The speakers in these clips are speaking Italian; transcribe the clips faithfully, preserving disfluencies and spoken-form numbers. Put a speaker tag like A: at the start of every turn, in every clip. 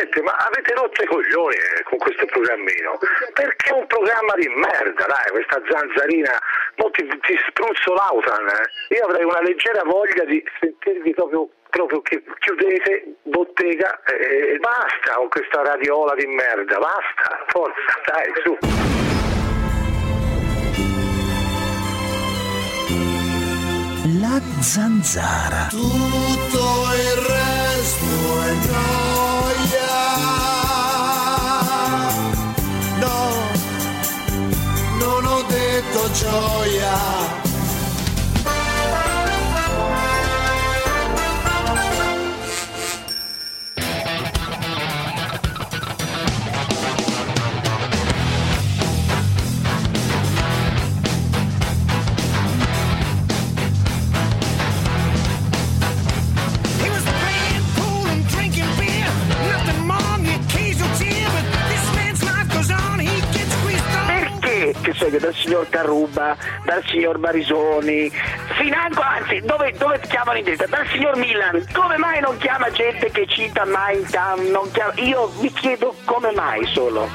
A: gente, ma avete rotto i coglioni eh, con questo programmino, perché è un programma di merda, dai, questa zanzarina, mo ti, ti spruzzo l'autan, eh. Io avrei una leggera voglia di sentirvi proprio proprio che chiudete bottega e basta con questa radiola di merda, basta, forza, dai, su.
B: La zanzara.
C: Tutto il resto è gioia. No, non ho detto gioia.
D: Che segue dal signor Carruba, dal signor Barisoni, financo, anzi, dove, dove chiamano in diretta? Dal signor Milan. Come mai non chiama gente che cita Mein Kampf? Non chiama... Io mi chiedo come mai solo.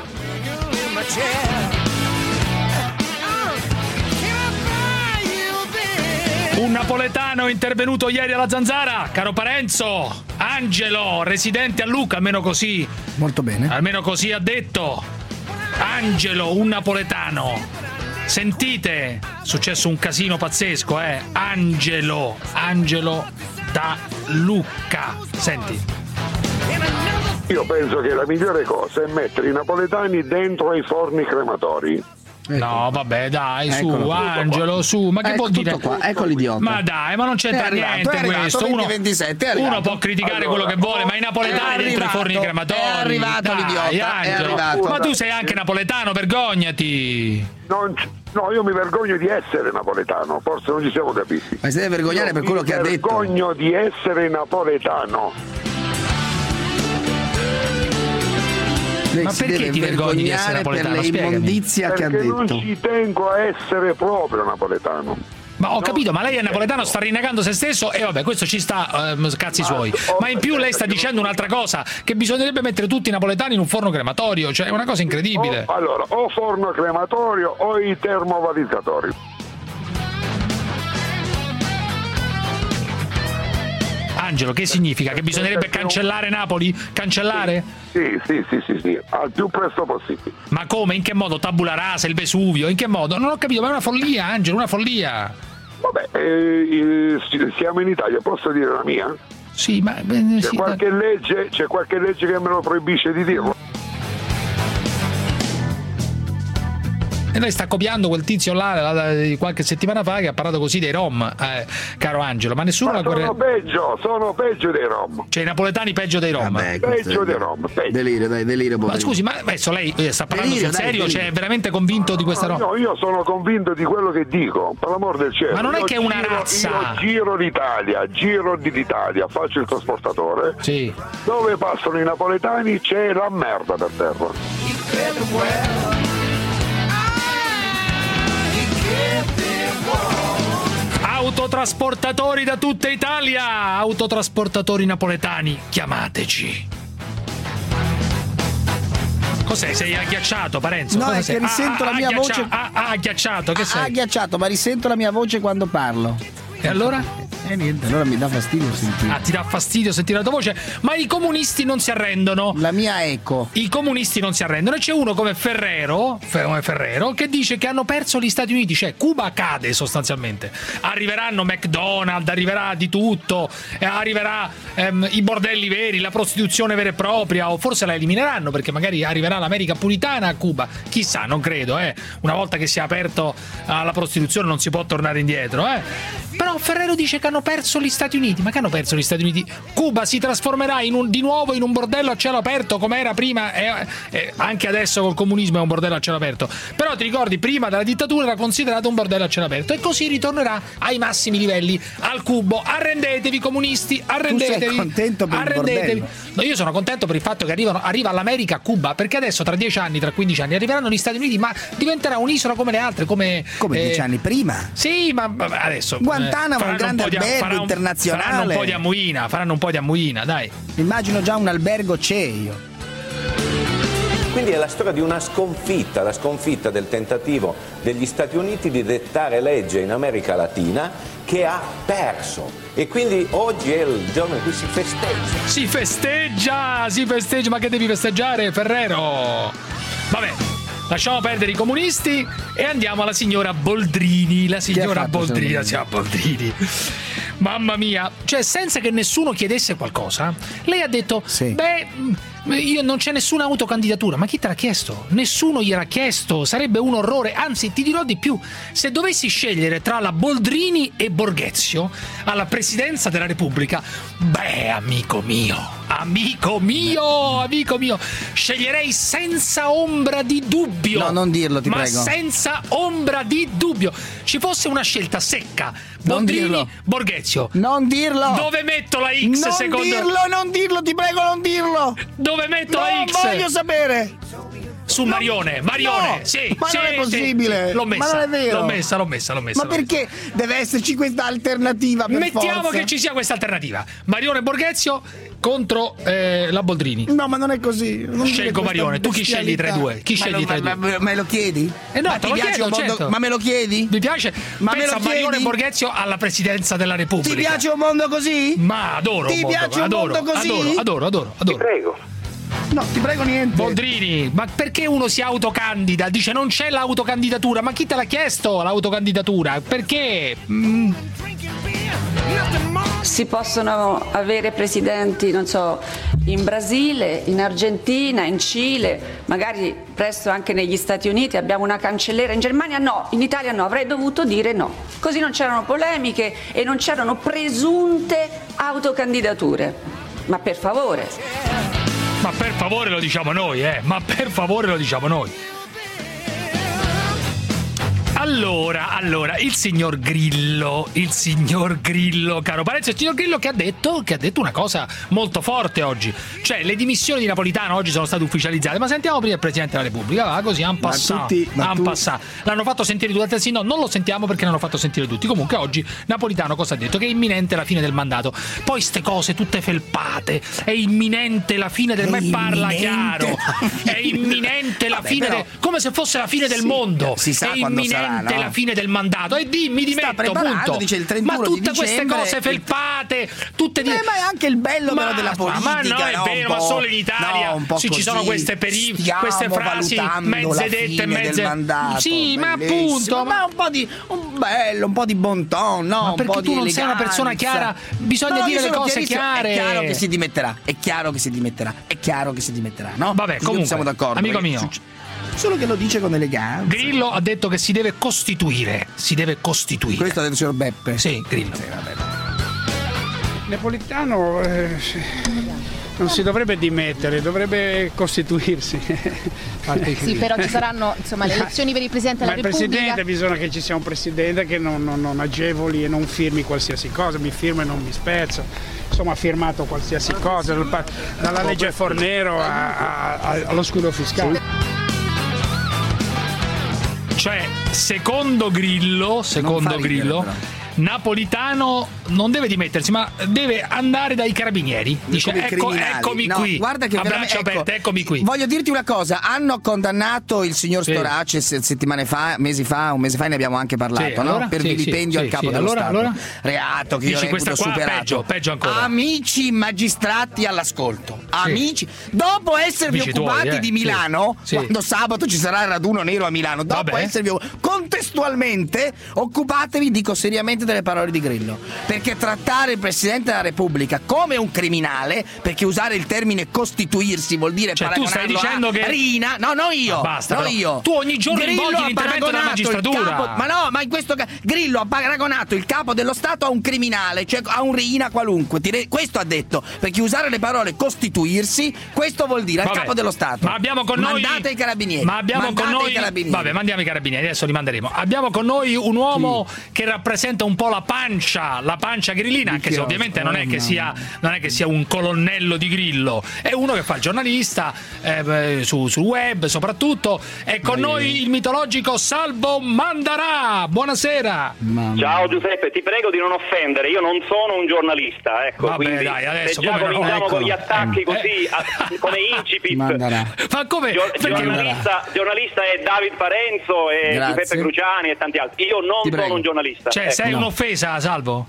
E: Un napoletano intervenuto ieri alla Zanzara, caro Parenzo, Angelo, residente a Lucca, almeno così.
B: Molto bene.
E: Almeno così ha detto. Angelo, un napoletano. Sentite, è successo un casino pazzesco, eh. Angelo, Angelo da Lucca. Senti.
F: Io penso che la migliore cosa è mettere i napoletani dentro ai forni crematori.
E: Ecco. No, vabbè, dai, su,
B: Eccolo.
E: Angelo, su, ma che
B: Ecco,
E: vuol dire?
B: tutto qua, ecco l'idiota.
E: Ma dai, ma non c'entra
B: È arrivato,
E: niente
B: è arrivato,
E: questo. Uno,
B: venti ventisette, è arrivato.
E: uno può criticare
F: Allora,
E: quello che vuole, ma i
B: è
E: napoletani dentro i
B: arrivato,
E: forni crematori.
B: è arrivato
E: dai,
B: l'idiota, è
E: Angelo.
B: arrivato.
E: Ma tu sei anche napoletano, vergognati.
F: Non c- no, io mi vergogno di essere napoletano, forse non ci siamo capiti.
B: Ma si deve vergognare
F: Io
B: per quello
F: mi
B: che ha detto.
F: Mi vergogno di essere napoletano.
B: Lei
E: Ma
B: si
E: perché
B: deve
E: ti vergogni di essere
B: vergognare per
E: napoletano?
B: le
E: Spiegami.
B: immondizia che ha
F: Perché non
B: detto.
F: ci tengo a essere proprio napoletano.
E: Ma ho capito, ma lei è napoletano, sta rinnegando se stesso e vabbè, questo ci sta, eh, cazzi suoi. Ma in più lei sta dicendo un'altra cosa, che bisognerebbe mettere tutti i napoletani in un forno crematorio, cioè è una cosa incredibile.
F: O, allora, o forno crematorio o i termovalorizzatori.
E: Angelo, che significa? Che bisognerebbe cancellare Napoli? Cancellare?
F: Sì, sì, sì, sì, sì, al più presto possibile.
E: Ma come? In che modo? Tabula rasa, il Vesuvio? In che modo? Non ho capito, ma è una follia, Angelo, una follia.
F: Vabbè, eh, eh, siamo in Italia, posso dire la mia?
E: Sì, ma... eh,
F: C'è
E: sì,
F: qualche
E: ma-
F: legge, c'è qualche legge che me lo proibisce di dirlo?
E: E lei sta copiando quel tizio là la- la- di qualche settimana fa che ha parlato così dei Rom, eh, caro Angelo, ma nessuno
F: Ma
E: la corre...
F: sono peggio, sono peggio dei Rom.
E: Cioè i napoletani peggio dei Rom.
B: Vabbè, questo
F: Peggio
B: è-
F: dei Rom, peggio.
B: Delirio, dai, delirio.
E: Ma
B: poverino.
E: scusi, ma adesso lei eh, sta parlando
B: Delirio,
E: sul
B: dai,
E: serio?
B: delirio.
E: Cioè è veramente convinto di questa roba?
F: No, io sono convinto di quello che dico, per l'amor del cielo.
E: Ma non è
F: Io
E: che è una
F: giro-
E: razza.
F: Io giro l'Italia, giro di l'Italia, faccio il trasportatore.
E: Sì.
F: Dove passano i napoletani c'è la merda per terra.
E: Autotrasportatori da tutta Italia, autotrasportatori napoletani, chiamateci. Cos'è? Sei agghiacciato, Parenzo?
B: No,
E: Cosa
B: è
E: sei?
B: che risento
E: Ah,
B: la mia
E: agghiaccia-
B: voce.
E: Ah, ah, agghiacciato, che
B: Ha
E: sei?
B: agghiacciato, ma risento la mia voce quando parlo.
E: E allora?
B: E niente, allora mi dà fastidio sentire.
E: Ah, ti dà fastidio sentire la tua voce, ma i comunisti non si arrendono.
B: La mia eco.
E: I comunisti non si arrendono e c'è uno come Ferrero, come Ferrero che dice che hanno perso gli Stati Uniti, cioè Cuba cade sostanzialmente. Arriveranno McDonald's, arriverà di tutto, eh, arriverà ehm, i bordelli veri, la prostituzione vera e propria, o forse la elimineranno perché magari arriverà l'America puritana a Cuba. Chissà, non credo, eh. Una volta che si è aperto alla prostituzione non si può tornare indietro, eh. Però Ferrero dice che hanno perso gli Stati Uniti. Ma che hanno perso gli Stati Uniti? Cuba si trasformerà in un, di nuovo in un bordello a cielo aperto come era prima, e, e anche adesso col comunismo è un bordello a cielo aperto. Però ti ricordi, prima della dittatura era considerato un bordello a cielo aperto e così ritornerà ai massimi livelli, al cubo. Arrendetevi comunisti, arrendetevi.
B: Tu sei contento per il
E: arrendetevi.
B: bordello?
E: No, io sono contento per il fatto che arrivano, arriva all'America Cuba, perché adesso tra dieci anni, tra quindici anni arriveranno gli Stati Uniti, ma diventerà un'isola come le altre, come
B: Come
E: eh,
B: dieci anni prima.
E: Sì, ma ma adesso
B: Guantanamo,
E: faranno
B: un grande
E: po' di-
B: albergo
E: faranno-
B: internazionale.
E: Faranno un po' di ammuina, faranno un po' di ammuina, dai.
B: Immagino già un albergo C E io.
G: quindi è la storia di una sconfitta, la sconfitta del tentativo degli Stati Uniti di dettare legge in America Latina, che ha perso, e quindi oggi è il giorno in cui si festeggia.
E: Si festeggia, si festeggia, ma che devi festeggiare, Ferrero? Vabbè, lasciamo perdere i comunisti e andiamo alla signora Boldrini, la signora Boldrini, la signora Boldrini. Mamma mia, cioè senza che nessuno chiedesse qualcosa, lei ha detto, sì. beh, io non c'è nessuna autocandidatura. Ma chi te l'ha chiesto? Nessuno gliel'ha chiesto, sarebbe un orrore. Anzi, ti dirò di più, se dovessi scegliere tra la Boldrini e Borghezio alla presidenza della Repubblica, beh, amico mio, amico mio, amico mio, sceglierei senza ombra di dubbio.
B: No, non dirlo, ti
E: ma
B: prego.
E: Ma senza ombra di dubbio. Ci fosse una scelta secca,
B: non
E: Boldrini,
B: dirlo.
E: Borghezio.
B: Non dirlo.
E: Dove metto la X
B: non
E: secondo?
B: Non dirlo, non dirlo, ti prego, non dirlo.
E: Dove metto
B: non
E: la X?
B: Non voglio sapere.
E: Su Marione, Marione,
B: no,
E: sì,
B: ma
E: sì,
B: non è possibile.
E: Sì, l'ho messa,
B: ma non è vero.
E: l'ho messa, l'ho messa, l'ho messa.
B: Ma perché deve esserci questa alternativa? Per
E: Mettiamo
B: forza?
E: che ci sia questa alternativa. Marione Borghezio contro eh, la Boldrini.
B: No, ma non è così. Non
E: Scelgo Marione. Tu chi scegli tra i due? Chi
B: ma
E: scegli
B: lo,
E: tra i due?
B: Ma, ma, me lo chiedi?
E: Eh no,
B: ma
E: te
B: ti
E: lo
B: piace
E: chiedo,
B: un mondo,
E: certo.
B: Ma me lo chiedi?
E: Mi piace.
B: Ma
E: Pensa
B: me lo
E: Marione
B: chiedi?
E: Borghezio alla presidenza della Repubblica.
B: Ti piace un mondo così?
E: Ma adoro.
B: Ti
E: un mondo,
B: piace un
E: adoro,
B: mondo così?
E: Adoro, adoro, adoro, adoro.
A: Ti prego.
B: No, ti prego niente.
E: Boldrini, ma perché uno si autocandida? Dice non c'è l'autocandidatura, ma chi te l'ha chiesto l'autocandidatura? Perché? Mm.
H: Si possono avere presidenti, non so, in Brasile, in Argentina, in Cile, magari presto anche negli Stati Uniti, abbiamo una cancelliera, in Germania no, in Italia no, avrei dovuto dire no. Così non c'erano polemiche e non c'erano presunte autocandidature. Ma per favore.
E: Ma per favore lo diciamo noi, eh! Ma per favore lo diciamo noi. Allora, allora, il signor Grillo, il signor Grillo, caro Parenzo, il signor Grillo che ha detto, che ha detto una cosa molto forte oggi. Cioè, le dimissioni di Napolitano oggi sono state ufficializzate, ma sentiamo prima il Presidente della Repubblica, va così, en passant, en passant. L'hanno fatto sentire tutti, sì, no, non lo sentiamo perché l'hanno fatto sentire tutti. Comunque oggi Napolitano cosa ha detto? Che è imminente la fine del mandato. Poi ste cose tutte felpate, è imminente la fine del...
B: È
E: ma parla
B: imminente
E: chiaro, è imminente la
B: Vabbè,
E: fine
B: però,
E: del... come se fosse la fine del
B: sì,
E: mondo.
B: si sa
E: è
B: quando
E: imminente
B: sarà, no?
E: la fine del mandato e dimmi di
B: sta
E: metto punto.
B: Dice il trentuno
E: ma tutte
B: di
E: queste
B: dicembre,
E: cose felpate tutte di...
B: eh, ma è anche il bello
E: ma,
B: però della politica,
E: ma no, è
B: no?
E: vero, ma solo in Italia
B: no, un po'
E: sì, ci sono
B: così.
E: queste, peri...
B: Stiamo
E: queste frasi mezze dette mezze
B: mandato,
E: sì, ma
B: bellissimo.
E: appunto
B: ma un po' di un bello, un po' di bon ton, no?
E: Ma
B: un
E: perché
B: po'
E: tu
B: di
E: non sei una persona chiara, bisogna
B: no,
E: dire le cose chiare.
B: È chiaro che si dimetterà, è chiaro che si dimetterà, è chiaro che si dimetterà, no?
E: Vabbè,
B: così
E: comunque,
B: siamo d'accordo.
E: amico mio.
B: Solo che lo dice con eleganza.
E: Grillo ha detto che si deve costituire, si deve costituire.
B: Questo ha detto il signor Beppe.
E: Sì, Grillo.
B: Sì, vabbè.
I: Napolitano eh, non si dovrebbe dimettere, dovrebbe costituirsi.
J: Sì, però ci saranno insomma le elezioni per il Presidente della
I: Ma il
J: Repubblica.
I: Presidente, bisogna che ci sia un Presidente che non, non, non agevoli e non firmi qualsiasi cosa, mi firmo e non mi spezzo. Insomma, ha firmato qualsiasi cosa, dalla legge Fornero a, a, a, allo scudo fiscale.
E: Cioè, secondo Grillo, secondo Grillo, ridere, Napolitano non deve dimettersi, ma deve andare dai carabinieri. Dice: ecco, eccomi
B: no,
E: qui.
B: Guarda che
E: a braccia
B: ecco,
E: aperte, eccomi qui.
B: Voglio dirti una cosa: hanno condannato il signor
E: sì.
B: Storace settimane fa, mesi fa, un mese fa ne abbiamo anche parlato,
E: sì, allora?
B: no? Per
E: sì,
B: vilipendio
E: sì,
B: al capo
E: sì,
B: dello
E: allora,
B: Stato.
E: Allora?
B: Reato che
E: Dici,
B: io reputo superato.
E: Peggio, peggio ancora.
B: Amici magistrati all'ascolto. Sì. Amici, dopo esservi
E: Amici
B: occupati
E: tuoi, eh?
B: di Milano,
E: sì.
B: quando sabato ci sarà il raduno nero a Milano, dopo
E: Vabbè.
B: esservi contestualmente occupatevi, dico seriamente, delle parole di Grillo. Perché trattare il Presidente della Repubblica come un criminale, perché usare il termine costituirsi vuol dire
E: cioè, tu stai dicendo che
B: Rina, no, no io,
E: ma basta,
B: no
E: però.
B: io.
E: Tu ogni giorno
B: Grillo
E: involgi l'intervento della magistratura.
B: Capo, ma no, ma in questo caso Grillo ha paragonato il capo dello Stato a un criminale, cioè a un Rina qualunque. Re... Questo ha detto, perché usare le parole costituirsi, questo vuol dire al
E: Vabbè,
B: capo dello Stato.
E: Ma abbiamo con
B: mandate
E: noi
B: Mandate i carabinieri.
E: Ma abbiamo
B: mandate
E: con noi
B: i carabinieri.
E: Vabbè, mandiamo i carabinieri, adesso li manderemo. Abbiamo con noi un uomo sì. che rappresenta un po' la pancia, la pancia grillina, anche se ovviamente non è che sia non è che sia un colonnello di Grillo, è uno che fa il giornalista eh, su, sul web soprattutto. È con Ma noi il mitologico Salvo Mandarà. Buonasera.
K: Mamma. Ciao Giuseppe, ti prego di non offendere, io non sono un giornalista, ecco.
E: Vabbè,
K: quindi
E: dai, adesso
K: se già
E: come
K: cominciamo
E: no,
K: con gli attacchi
E: eh,
K: così così a, come incipit.
E: Ma come?
K: Gio- giornalista, giornalista è David Parenzo e
B: Grazie.
K: Peppe Cruciani e tanti altri. Io non
B: Ti
K: sono
B: prego.
K: un giornalista.
E: Cioè,
K: ecco.
E: sei
B: no.
E: un'offesa, Salvo?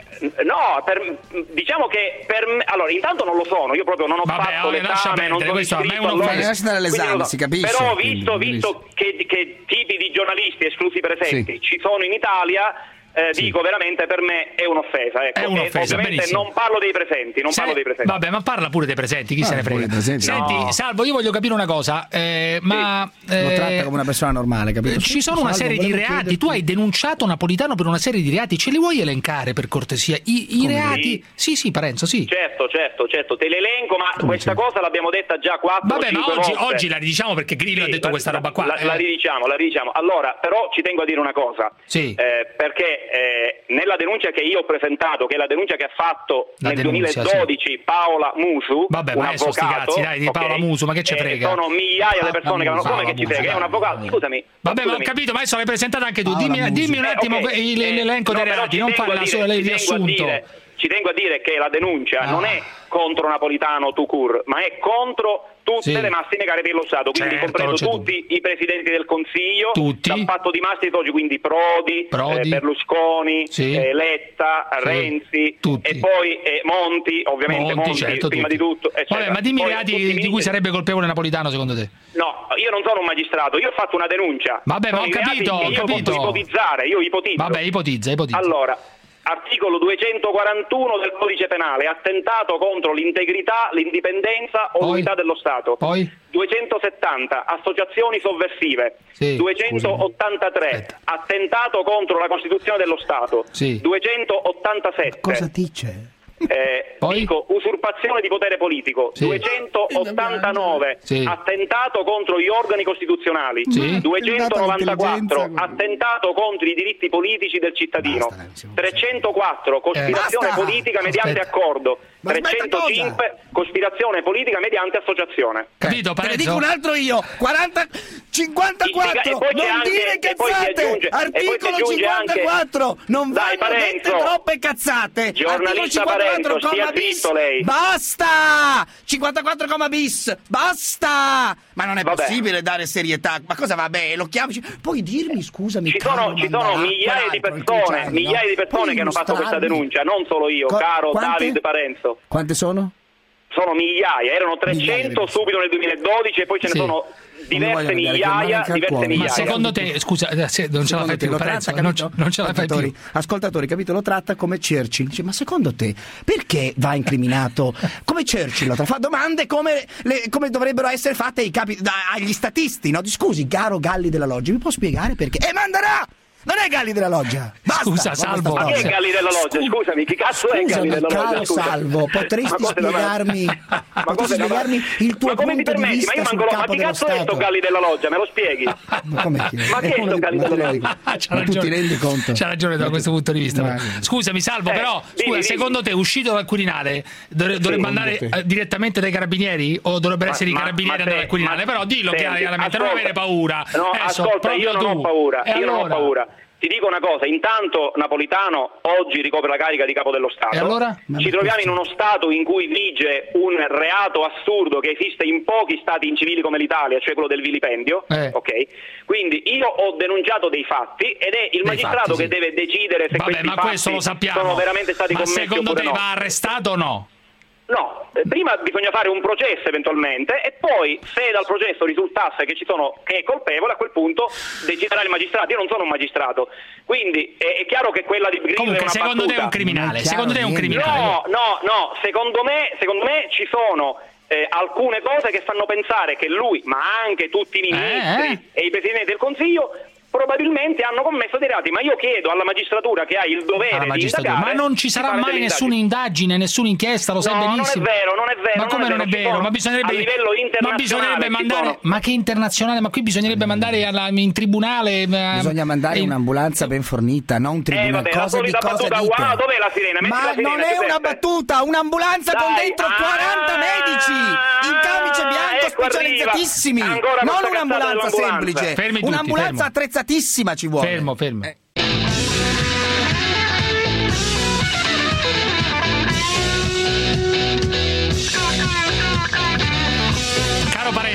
K: No, per, diciamo che per me, allora intanto non lo sono, io proprio non ho
E: Vabbè,
K: fatto
E: allora, lascia
K: l'esame, non
E: perdere,
K: sono
E: questo a me è
K: iscritto
E: un'offesa.
K: all'O I S.
B: Lascia stare l'esame,
K: Quindi non lo so.
B: si capisce,
K: Però
B: quindi,
K: visto,
B: quindi.
K: visto che, che tipi di giornalisti esclusi presenti
B: Sì.
K: ci sono in Italia, eh,
B: Sì.
K: dico veramente per me è un'offesa, ecco.
E: È un'offesa,
K: E ovviamente
E: benissimo.
K: non parlo dei presenti, non
E: Se-
K: parlo dei presenti.
E: Vabbè, ma parla pure dei presenti, chi
B: Parla
E: se ne
B: pure
E: frega.
B: dei presenti.
E: Senti,
K: No.
E: Salvo, io voglio capire una cosa, eh, ma
B: Lo
E: eh,
B: tratta come una persona normale, capito?
E: ci sono una
B: Salvo,
E: serie di
B: volevo
E: reati.
B: chiederti-
E: Tu hai denunciato Napolitano per una serie di reati, ce li vuoi elencare per cortesia? I, i
B: Come?
E: reati? Sì, sì, Parenzo, sì.
K: Certo, certo, certo, te l'elenco, ma questa cosa l'abbiamo detta già quattro
E: Vabbè, ma
K: cinque
E: oggi,
K: volte.
E: oggi la ridiciamo perché Grillo
K: Sì,
E: ha detto
K: la-
E: questa
K: la-
E: roba qua.
K: La, la
E: eh.
K: ridiciamo, la ridiciamo. Allora, però ci tengo a dire una cosa.
E: Sì.
K: Eh, perché eh, nella denuncia che io ho presentato, che è la denuncia che ha fatto
E: La
K: nel
E: denuncia,
K: duemiladodici Paola Musu,
E: Vabbè,
K: un
E: ma adesso sti
K: avvocato,
E: cazzi, dai, di Paola
K: ok?
E: Musu, ma che ce
K: Eh,
E: frega?
K: sono migliaia le persone che vanno,
E: Paola
K: come che ci
E: Musu,
K: frega? È un
E: dai.
K: avvocato, scusami.
E: Vabbè, ma ho
K: scusami.
E: capito, ma adesso l'hai presentata anche tu.
B: Paola
E: Dimmi,
B: Musu.
E: dimmi un
K: Eh,
E: attimo
K: ok,
E: il-
K: eh,
E: l'elenco
K: no,
E: dei
K: però
E: reati,
K: ci
E: non
K: tengo
E: fare
K: a
E: la
K: dire-
E: sola il
K: ci tengo a
E: riassunto.
K: dire- Ci tengo a dire che la denuncia
E: Ah.
K: non è contro Napolitano tout court, ma è contro tutte
E: Sì.
K: le massime cariche dello Stato, quindi
E: Certo,
K: comprendo
E: non c'è
K: tutti i presidenti del Consiglio,
E: Tutti.
K: dal patto di Maastricht oggi, quindi Prodi,
E: Prodi.
K: eh, Berlusconi,
E: Sì.
K: eh, Letta,
E: Sì.
K: Renzi,
E: Tutti.
K: e poi eh, Monti, ovviamente
E: Monti,
K: Monti,
E: certo,
K: prima
E: tutti.
K: di tutto. eccetera.
E: Vabbè, ma dimmi i
K: Poi
E: reati
K: tutti i
E: di cui
K: ministri-
E: sarebbe colpevole Napolitano secondo te?
K: No, io non sono un magistrato, io ho fatto una denuncia.
E: Vabbè, ma
K: Sono
E: ho
K: i reati
E: capito,
K: che
E: ho
K: io
E: capito.
K: posso ipotizzare, io ipotizzo.
E: Vabbè, ipotizza, ipotizza.
K: Allora, articolo duecentoquarantuno del codice penale, attentato contro l'integrità, l'indipendenza o
E: Poi?
K: l'unità dello Stato.
E: Poi?
K: duecentosettanta, associazioni sovversive.
E: Sì,
K: duecentottantatré,
E: Aspetta.
K: attentato contro la Costituzione dello Stato.
E: Sì.
K: duecentottantasette.
B: Cosa dice?
K: Eh,
E: Poi?
K: dico usurpazione di potere politico.
E: Sì.
K: duecentottantanove,
E: Sì.
K: attentato contro gli organi costituzionali.
E: Sì.
K: duecentonovantaquattro,
B: Data l'intelligenza.
K: attentato contro i diritti politici del cittadino.
B: Basta, siamo-
K: trecentoquattro, cospirazione
B: Basta!
K: politica mediante
E: Aspetta.
K: accordo.
B: Ma aspetta,
K: trecentocinque, cospirazione politica mediante associazione.
E: Capito,
B: Te ne
E: Parenzo?
B: dico un altro io. quaranta, cinquantaquattro.
K: E poi c'è
B: Non
K: anche-
B: dire
K: e poi si
B: cazzate.
K: aggiunge- e poi si
B: Articolo
K: aggiunge anche-
B: cinquantaquattro. Non
K: Dai,
B: vanno dette
K: Parenzo.
B: troppe cazzate.
K: Giornalista
B: Articolo
K: Parenzo,
B: cinquantaquattro, comma
K: stia
B: bis.
K: zitto lei.
B: Basta. cinquantaquattro, comma bis. Basta. Ma non è
K: Vabbè.
B: possibile dare serietà. Ma cosa vabbè? Lo chiami? Puoi dirmi, scusami.
K: Ci sono,
B: caro
K: ci sono
B: Mandarà,
K: migliaia di
B: peraltro, il
K: persone,
B: Cruciani,
K: migliaia
B: no?
K: di persone
B: Puoi
K: che hanno fatto questa
B: illustrarmi?
K: denuncia, non solo io,
B: Co-
K: caro
B: quante?
K: David Parenzo.
B: Quante sono?
K: Sono migliaia, erano
B: Migliaia di
K: trecento
B: persone.
K: subito nel duemiladodici e poi ce ne
E: Sì.
K: sono diverse
B: voglio vedere, che non
K: migliaia,
B: manca il
K: diverse
B: cuore.
E: Ma
K: migliaia.
E: secondo te, scusa, eh, se- non ce la
B: Secondo
E: fai
B: te
E: più,
B: lo
E: Parenzo,
B: tratta,
E: non,
B: capito?
E: ce- non ce la fai più.
B: ascoltatori, ascoltatori, capito? Lo tratta come Churchill. Dice, ma secondo te perché va incriminato? Come Churchill lo tra- fa domande come, le- come dovrebbero essere fatte ai capi, da- agli statisti, no? Di, scusi, caro Galli della Loggia, mi può spiegare perché? E Mandarà! Non è Galli della Loggia! Basta,
E: Scusa,
B: con
E: Salvo.
B: questa
K: Ma chi è
B: cosa.
K: Galli della Loggia?
B: Scu-
K: Scusami, chi cazzo è Galli
B: Scusami,
K: della Loggia?
B: caro
K: Scusa.
B: Salvo, potresti
K: Ma cose da-
B: spiegarmi,
K: Ma
B: potresti
K: cose da-
B: spiegarmi il tuo
K: Ma come ti
B: punto di
K: permetti?
B: vista
K: Ma io
B: sul
K: manco lo- Ma
B: capo
K: chi
B: dello
K: cazzo è sto
B: Stato?
K: Galli della Loggia? Me lo spieghi?
B: Ma come chi?
K: Ma chi è
B: uno
K: sto
B: di-
K: Galli
B: ma
K: della
B: lei-
K: Loggia?
E: Ah, c'ha
B: ma tu ti
E: ragione.
B: rendi conto?
E: C'ha ragione da questo punto di vista.
B: Ma-
E: Scusami, Salvo,
K: Eh,
E: però,
K: dimmi,
E: scusa,
K: dimmi.
E: secondo te uscito dal Quirinale dovre- dovrebbe andare
B: te.
E: eh, direttamente dai carabinieri o dovrebbero essere i
K: ma-
E: carabinieri
K: ma
E: andare
K: se-
E: al Quirinale?
K: ma-
E: Però dillo
K: senti,
E: chiaramente, non
K: ascolta.
E: avere paura.
K: No,
E: Eh, so,
K: ascolta, io
E: proprio
K: non
E: tu.
K: ho paura,
E: E
K: io non ho
E: allora?
K: paura. Ti dico una cosa, intanto Napolitano oggi ricopre la carica di capo dello Stato.
E: E allora?
K: Ci troviamo in uno Stato in cui vige un reato assurdo che esiste in pochi Stati incivili come l'Italia, cioè quello del vilipendio.
E: Eh.
K: Ok? Quindi io ho denunciato dei fatti ed è il
E: Dei
K: magistrato
E: fatti, sì.
K: che deve decidere se
E: Vabbè,
K: questi
E: ma questo lo
K: fatti
E: sappiamo.
K: sono veramente stati
E: ma
K: commessi
E: secondo
K: oppure
E: te
K: no.
E: va arrestato o no?
K: No, eh, prima bisogna fare un processo eventualmente e poi se dal processo risultasse che ci sono che è colpevole, a quel punto deciderà il magistrato. Io non sono un magistrato, quindi è, è chiaro che quella di Grillo
E: Comunque,
K: è una
E: secondo te è un
K: battuta.
E: criminale?
B: Non è chiaro
E: Secondo te è un
B: niente.
E: criminale?
K: No, no, no, secondo me, secondo me ci sono eh, alcune cose che fanno pensare che lui, ma anche tutti i ministri
E: Eh,
K: e i presidenti del Consiglio probabilmente hanno commesso dei reati, ma io chiedo alla magistratura che ha il dovere
E: Alla
K: di
E: magistratura.
K: indagare.
E: Ma non ci
K: di
E: sarà
K: fare
E: mai
K: delle
E: nessuna indagine, nessuna inchiesta, lo sai
K: No,
E: benissimo.
K: non è vero, non è vero.
E: Ma come non è
K: ci
E: vero?
K: sono-
E: Ma bisognerebbe,
K: a livello
E: ma
K: internazionale
E: bisognerebbe
K: ci
E: mandare.
K: sono-
E: Ma che internazionale? Ma qui bisognerebbe mandare alla- in tribunale. eh,
B: Bisogna mandare
E: eh,
B: un'ambulanza ben fornita, non un tribunale.
K: Eh, vabbè, la
B: cosa di
K: solita
B: cosa
K: battuta,
B: dite?
K: wow, dov'è la sirena? Metti
B: Ma
K: la sirena,
B: non è una
K: Giuseppe.
B: battuta, un'ambulanza con
K: Dai,
B: dentro
K: ah,
B: quaranta medici in camice bianco
K: ecco,
B: specializzatissimi.
K: arriva. Ancora
B: Non
K: questa
B: un'ambulanza
K: cazzata dell'ambulanza.
B: semplice,
E: Fermi tutti,
B: un'ambulanza
E: fermo.
B: attrezzatissima ci vuole.
E: Fermo, fermo.
B: Eh.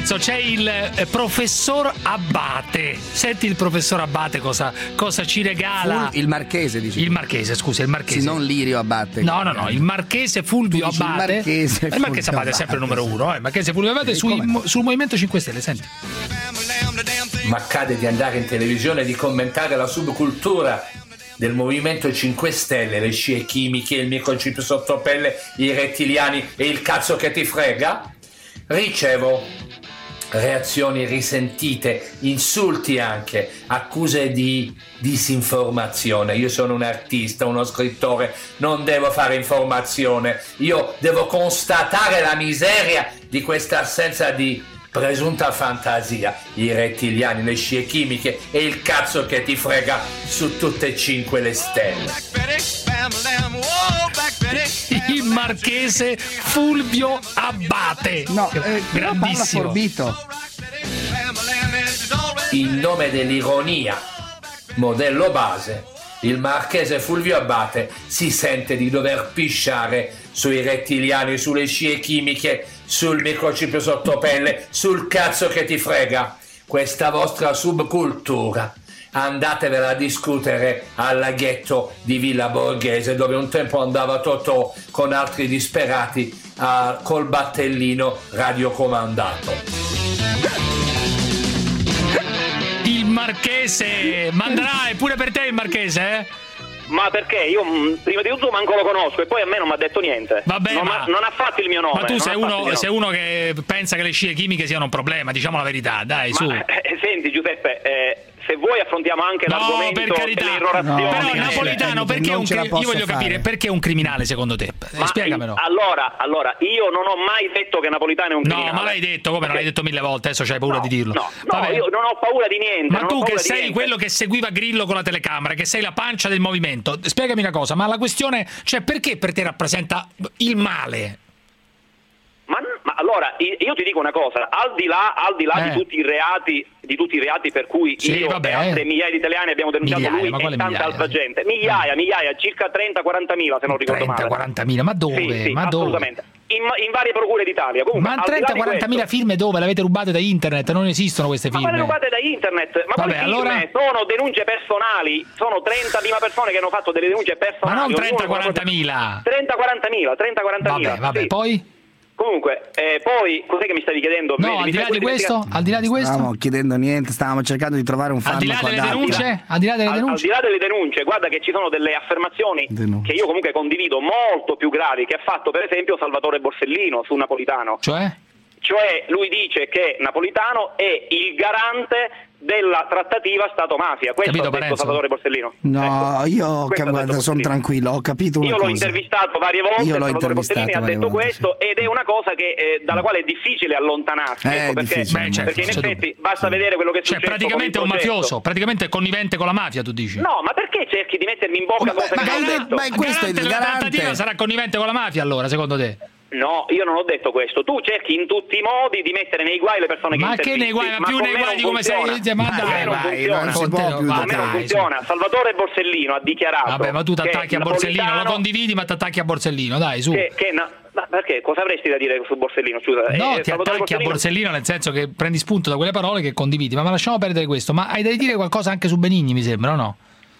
E: Lorenzo, c'è il eh, professor Abbate. Senti il professor Abbate cosa, cosa ci regala.
B: Ful- il marchese, dici.
E: Il marchese, scusa, il marchese.
B: Sì, non Lirio Abbate.
E: No, no, no, il marchese Fulvio Abbate.
B: Il marchese,
E: il marchese Abbate è sempre il numero uno. Eh. Il marchese Fulvio Abbate sui, sul Movimento cinque Stelle, senti.
L: Ma accade di andare in televisione e di commentare la subcultura del Movimento cinque Stelle, le scie chimiche, il microchip sottopelle, i rettiliani e il cazzo che ti frega? Ricevo reazioni risentite, insulti anche, accuse di disinformazione. Io sono un artista, uno scrittore, non devo fare informazione, io devo constatare la miseria di questa assenza di presunta fantasia. I rettiliani, le scie chimiche e il cazzo che ti frega su tutte e cinque le stelle.
E: Il marchese Fulvio Abbate.
B: No, eh,
E: grandissimo.
B: Forbito.
L: In nome dell'ironia, modello base, il marchese Fulvio Abbate si sente di dover pisciare sui rettiliani, sulle scie chimiche, sul microchip sottopelle, sul cazzo che ti frega. Questa vostra subcultura andatevela a discutere al laghetto di Villa Borghese, dove un tempo andava Totò con altri disperati a, col battellino radiocomandato.
E: Il marchese manderà, è pure per te il marchese, eh?
K: Ma perché? Io mh, prima di tutto manco lo conosco e poi a me non mi ha detto niente.
E: Vabbè,
K: non,
E: ma...
K: ha, non ha fatto il mio nome.
E: Ma tu sei uno, sei
K: nome.
E: uno che pensa che le scie chimiche siano un problema, diciamo la verità, dai,
K: ma,
E: su.
K: Eh, senti Giuseppe, eh, se vuoi affrontiamo anche
E: no,
K: l'argomento
E: per carità.
K: delle irrorazioni.
E: No, però Napolitano, perché è un cri- io voglio capire
B: fare.
E: perché è un criminale secondo te?
K: Ma
E: Spiegamelo.
K: Allora, allora, io non ho mai detto che Napolitano è un criminale.
E: No, ma l'hai detto, come okay. Non l'hai detto mille volte, adesso c'hai paura
K: no,
E: di dirlo.
K: No, no, io non ho paura di niente.
E: Ma
K: non
E: tu
K: ho
E: che
K: paura
E: sei
K: di
E: quello che seguiva Grillo con la telecamera, che sei la pancia del movimento, spiegami una cosa, ma la questione, cioè perché per te rappresenta il male?
K: Ma, ma allora io ti dico una cosa, al di là, al di là
E: eh.
K: di tutti i reati, di tutti i reati per cui
E: sì,
K: io
E: vabbè,
K: e altre migliaia di italiani abbiamo denunciato
E: migliaia,
K: lui
E: ma
K: e
E: quale
K: tanta
E: migliaia?
K: altra gente, migliaia, migliaia, circa trenta quarantamila se non ricordo
E: trenta
K: male.
E: quarantamila, ma dove?
K: Sì, sì,
E: ma
K: assolutamente.
E: dove?
K: In, in varie procure d'Italia. Comunque,
E: ma trenta quarantamila firme dove? Le avete rubate da internet? Non esistono queste firme.
K: Ma le rubate da internet? Ma
E: vabbè,
K: quelle
E: allora...
K: firme sono denunce personali, sono trenta prima persone che hanno fatto delle denunce personali.
E: Ma non trenta quarantamila.
K: trenta quarantamila, trenta quarantamila.
E: Vabbè, vabbè,
K: sì.
E: Poi?
K: Comunque, eh, poi cos'è che mi stavi chiedendo?
E: No,
K: mi,
E: al di là
K: mi
E: di questo, al di là di questo,
B: stavamo chiedendo niente, stavamo cercando di trovare un farmaco.
E: Al di là delle
B: adatto.
E: denunce, al di là delle
K: al,
E: denunce,
K: al di là delle denunce, guarda che ci sono delle affermazioni
B: denunce.
K: che io comunque condivido molto più gravi che ha fatto per esempio Salvatore Borsellino su Napolitano.
E: Cioè?
K: Cioè lui dice che Napolitano è il garante della trattativa Stato-mafia. Questo
E: Capito,
K: ha detto
E: Parenzo?
K: Salvatore Borsellino.
B: No,
K: ecco.
B: io
K: Questo
B: guarda, sono tranquillo, ho capito una
K: Io l'ho
B: cosa.
K: intervistato varie volte,
B: Io l'ho
K: Salvatore
B: intervistato
K: Borsellino ha
B: varie
K: detto
B: volte,
K: questo
B: sì.
K: ed è una cosa che, eh, dalla quale è difficile allontanarsi,
B: Eh,
K: ecco,
B: è
K: perché,
B: difficile,
E: Beh, certo,
K: perché in
E: c'è
K: effetti
E: dubbio.
K: basta
E: Sì.
K: vedere quello che è
E: Cioè
K: successo
E: praticamente è
K: con
E: un
K: il progetto.
E: mafioso, praticamente è connivente con la mafia, tu dici?
K: No, ma perché cerchi di mettermi in bocca
B: Ma-
K: cose
B: ma
K: che non ho
B: garante-
K: detto?
B: ma è questo
E: Garante
B: il
E: della
B: garante.
E: trattativa sarà connivente con la mafia allora, secondo te?
K: No, io non ho detto questo. Tu cerchi in tutti i modi di mettere nei guai le persone che
E: Ma che
K: intervisti,
E: nei guai, ma più
K: con
E: nei
K: me
E: guai
K: non
E: di come
K: funziona.
E: sei, ma
K: Con me
E: dai,
K: non
B: vai,
K: funziona.
B: non si può
E: Con te,
B: più
E: va,
K: A me non
E: dai,
K: funziona. Salvatore Borsellino ha dichiarato.
E: Vabbè, ma tu ti
K: che
E: attacchi a Borsellino, lo
K: Napolitano-
E: condividi, ma ti attacchi a Borsellino, dai, su.
K: Che, che na- ma perché? Cosa avresti da dire su Borsellino? Scusa.
E: No,
K: Eh,
E: ti
K: Salvatore
E: attacchi a Borsellino nel senso che prendi spunto da quelle parole che condividi, ma, ma lasciamo perdere questo. Ma hai da dire qualcosa anche su Benigni, mi sembra, o no?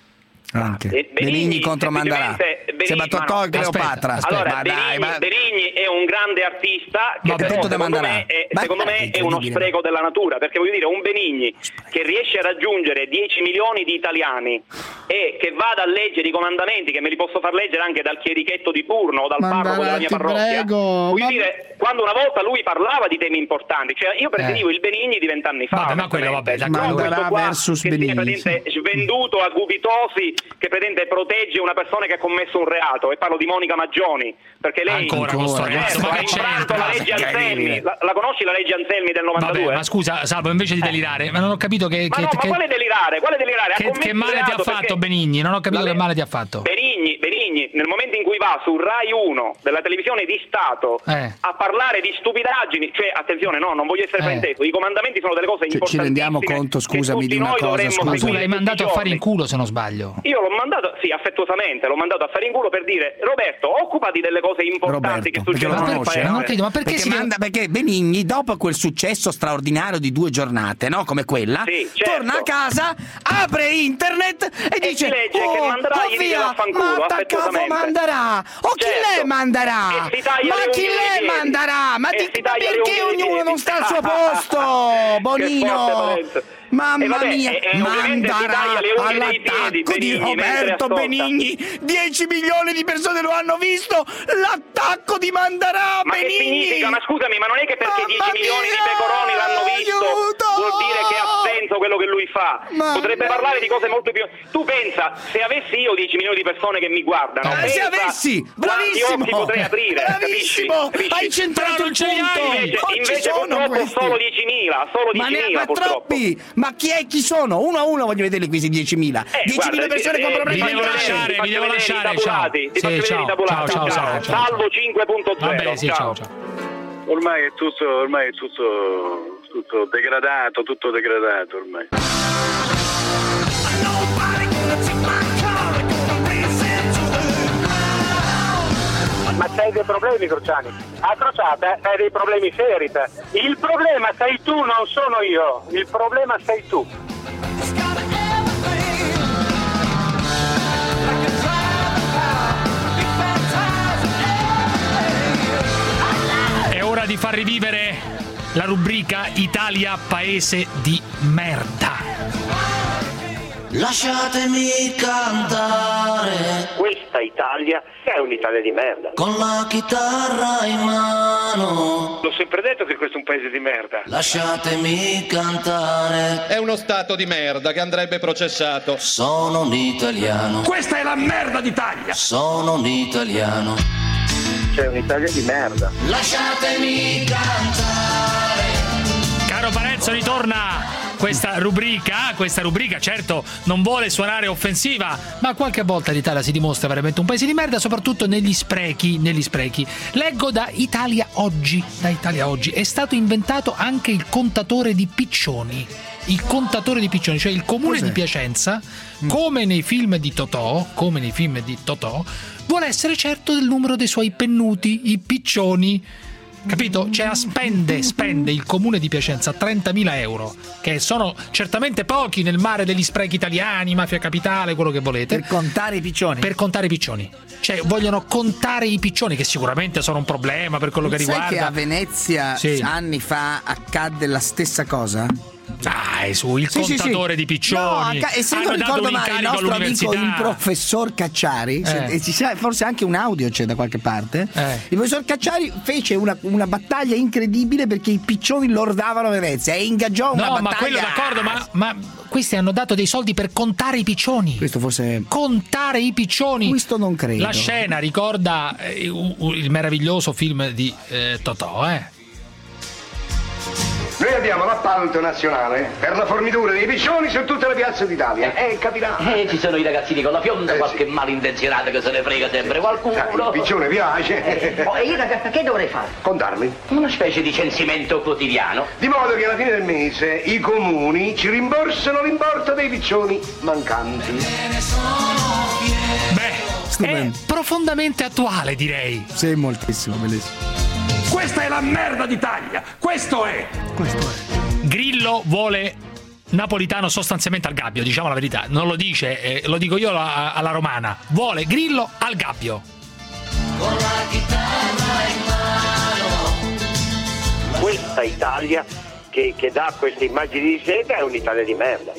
B: Anche
K: Benigni,
B: Benigni contro Mandarà.
K: semplicemente
B: Sembra
K: Benigni-
B: Totò
K: ma
B: e
K: no,
B: Cleopatra.
E: aspetta,
K: Allora,
B: ma dai,
K: Benigni,
B: ma...
K: Benigni è un grande artista che
B: Ma
K: però,
B: tutto da
K: secondo
B: Mandarà.
K: me, è,
B: Ma
K: secondo
B: è
K: me è uno
B: incredibile.
K: spreco della natura, perché voglio dire, un Benigni che riesce a raggiungere dieci milioni di italiani e che vada a leggere i comandamenti, che me li posso far leggere anche dal chierichetto di turno o dal
I: Mandarà,
K: parroco della mia
I: ti
K: parrocchia.
I: prego,
K: Voglio
I: ma-
K: dire, quando una volta lui parlava di temi importanti, cioè io preferivo
E: Eh.
K: il Benigni di vent'anni fa.
E: Vabbè, ma quello, vabbè,
K: onestamente.
E: d'accordo.
K: Non questo
I: Mandarà
K: qua
I: versus
K: che viene
I: Benigni,
K: praticamente svenduto a Gubitosi, che pretende protegge una persona che ha commesso un reato, e parlo di Monica Maggioni, perché lei
E: Ancora con sto
K: certo,
E: ragazzo, ma
K: ha
E: che
K: infranto
E: c'entra?
K: la legge Anselmi. La, la conosci la legge Anselmi del novantadue?
E: Vabbè, ma scusa, Salvo, invece di delirare, ma non ho capito che,
K: Ma
E: che,
K: no, ma
E: che,
K: quale delirare? Quale delirare? Ha
E: che,
K: commesso
E: che
K: un
E: male ti ha
K: reato
E: fatto
K: perché-
E: Benigni? Non ho capito
K: La
E: che
K: le-
E: male ti ha fatto.
K: Benigni Benigni, Benigni, nel momento in cui va su Rai uno della televisione di Stato
E: eh.
K: a parlare di stupidaggini, cioè attenzione, no, non voglio essere
E: Eh.
K: frainteso, i comandamenti sono delle cose
B: Cioè, ci rendiamo conto, scusami, di una cosa,
E: Ma tu
B: scusa.
E: l'hai mandato a fare in culo, se non sbaglio.
K: Io l'ho mandato, sì, affettuosamente, l'ho mandato a fare in culo per dire: Roberto, occupati delle cose importanti che
B: perché lo
K: succedono nel
B: conosce,
K: paese.
B: no?
E: Non credo, ma perché si
B: manda, perché Benigni, dopo quel successo straordinario di due giornate, no? Come quella,
K: Sì, certo.
B: torna a casa, apre internet e,
K: E
B: dice:
K: si legge
B: oh,
K: che Mandarà
B: oh
K: gli dice
B: via,
K: vaffanculo,
B: ma attaccavo
K: affettuosamente.
B: Mandarà, o chi
K: Certo.
B: lei Mandarà,
K: E si taglia
B: ma
K: le
B: chi
K: unghie dei
B: lei
K: piedi.
B: Mandarà, ma,
K: E
B: di,
K: si
B: ma
K: taglia le
B: perché
K: unghie dei
B: ognuno
K: piedi.
B: non sta al suo posto,
K: Che forte
B: Bonino?
K: Parenzo.
B: Mamma
K: E vabbè,
B: mia,
K: e- e ovviamente si
B: Mandarà
K: taglia le unghie dei piedi,
B: all'attacco di
K: Benigni, mentre
B: Roberto
K: ascolta.
B: Benigni. dieci milioni di persone lo hanno visto. L'attacco di Mandarà
K: Ma che
B: Benigni.
K: significa? Ma scusami, ma non è che perché
B: Mamma
K: dieci milioni di
B: mia,
K: pecoroni l'hanno visto
B: aiuto!
K: vuol dire che ha senso quello che lui fa.
B: Mamma
K: Potrebbe
B: mia.
K: parlare di cose molto più. Tu pensa, se avessi io dieci milioni di persone che mi guardano,
B: Eh, se
K: pensa
B: avessi,
K: quanti
B: bravissimo,
K: occhi potrei aprire, capisci?
B: bravissimo,
K: Capisci?
B: hai centrato
E: Però non
B: il
E: ce li hai,
B: punto.
K: Invece,
B: Non ci
K: invece
B: sono
K: purtroppo
B: questi.
K: solo diecimila, solo
B: Ma, ne,
K: diecimila
B: ma
K: purtroppo.
B: troppi, ma chi è chi sono? Uno a uno voglio vedere questi diecimila.
K: Eh,
B: diecimila
K: guarda,
B: persone
K: eh,
B: con
K: eh,
B: problemi
E: vi
K: ti
E: devo
K: faccio
E: lasciare,
K: vedere,
E: vi
K: ti
E: devo
K: faccio vedere
E: lasciare,
K: i tabulati,
E: ciao.
K: ti
E: Sì,
K: faccio vedere
E: ciao,
K: i tabulati.
E: ciao, ciao, ciao, ciao.
K: Salvo cinque punto zero.
E: Vabbè, sì, ciao, ciao.
F: Ormai è tutto, ormai è tutto, tutto degradato, tutto degradato ormai.
D: Ma c'hai dei problemi, Crociani? A Crociata hai dei problemi seri te. Il problema sei tu, non sono io. Il problema sei tu.
E: È ora di far rivivere la rubrica Italia paese di merda.
C: Lasciatemi cantare
D: Questa Italia è un'Italia di merda.
C: con la chitarra in mano.
D: L'ho sempre detto che questo è un paese di merda.
C: Lasciatemi cantare.
M: È uno stato di merda che andrebbe processato.
C: Sono un italiano.
M: Questa è la merda d'Italia.
C: Sono un italiano.
D: C'è un'Italia di merda.
C: Lasciatemi cantare.
E: Caro Parenzo, ritorna questa rubrica, questa rubrica certo non vuole suonare offensiva, ma qualche volta l'Italia si dimostra veramente un paese di merda, soprattutto negli sprechi, negli sprechi. Leggo da Italia Oggi, da Italia Oggi, è stato inventato anche il contatore di piccioni. Il contatore di piccioni, cioè il comune
B: Cos'è?
E: di Piacenza, come nei film di Totò, come nei film di Totò, vuole essere certo del numero dei suoi pennuti, i piccioni. Capito? Cioè spende, spende il comune di Piacenza trentamila euro, che sono certamente pochi nel mare degli sprechi italiani, mafia capitale, quello che volete.
B: Per contare i piccioni.
E: Per contare i piccioni. Cioè vogliono contare i piccioni, che sicuramente sono un problema per quello che
B: Sai
E: riguarda.
B: che a Venezia
E: Sì.
B: anni fa accadde la stessa cosa?
E: Dai, su, il
B: Sì, sì,
E: contatore
B: sì.
E: di piccioni.
B: No, acca- e se
E: Hanno
B: non
E: dato
B: ricordo
E: un
B: male, il
E: incarico
B: nostro amico,
E: all'università.
B: il professor Cacciari, se-
E: Eh.
B: e ci sa- forse anche un audio c'è da qualche parte.
E: Eh.
B: Il professor Cacciari fece una, una battaglia incredibile perché i piccioni lordavano Venezia e ingaggiò una
E: No,
B: battaglia.
E: ma quello d'accordo, ma, ma questi hanno dato dei soldi per contare i piccioni.
B: Questo forse.
E: Contare i piccioni.
B: Questo non credo.
E: La scena ricorda eh, u- u- il meraviglioso film di eh, Totò, eh.
N: Noi abbiamo l'appalto nazionale per la fornitura dei piccioni su tutte le piazze d'Italia. Eh, capirà.
O: Eh, ci sono i ragazzini con la fionda,
N: Eh,
O: qualche
N: sì.
O: malintenzionato che se ne frega sempre qualcuno.
N: Sai, il piccione piace.
O: Oh, e io ragazza che dovrei fare?
N: Contarli.
O: Una specie di censimento quotidiano.
N: Di modo che alla fine del mese i comuni ci rimborsano l'importo dei piccioni mancanti.
E: Beh, è profondamente attuale, direi.
B: Sì, moltissimo, bellissimo.
M: Questa è la merda d'Italia. Questo è.
E: Grillo vuole Napolitano sostanzialmente al gabbio, diciamo la verità. Non lo dice, eh, lo dico io alla, alla romana. Vuole Grillo al gabbio.
C: Con la chitarra in mano.
D: Questa Italia che, che dà queste immagini di seta è un'Italia di merda.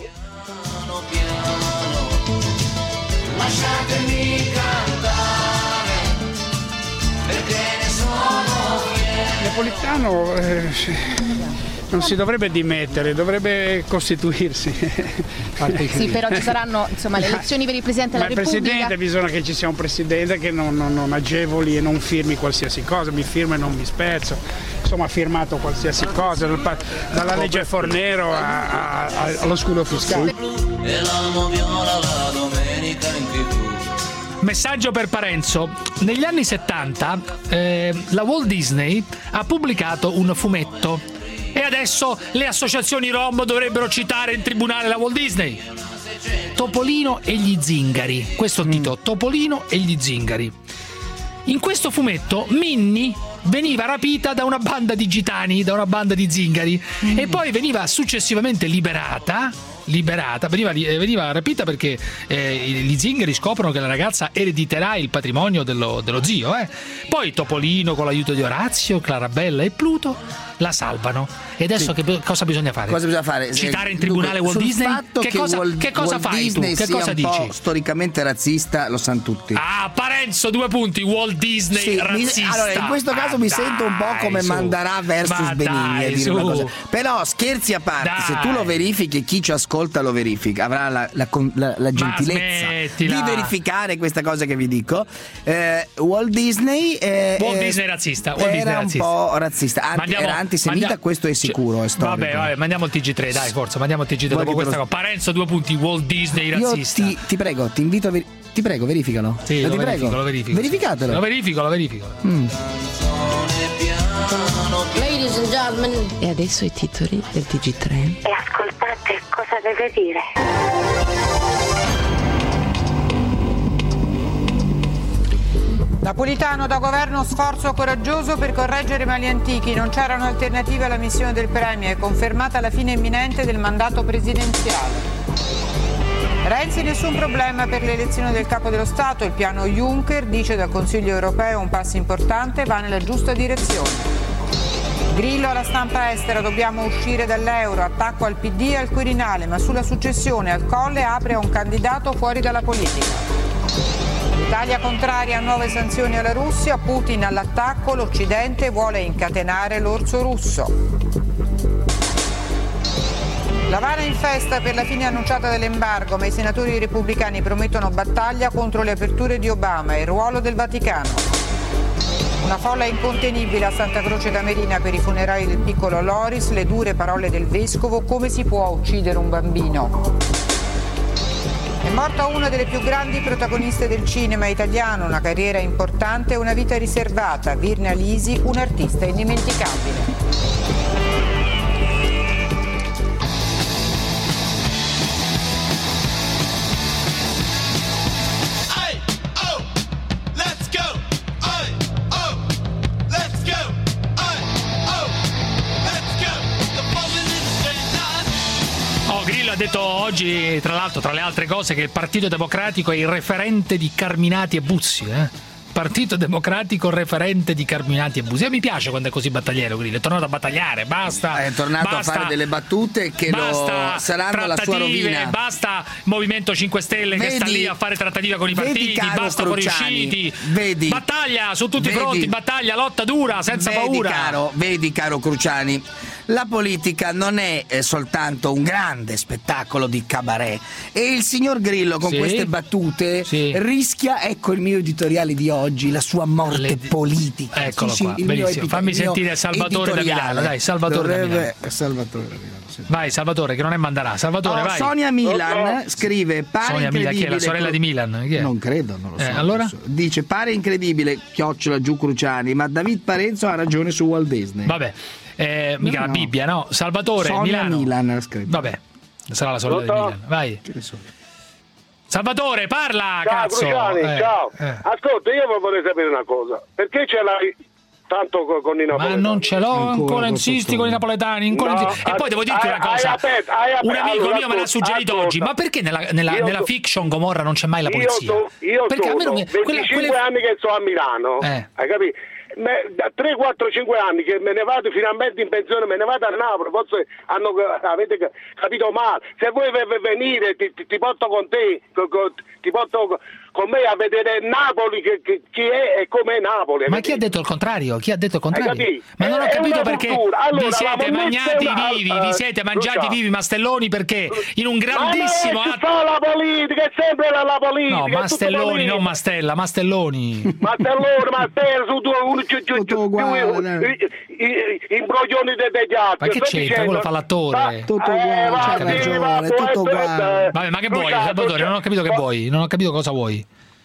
C: Lasciatemi cantare perché ne sono fiero.
I: Napolitano eh, non si dovrebbe dimettere, dovrebbe costituirsi.
J: Sì, però ci saranno insomma le elezioni per il Presidente
I: Ma
J: della
I: il
J: Repubblica.
I: Presidente, bisogna che ci sia un Presidente che non, non, non agevoli e non firmi qualsiasi cosa, mi firma e non mi spezzo. Insomma ha firmato qualsiasi cosa, dal- dalla legge Fornero a- a- allo scudo fiscale.
C: E l'amo viola la domenica in tv.
E: Messaggio per Parenzo. Negli anni settanta eh, la Walt Disney ha pubblicato un fumetto e adesso le associazioni rom dovrebbero citare in tribunale la Walt Disney. Topolino e gli zingari. Questo è il titolo, Topolino e gli zingari. In questo fumetto Minnie veniva rapita da una banda di gitani, da una banda di zingari, mm. e poi veniva successivamente liberata. Liberata, veniva, veniva rapita perché eh, gli zingari scoprono che la ragazza erediterà il patrimonio dello, dello zio. Eh. Poi Topolino, con l'aiuto di Orazio, Clarabella e Pluto, la salvano. E adesso sì. che cosa bisogna fare?
B: Cosa bisogna fare?
E: Citare in tribunale
B: Dunque,
E: Walt Disney?
B: Fatto
E: che,
B: che
E: cosa,
B: Walt,
E: che cosa
B: Walt
E: fai
B: Disney
E: tu? Che
B: sia
E: cosa
B: un
E: dici?
B: po' storicamente razzista, lo sanno tutti.
E: Ah, Parenzo, due punti. Walt Disney
B: sì,
E: razzista.
B: Mi, allora, in questo caso
E: ma
B: mi
E: dai,
B: sento un po' come
E: su.
B: Mandarà versus
E: ma
B: Benigni
E: dai,
B: a dire
E: su.
B: una cosa. Però scherzi a parte,
E: Dai.
B: se tu lo verifichi e chi ci ascolta lo verifica, avrà la, la, la, la gentilezza di verificare questa cosa che vi dico. Eh, Walt Disney eh,
E: Walt
B: eh,
E: Disney razzista. Walt
B: era
E: Disney razzista.
B: un po' razzista, Anti,
E: mandiamo,
B: era antisemita,
E: mandiamo,
B: questo è sicuro, è storico.
E: Vabbè, vabbè, mandiamo il T G tre, dai, forza, mandiamo il T G tre
B: Vuoi
E: dopo questa
B: lo...
E: cosa. Parenzo, due punti, Walt Disney razzista.
B: Io ti, ti prego, ti invito a ver- ti prego, verificalo.
E: Sì,
B: lo,
E: lo
B: ti
E: verifico,
B: prego.
E: lo verifico.
B: Verificatelo.
E: Lo verifico, lo verifico.
B: Mm.
P: Ladies and gentlemen. E adesso i titoli del T G tre.
Q: E ascoltate cosa deve dire.
R: Napolitano, da governo sforzo coraggioso per correggere i mali antichi, non c'erano alternative alla missione del Premier, confermata la fine imminente del mandato presidenziale. Renzi, nessun problema per l'elezione del capo dello Stato, il piano Juncker, dice dal Consiglio europeo un passo importante, va nella giusta direzione. Grillo alla stampa estera, dobbiamo uscire dall'euro, attacco al P D e al Quirinale, ma sulla successione al Colle apre a un candidato fuori dalla politica. L'Italia contraria a nuove sanzioni alla Russia, Putin all'attacco, l'Occidente vuole incatenare l'orso russo. L'Avana in festa per la fine annunciata dell'embargo, ma i senatori repubblicani promettono battaglia contro le aperture di Obama e il ruolo del Vaticano. Una folla incontenibile a Santa Croce Camerina per i funerali del piccolo Loris, le dure parole del vescovo, come si può uccidere un bambino? È morta una delle più grandi protagoniste del cinema italiano, una carriera importante e una vita riservata, Virna Lisi, un'artista indimenticabile.
E: Ha detto oggi, tra l'altro, tra le altre cose, che il Partito Democratico è il referente di Carminati e Buzzi, eh? Partito Democratico referente di Carminati e Buzzi. E mi piace quando è così battagliero Grillo, è tornato a battagliare, basta.
B: È tornato
E: basta,
B: a fare delle battute che
E: basta,
B: lo saranno la sua rovina.
E: Basta Movimento cinque Stelle vedi, che sta lì a fare trattativa con i partiti, basta fuoriusciti.
B: Vedi,
E: battaglia su tutti
B: vedi,
E: i fronti, battaglia, lotta dura, senza
B: vedi,
E: paura.
B: Caro, vedi caro Cruciani, la politica non è eh, soltanto un grande spettacolo di cabaret e il signor Grillo con
E: sì,
B: queste battute
E: sì.
B: rischia, ecco il mio editoriale di oggi, la sua morte Le... politica.
E: Eccolo
B: sì,
E: qua,
B: sì,
E: bellissimo. Fammi sentire Salvatore da Milano, dai, Salvatore
B: Dovrebbe...
E: da Milano.
B: Salvatore da Milano. Sì.
E: Vai Salvatore, che non è Mandarà. Salvatore,
B: oh,
E: vai.
B: Sonia Milan scrive: pare
E: Sonia
B: incredibile.
E: Milan, chi è la sorella
B: co-
E: di Milan? Chi è?
B: Non credo, non lo so.
E: Eh, allora?
B: So. Dice: pare incredibile, chiocciola giù Cruciani, ma David Parenzo ha ragione su Walt Disney.
E: Vabbè, eh, mica no, la Bibbia, no? Salvatore,
B: Sonia
E: Milano.
B: Milan scritto.
E: Vabbè, sarà la sorella di Milan. Vai. Salvatore, parla,
F: ciao,
E: cazzo.
F: Cruciani,
E: eh,
F: ciao.
E: Eh.
F: Ascolta, io vorrei sapere una cosa. Perché ce l'hai tanto con i napoletani?
E: Ma non ce l'ho ancora, ancora insisti con i napoletani ancora
F: no,
E: insisti. E poi devo dirti
F: hai,
E: una cosa,
F: hai aperto, hai aperto,
E: un amico
F: allora,
E: mio me l'ha suggerito
F: ascolta,
E: oggi, ma perché nella, nella, nella
F: so,
E: fiction Gomorra non c'è mai la polizia?
F: Io, so, io
E: perché
F: sono
E: almeno mi,
F: venticinque
E: quelle, quelle...
F: anni che sto a Milano,
E: eh.
F: hai capito? Me, da tre, quattro, cinque anni che me ne vado finalmente in pensione, me ne vado a Napoli, forse hanno, avete capito male. Se vuoi venire ti, ti, ti porto con te, ti porto con me a vedere Napoli, che, che, chi è e com'è Napoli.
E: Ma chi ha detto il contrario? Chi ha detto il contrario? Ma non ho
F: è
E: capito perché
F: allora,
E: vi siete mangiati
F: una,
E: vivi,
F: uh,
E: vi siete mangiati
F: Lucia.
E: vivi Mastelloni perché in un grandissimo
F: ma non è fa la politica, è sempre la, la politica.
E: No, Mastelloni, non Mastella, Mastelloni.
F: Mastelloni, Mastella, su due uno giù giù giù imbroglioni degli altri.
E: Ma che c'entra? Quello fa l'attore.
B: Tutto uguale, c'ha ragione, tutto uguale.
E: Vabbè, ma che vuoi, Salvatore? Non ho capito che vuoi, non ho capito cosa vuoi.
F: Eh,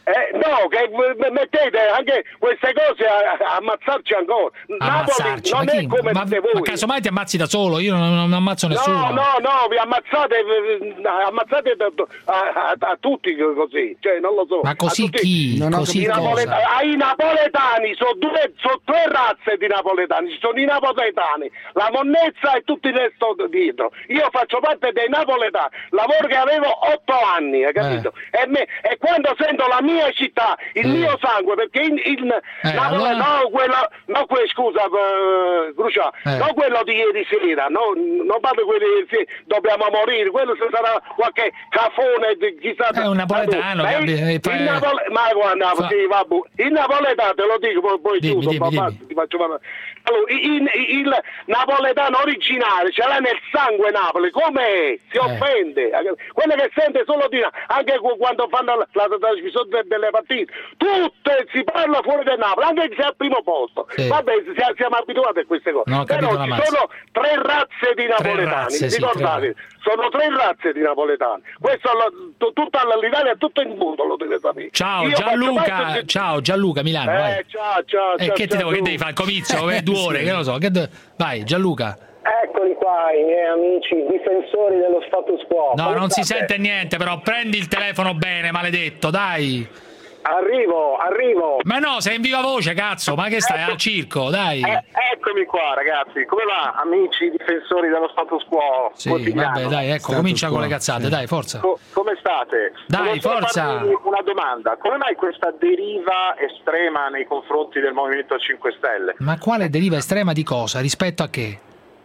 F: no, che mettete anche queste cose a, a ammazzarci ancora.
E: Ammazzarci,
F: Napoli non
E: ma chi?
F: è come
E: ma,
F: dite voi.
E: ma casomai ti ammazzi da solo, io non, non ammazzo nessuno.
F: No, no, no, vi ammazzate, ammazzate a, a, a tutti così, cioè non lo so.
E: Ma così chi?
F: Non
E: così
F: i, napole- I napoletani sono due, sono tre razze di napoletani, ci sono i napoletani, la monnezza e tutto il resto dietro. Io faccio parte dei napoletani, lavoro che avevo otto anni, hai capito? Eh. E, me, e quando sento la mia città, il eh. mio sangue, perché il, il eh, Napoli, allora... no quello, no que, scusa, uh, Crucia, eh. non quello di ieri sera, no, non parlo quello di ieri sera, dobbiamo morire, quello se sarà qualche cafone, chissà.
E: È un napoletano, ma il, il,
F: il Napole- ma guarda, fa... sì, vabbè, il napoletano te lo dico, poi, poi
E: dimmi,
F: chiuso,
E: dimmi,
F: papà,
E: dimmi.
F: ti faccio parlare. Allora, il, il napoletano originale ce l'ha nel sangue Napoli, com'è? Si
E: eh.
F: offende, quello che sente solo di anche quando fanno la, la, la trasmissione delle partite, tutte si parla fuori del Napoli, anche se è al primo posto. Sì. Vabbè, siamo abituati a queste cose.
E: No,
F: però ci sono tre razze di napoletani,
E: razze, sì,
F: ricordate? Sono tre razze di napoletani. Questo t- tutta l'Italia, tutto il mondo lo deve sapere.
E: Ciao
F: Io
E: Gianluca,
F: di...
E: ciao Gianluca Milano.
F: Eh,
E: vai.
F: ciao, ciao,
E: eh,
F: ciao.
E: Che,
F: ciao,
E: ti devo, che devi fare? Comizio, eh, due ore, sì. Che lo so. Che de... Vai, Gianluca.
S: Eccoli qua i miei amici difensori dello status quo.
E: No,
S: Come
E: non
S: state?
E: si sente niente, però prendi il telefono bene, maledetto, dai.
S: Arrivo, arrivo.
E: Ma no, sei in viva voce, cazzo, ma che stai
S: ecco,
E: al circo, dai.
S: Eh, eccomi qua, ragazzi. Come va, amici difensori dello status quo?
E: Sì, vabbè, dai, ecco, status comincia quo. Con le cazzate, sì. Dai, forza.
S: Co- come state?
E: Dai, forza.
S: Una domanda. Come mai questa deriva estrema nei confronti del Movimento cinque Stelle?
E: Ma quale deriva estrema di cosa? Rispetto a che?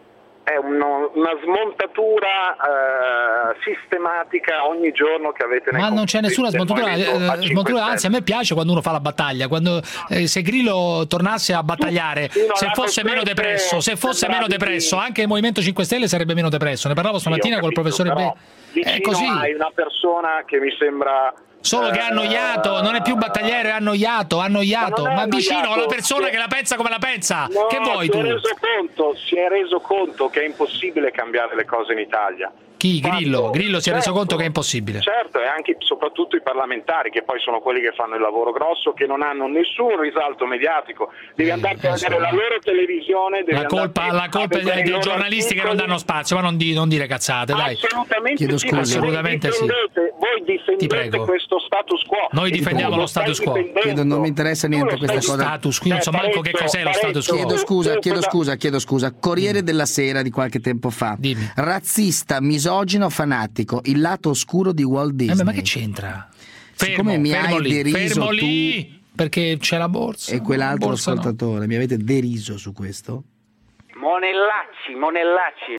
S: È uno, una smontatura eh, sistematica ogni giorno che avete nei
E: Ma non c'è nessuna smontatura, eh, smontatura, anzi a me piace quando uno fa la battaglia, quando eh, se Grillo tornasse a battagliare, sì, no, se fosse meno depresso, se fosse meno depresso, anche il Movimento cinque Stelle sarebbe meno depresso. Ne parlavo stamattina sì, col professore B.
S: È così. Hai una persona che mi sembra
E: solo che ha annoiato, non è più battagliere, è annoiato, annoiato, ma, ma vicino alla persona che... che la pensa come la pensa.
S: No,
E: che vuoi
S: si
E: tu?
S: È reso conto, si è reso conto che è impossibile cambiare le cose in Italia.
E: Chi? Grillo? Fatto, Grillo si è certo, reso conto che è impossibile.
S: Certo, e anche soprattutto i parlamentari, che poi sono quelli che fanno il lavoro grosso, che non hanno nessun risalto mediatico. Devi andare a vedere la loro televisione. Devi
E: la colpa, la colpa è dei giornalisti che non danno spazio, ma non, di, non dire cazzate, dai.
S: Assolutamente
E: Chiedo
S: sì.
E: scusa. Assolutamente sì.
S: Voi difendete questo status quo.
E: Noi difendiamo lo status quo.
B: Chiedo, non mi interessa niente questa cosa.
E: Status quo, non so manco che cos'è lo status quo.
B: Chiedo scusa, chiedo scusa, chiedo scusa. Corriere della Sera di qualche tempo fa.
E: Dimmi.
B: Razzista, misogino, fanatico. Il lato oscuro di Walt Disney.
E: Eh, ma che c'entra?
B: Siccome
E: fermo,
B: mi
E: fermo
B: hai
E: lì,
B: deriso
E: fermo
B: tu
E: lì, perché c'è la borsa.
B: E quell'altro
E: borsa
B: ascoltatore, no. Mi avete deriso su questo?
D: Monellacci, Monellacci.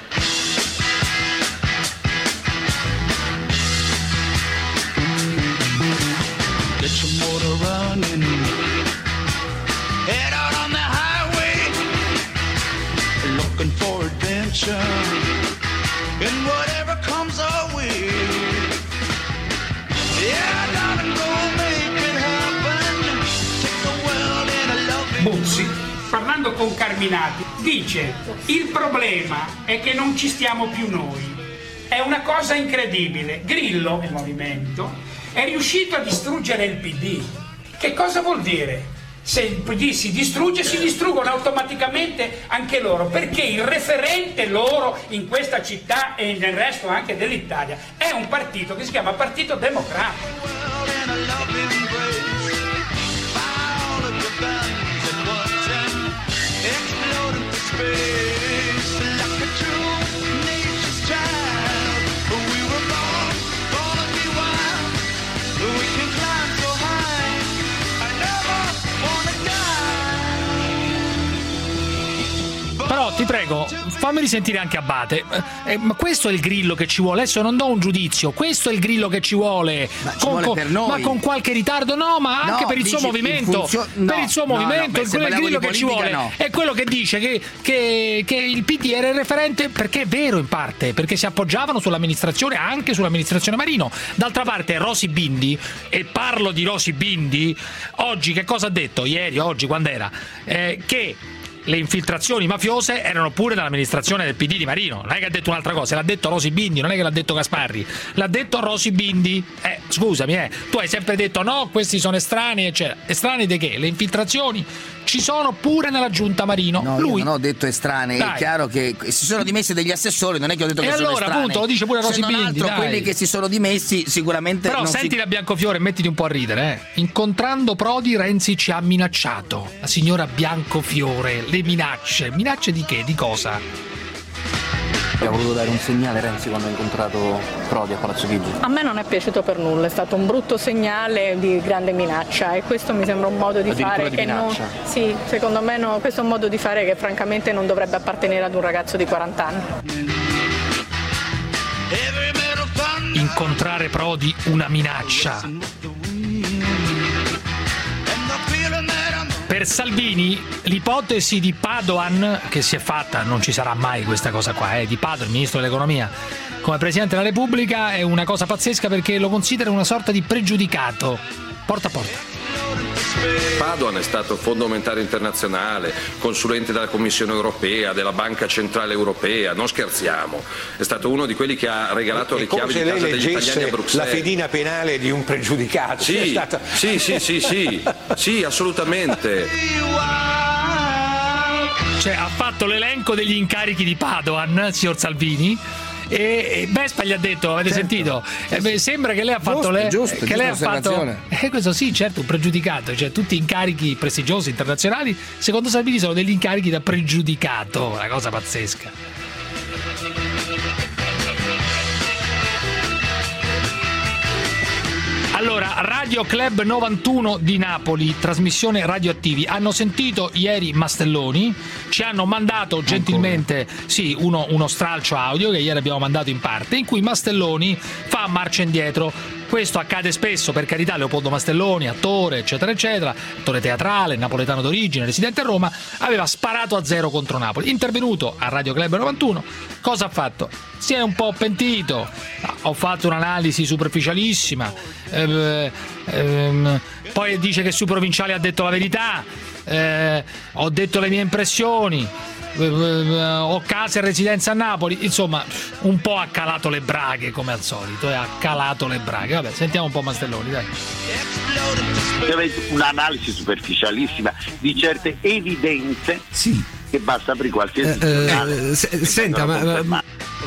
C: Get your motor running. Head out on the highway, looking for adventure. And whatever comes our way, yeah, darling, go make it happen. Take the world in a loving.
I: Buzzi, parlando con Carminati, dice: il problema è che non ci stiamo più noi. È una cosa incredibile. Grillo, il movimento, è riuscito a distruggere il P D. Che cosa vuol dire? Se il P D si distrugge, si distruggono automaticamente anche loro, perché il referente loro in questa città e nel resto anche dell'Italia è un partito che si chiama Partito Democratico.
E: Però ti prego, fammi risentire anche Abate. Eh, ma questo è il Grillo che ci vuole. Adesso non do un giudizio. Questo è il Grillo che ci vuole.
B: Ma, ci
E: con,
B: vuole per noi.
E: Ma con qualche ritardo, no, ma anche
B: no,
E: per il
B: dici,
E: suo movimento.
B: funzio- no,
E: per il suo
B: no,
E: movimento,
B: no,
E: quello è il Grillo che
B: politica,
E: ci vuole.
B: no.
E: È quello che dice che, che, che il P D era il referente, perché è vero in parte, perché si appoggiavano sull'amministrazione, anche sull'amministrazione Marino. D'altra parte Rosy Bindi, e parlo di Rosy Bindi, oggi che cosa ha detto? Ieri, oggi, quando era? Eh, che le infiltrazioni mafiose erano pure dall'amministrazione del P D di Marino. Non è che ha detto un'altra cosa, l'ha detto Rosy Bindi, non è che l'ha detto Gasparri, l'ha detto Rosy Bindi. Eh, scusami, eh, tu hai sempre detto no, questi sono estranei, eccetera. Estranei di che? Le infiltrazioni ci sono pure nella giunta Marino.
B: No,
E: Lui
B: io non ho detto estranei,
E: dai.
B: È chiaro che si sono dimessi degli assessori, non è che ho detto
E: e
B: che
E: allora,
B: sono estranei.
E: appunto, lo dice pure Rosy
B: Se non
E: Bindi,
B: altro,
E: dai.
B: quelli che si sono dimessi sicuramente
E: Però
B: non
E: senti
B: si...
E: la Biancofiore e mettiti un po' a ridere, eh. Incontrando Prodi, Renzi ci ha minacciato. La signora Biancofiore, le minacce. Minacce di che? Di cosa?
T: Abbiamo voluto dare un segnale, Renzi, quando ha incontrato Prodi a Palazzo Chigi.
U: A me non è piaciuto per nulla, è stato un brutto segnale di grande minaccia e questo mi sembra un modo di fare
T: di
U: che non... Sì, secondo me no, questo è un modo di fare che francamente non dovrebbe appartenere ad un ragazzo di quaranta anni.
E: Incontrare Prodi una minaccia. Per Salvini l'ipotesi di Padoan che si è fatta, non ci sarà mai questa cosa qua, eh, di Padoan, il ministro dell'economia, come Presidente della Repubblica è una cosa pazzesca perché lo considera una sorta di pregiudicato, porta a porta.
V: Padoan è stato fondamentale internazionale, consulente della Commissione europea, della Banca Centrale Europea, non scherziamo, è stato uno di quelli che ha regalato le chiavi di casa degli italiani a Bruxelles.
G: La fedina penale di un pregiudicato.
V: Sì,
G: è stata...
V: sì, sì, sì, sì, sì, assolutamente.
E: Cioè ha fatto l'elenco degli incarichi di Padoan, signor Salvini. E Vespa gli ha detto, avete certo, sentito? Eh, beh, sembra che lei ha fatto
B: giusto,
E: le,
B: giusto,
E: che
B: giusto
E: lei ha fatto eh, questo sì, certo, un pregiudicato, cioè tutti incarichi prestigiosi internazionali secondo Salvini sono degli incarichi da pregiudicato, una cosa pazzesca. Allora, Radio Club novantuno di Napoli, trasmissione Radioattivi, hanno sentito ieri Mastelloni, ci hanno mandato gentilmente sì, uno, uno stralcio audio che ieri abbiamo mandato in parte, in cui Mastelloni fa marcia indietro. Questo accade spesso, per carità, Leopoldo Mastelloni, attore, eccetera, eccetera, attore teatrale, napoletano d'origine, residente a Roma, aveva sparato a zero contro Napoli. Intervenuto a Radio Club novantuno, cosa ha fatto? Si è un po' pentito, ho fatto un'analisi superficialissima, eh, ehm, poi dice che sui provinciali ha detto la verità, eh, ho detto le mie impressioni, ho casa e residenza a Napoli, insomma un po' ha calato le braghe come al solito, e ha calato le braghe. Vabbè, sentiamo un po' Mastelloni, dai.
W: Un'analisi superficialissima di certe evidenze
B: sì.
W: che basta aprire qualsiasi
B: eh, eh, se, senta ma, ma...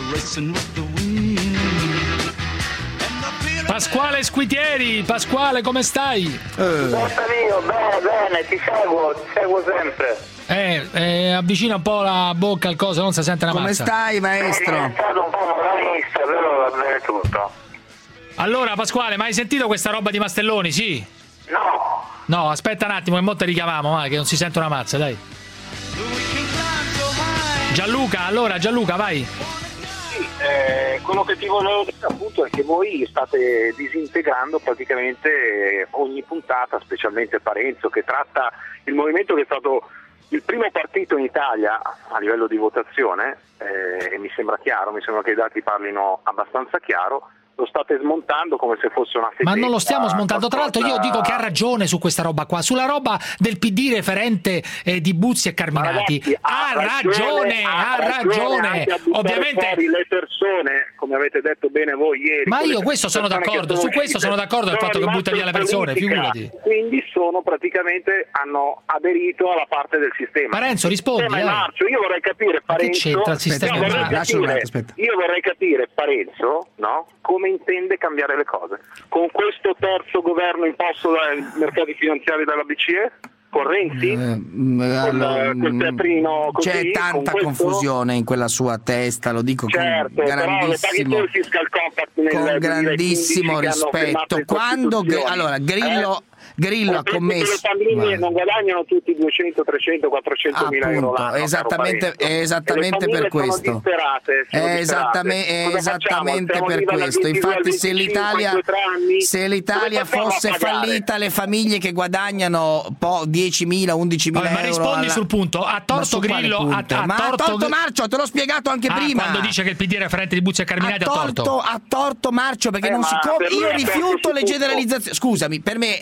E: Pasquale Squitieri, Pasquale, come stai?
W: Eh.
X: Io, bene, bene, ti seguo, ti seguo sempre.
E: Eh, eh, avvicina un po' la bocca al coso, non si sente una
B: Come
E: mazza.
B: Come stai, maestro?
X: Sono diventato un po' moralista, però va bene tutto.
E: Allora, Pasquale, ma hai sentito questa roba di Mastelloni, sì?
X: No.
E: No, aspetta un attimo, che mo te richiamiamo, ma che non si sente una mazza, dai. Gianluca, allora, Gianluca, vai.
S: Sì, eh, quello che ti volevo dire appunto è che voi state disintegrando praticamente ogni puntata, specialmente Parenzo, che tratta il movimento che è stato il primo partito in Italia a livello di votazione, eh, e mi sembra chiaro, mi sembra che i dati parlino abbastanza chiaro. Lo state smontando come se fosse una fettina.
E: Ma non lo stiamo smontando, tra l'altro io dico che ha ragione su questa roba qua, sulla roba del P D referente eh, di Buzzi e Carminati.
S: Ragazzi,
E: ha, ha ragione, ha ragione.
S: Anche a
E: Ovviamente
S: fuori le persone, come avete detto bene voi ieri.
E: Ma io questo sono d'accordo, su questo sono d'accordo del fatto che butta via le persone, figurati.
S: Quindi sono praticamente hanno aderito alla parte del sistema.
E: Ma Renzo, rispondi.
S: Eh. Io vorrei capire Parenzo.
E: Che c'entra il sistema?
S: Io vorrei,
B: Ah,
S: capire, io vorrei capire Parenzo, no? Come intende cambiare le cose con questo terzo governo imposto dai mercati finanziari dalla B C E, con Renzi,
B: eh,
S: allora, quel teatrino così,
B: c'è tanta
S: con
B: confusione in quella sua testa, lo dico
S: certo,
B: con grandissimo,
S: però il fiscal compact nel,
B: con grandissimo rispetto. Quando allora Grillo
S: eh?
B: Grillo ha commesso,
S: le famiglie non guadagnano tutti duecento, trecento, quattrocento mila euro l'anno,
B: esattamente, è esattamente per questo, è esattamente, è esattamente per questo. Infatti se l'Italia se l'Italia fosse fallita, le famiglie che guadagnano po' diecimila, undicimila euro,
E: ma rispondi
B: alla...
E: sul punto. Ha torto Grillo, ha, ha
B: ma
E: torto...
B: ha torto Marcio, te l'ho spiegato anche
E: ah,
B: prima,
E: quando dice che il P D è referente di Buzzi e Carminati, ha torto,
B: ha torto Marcio, perché
S: eh,
B: non si com- io rifiuto le
S: tutto.
B: generalizzazioni. Scusami, per me è la coerenza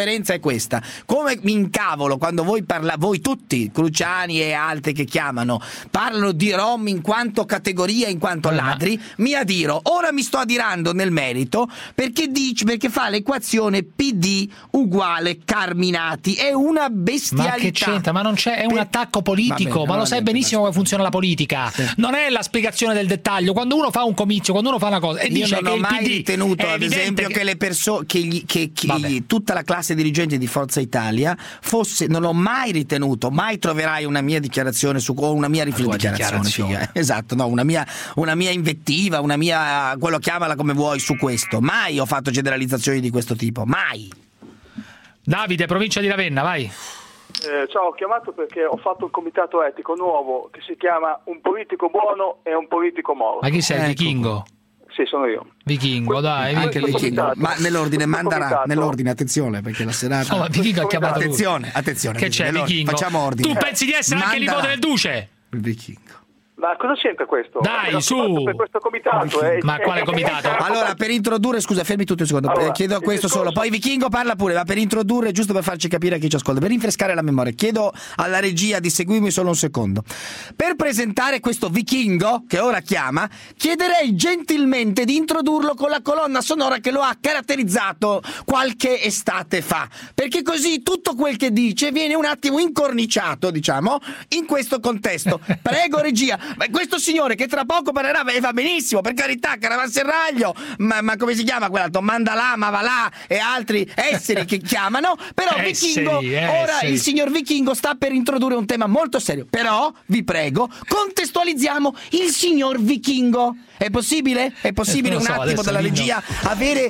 B: coerenza è questa. Come mi incavolo quando voi parla, voi tutti, Cruciani e altri che chiamano, parlano di rom in quanto categoria, in quanto ladri, mi adiro. Ora mi sto adirando nel merito perché dice, perché fa l'equazione P D uguale Carminati. È una bestialità.
E: Ma che c'entra? Ma non c'è, è un attacco politico,
B: Vabbè,
E: ma lo sai benissimo come funziona la politica.
B: Sì.
E: Non è la spiegazione del dettaglio. Quando uno fa un comizio, quando uno fa una cosa e
B: Io
E: dice
B: non
E: che
B: ho
E: il
B: mai
E: P D
B: ritenuto,
E: è
B: ad
E: evidente
B: esempio, che,
E: che
B: le persone, che, gli, che, che gli, tutta la classe dirigente di Forza Italia fosse, non ho mai ritenuto, mai troverai una mia dichiarazione su o una mia riflessione,
E: dichiarazione.
B: figa. Esatto, no, una mia, una mia invettiva, una mia, quello chiamala come vuoi su questo. Mai ho fatto generalizzazioni di questo tipo, mai.
E: Davide, provincia di Ravenna, vai.
A: Eh, ciao, ho chiamato perché ho fatto un comitato etico nuovo che si chiama Un politico buono e un politico morto.
E: Ma chi sei,
B: Ecco.
E: Vichingo?
A: Sì, sono io.
E: Vichingo, dai,
B: Anche il Vichingo, ma nell'ordine, mandarà
A: comitato.
B: nell'ordine, attenzione, perché la serata.
E: No, ma Vichingo ha chiamato lui.
B: Attenzione, attenzione.
E: Che c'è,
B: nell'ordine,
E: Vichingo?
B: Facciamo ordine.
E: Tu pensi di essere anche il
B: Mandarà.
E: nipote del duce?
B: Il Vichingo.
A: Ma cosa c'entra questo?
E: Dai,
A: Ero
E: su!
A: chiamato per questo comitato, eh.
E: Ma quale comitato?
B: Allora, per introdurre, scusa, fermi tutti un secondo,
A: Allora,
B: eh, chiedo
A: il
B: questo
A: discorso-
B: solo, poi Vichingo parla pure, ma per introdurre, giusto per farci capire a chi ci ascolta, per rinfrescare la memoria, chiedo alla regia di seguirmi solo un secondo. Per presentare questo Vichingo, che ora chiama, chiederei gentilmente di introdurlo con la colonna sonora che lo ha caratterizzato qualche estate fa, perché così tutto quel che dice viene un attimo incorniciato, diciamo, in questo contesto. Prego, regia. Ma questo signore che tra poco parlerà e va benissimo, per carità, Caravanserraglio, ma, ma come si chiama quell'altro? Mandalà, Mavalà e altri esseri che chiamano, però
E: Esseri,
B: Vichingo, ora
E: esseri.
B: il signor Vichingo sta per introdurre un tema molto serio, però vi prego, contestualizziamo il signor Vichingo. È possibile? È possibile
E: Eh, non
B: un
E: lo so,
B: attimo
E: adesso
B: dalla
E: Lino.
B: regia avere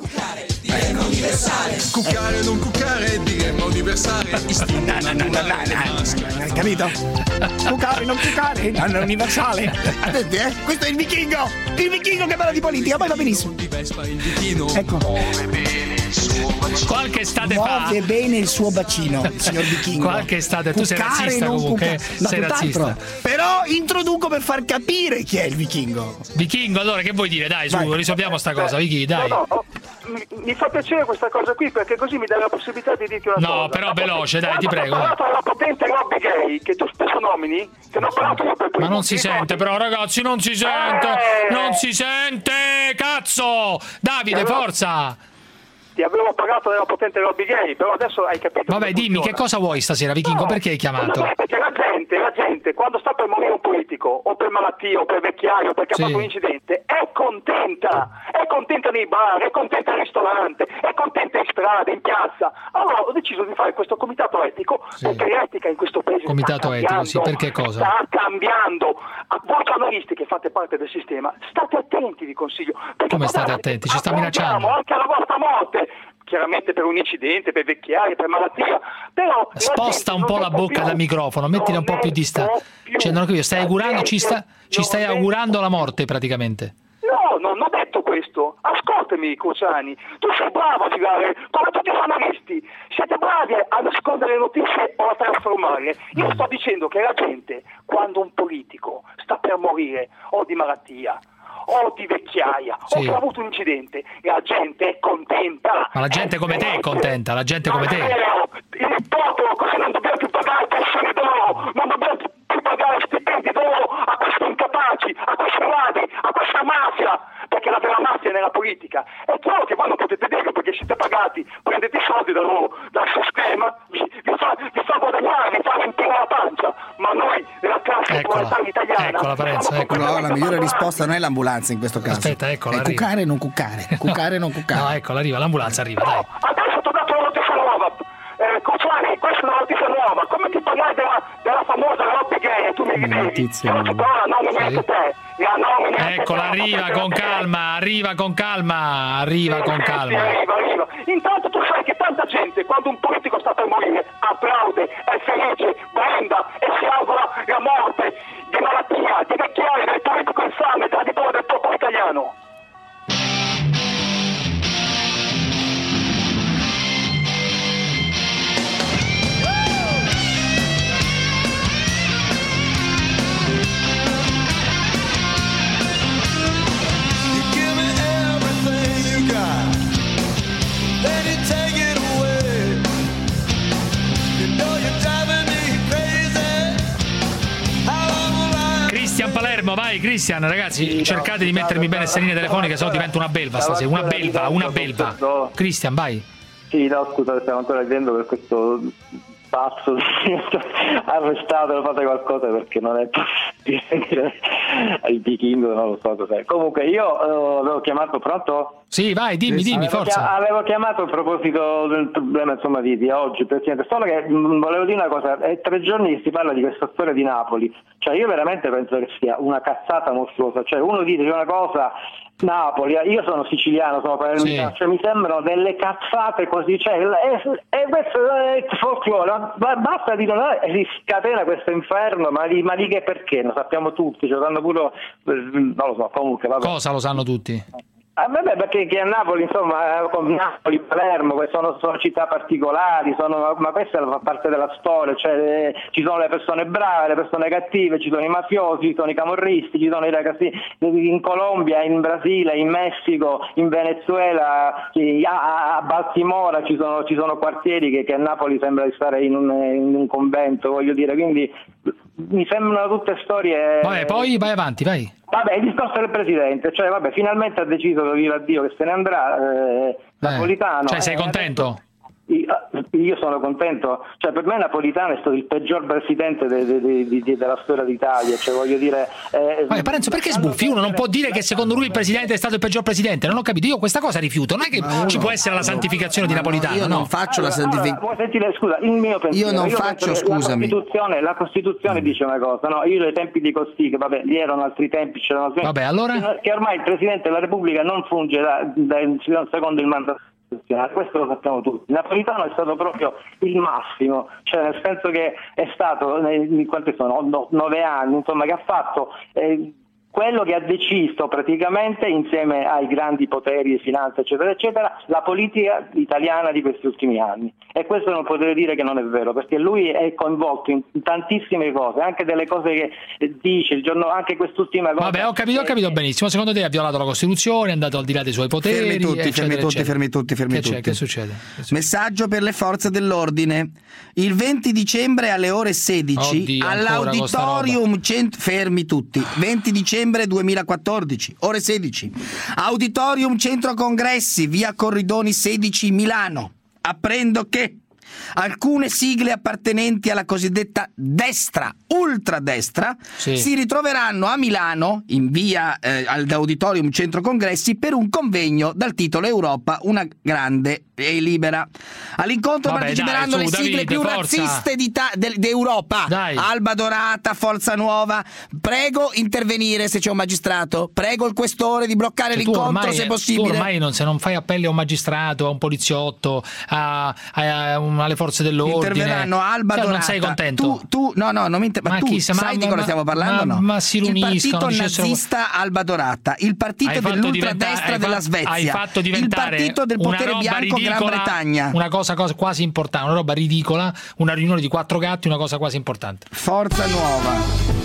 H: Cuccare, non cuccare, diremmo universale. Istinto naturale.
B: Hai capito? Cuccare, non cuccare, non è universale. Attenti, eh? Questo è il Vichingo! Il Vichingo che parla di politica, poi va benissimo. Ecco.
E: Qualche estate fa,
B: Muove bene il suo bacino, il signor Vichingo.
E: qualche estate, tu sei
B: Cuccare,
E: razzista
B: non
E: comunque,
B: cuccare. No,
E: sei
B: tutt'altro.
E: razzista.
B: Però introduco per far capire chi è il Vichingo.
E: Vichingo, allora che vuoi dire? Dai, su,
B: Vai.
E: risolviamo sta cosa, Vicky, dai.
A: No, no, mi, mi fa piacere questa cosa qui perché così mi dà la possibilità di dirti una
E: No,
A: cosa.
E: però
A: La pot-
E: veloce, dai, ti
A: quando
E: prego,
A: ho parlato della potente lobby gay che tu spesso nomini, te ne ho parlato io per primo.
E: Ma non si
A: Ti
E: sente,
A: ricordi?
E: però, ragazzi, non si sente!
A: Eh.
E: Non si sente! Cazzo! Davide,
A: Allora-
E: forza!
A: Ti avevo parlato della potente lobby gay, però adesso hai capito.
E: Vabbè,
A: come
E: dimmi,
A: funziona.
E: che cosa vuoi stasera, Vichingo?
A: No,
E: Perché hai chiamato?
A: no, perché la gente, la gente, quando sta per morire un politico, o per malattia, o per vecchiaia, o perché
E: Sì.
A: ha fatto un incidente, è contenta, è contenta nei bar, è contenta al ristorante, è contenta in strada, in piazza. Allora ho deciso di fare questo comitato etico,
E: Sì.
A: perché l'etica in questo paese
E: Comitato
A: sta
E: etico,
A: cambiando,
E: sì, perché cosa?
A: Sta cambiando. A voi giornalisti che fate parte del sistema, state attenti, vi consiglio. perché
E: Come state
A: guardate,
E: attenti? Ci sta
A: affrontiamo
E: minacciando.
A: anche alla vostra morte. Chiaramente per un incidente, per vecchiaia, per malattia, però la
E: Sposta
A: gente
E: un
A: non
E: po'
A: ne
E: la
A: può
E: bocca
A: più.
E: dal microfono, mettila un po' più distante. Cioè, non ho capito, stai augurando, ci, sta, ci stai augurando la morte praticamente.
A: No, non ho detto questo. Ascoltami, Cruciani. Tu sei bravo a girare, come tutti i giornalisti. Siete bravi a nascondere le notizie o a trasformarle. Io sto dicendo che la gente, quando un politico sta per morire o di malattia, o di vecchiaia,
E: Sì.
A: o che ha avuto un incidente, la gente è contenta.
E: Ma la gente come te è contenta, la gente come te.
A: Il popolo, così non dobbiamo più pagare pensioni d'oro, non dobbiamo più pagare stipendi d'oro a questi incapaci, a questi ladri, a questa mafia, perché la vera mafia è nella politica. È chiaro che voi non potete dirlo perché siete pagati, prendete i soldi da loro, dal sistema, vi, vi, fa, vi fa guadagnare, vi fa riempire la pancia, ma noi, la classe
E: Eccola,
A: proletaria italiana...
E: eccola Parenzo, eccola.
B: No, la migliore risposta non è l'ambulanza in questo caso.
E: Aspetta, eccola,
B: È
E: arriva.
B: cuccare, non cuccare. Cuccare, non cuccare.
E: No, eccola, arriva, l'ambulanza arriva, dai.
A: Adesso ti ho dato una notizia nuova. Eh, Cruciani, questa è una notizia nuova. Come ti parlai della, della famosa lobby gay? Tu mi ridevi.
B: Notizia
A: Io ti
B: nuova.
A: parlo la nomini anche te. La nomini anche
E: Eccola,
A: te.
E: arriva con calma, arriva con calma, arriva con
A: Sì,
E: calma.
A: arriva, arriva. Intanto tu sai che tanta gente, quando un politico sta per morire, applaude, è felice, brenda e si augura la morte di malattia, di vecchiaia, del politico infame, traditore del popolo italiano.
H: Give me everything you got, then you take it away.
E: Fermo, vai Cristian, ragazzi, cercate di mettermi bene queste linee telefoniche, sennò diventa una belva stasera, una belva, una belva. Cristian, vai.
K: Sì, no, scusa, stiamo ancora ridendo per questo pazzo arrestato, fate qualcosa perché non è possibile il pichingo, non lo so cos'è. Comunque io uh, avevo chiamato, pronto?
E: Sì, vai, dimmi, dimmi,
K: avevo
E: forza.
K: Chia- avevo chiamato a proposito del problema insomma di, di oggi, Presidente, solo che mh, volevo dire una cosa, è tre giorni che si parla di questa storia di Napoli, cioè io veramente penso che sia una cazzata mostruosa, cioè uno dice una cosa, Napoli, io sono siciliano, sono palermitano, sì. Cioè mi sembrano delle cazzate così, cioè e questo è folklore, basta dire no, si scatena questo inferno, ma di, ma di che perché? Lo sappiamo tutti, ce lo sanno pure, non lo so, comunque vabbè.
E: Cosa lo sanno tutti?
K: Ah, vabbè, perché che a Napoli, insomma, con Napoli, Palermo, sono, sono città particolari, sono, ma questa fa parte della storia, cioè eh, ci sono le persone brave, le persone cattive, ci sono i mafiosi, ci sono i camorristi, ci sono i ragazzi in Colombia, in Brasile, in Messico, in Venezuela, a, a Baltimora ci sono, ci sono quartieri che, che a Napoli sembra di stare in un, in un convento, voglio dire, quindi mi sembrano tutte storie.
E: Vabbè, poi vai avanti, vai.
K: Vabbè, il discorso del Presidente, cioè vabbè, finalmente ha deciso, viva Dio, che se ne andrà eh, Napolitano.
E: Cioè sei
K: eh,
E: contento?
K: Io sono contento, cioè per me Napolitano è stato il peggior presidente de, de, de, de, de, della storia d'Italia, cioè voglio dire eh,
E: Vabbè, Parenzo, perché sbuffi? Uno non può dire che secondo lui il presidente è stato il peggior presidente, non ho capito, io questa cosa rifiuto, non è che uno, ci può essere la santificazione di Napolitano.
B: Io
E: no.
B: non faccio
K: allora,
B: la santificazione.
K: Allora, sentire, scusa, il mio pensiero,
B: io non
K: io
B: faccio, scusami.
K: La Costituzione, la Costituzione mm. dice una cosa, no? Io ai tempi di Cossiga, vabbè, lì erano altri tempi, c'erano altri
E: vabbè, allora?
K: che ormai il Presidente della Repubblica non funge da, da, secondo il mandato. Questo lo sappiamo tutti. Napolitano è stato proprio il massimo, cioè nel senso che è stato in quanti sono no, nove anni, insomma, che ha fatto eh, quello che ha deciso praticamente insieme ai grandi poteri di finanza eccetera eccetera la politica italiana di questi ultimi anni, e questo non potete dire che non è vero, perché lui è coinvolto in tantissime cose, anche delle cose che dice il giorno, anche quest'ultima cosa.
E: Vabbè, ho capito, ho capito benissimo. Secondo te ha violato la Costituzione, è andato al di là dei suoi poteri,
B: fermi tutti,
E: eccetera,
B: fermi tutti,
E: eccetera.
B: fermi tutti, fermi
E: che
B: tutti.
E: C'è? Che succede? Che succede?
B: Messaggio per le forze dell'ordine. Il venti dicembre alle ore sedici
E: Oddio,
B: all'Auditorium cent... fermi tutti. venti dicembre duemilaquattordici, ore sedici. Auditorium Centro Congressi, via Corridoni sedici, Milano. Apprendo che alcune sigle appartenenti alla cosiddetta destra, ultradestra,
E: sì.
B: si ritroveranno a Milano, in via eh, all'Auditorium Centro Congressi, per un convegno dal titolo Europa, una grande e libera. All'incontro
E: Vabbè,
B: parteciperanno
E: dai, su,
B: le sigle
E: Davide,
B: più
E: forza.
B: razziste d'Ita- de- d'Europa.
E: Dai.
B: Alba Dorata, Forza Nuova. Prego intervenire se c'è un magistrato. Prego il questore di bloccare
E: Cioè, tu
B: l'incontro
E: ormai,
B: se possibile.
E: Tu ormai non, se non fai appelli a un magistrato, a un poliziotto, a, a, a un, alle forze dell'ordine,
B: interverranno Alba
E: cioè,
B: Dorata.
E: non sei contento?
B: Tu, tu no, no, non mi inter- ma,
E: Ma
B: tu
E: chi sa-
B: sai
E: ma-
B: di cosa
E: ma-
B: stiamo parlando?
E: ma-
B: no?
E: ma si
B: il
E: riuniscono,
B: partito
E: dicessero-
B: nazista Alba Dorata, il partito
E: Hai fatto
B: dell'ultradestra
E: diventa- hai
B: della
E: fa-
B: Svezia,
E: hai fatto
B: il
E: diventare
B: partito del
E: una
B: potere
E: roba
B: bianco
E: ridicola,
B: Gran Bretagna.
E: Una cosa, cosa quasi importante, una roba ridicola, una riunione di quattro gatti, una cosa quasi importante.
B: Forza Nuova.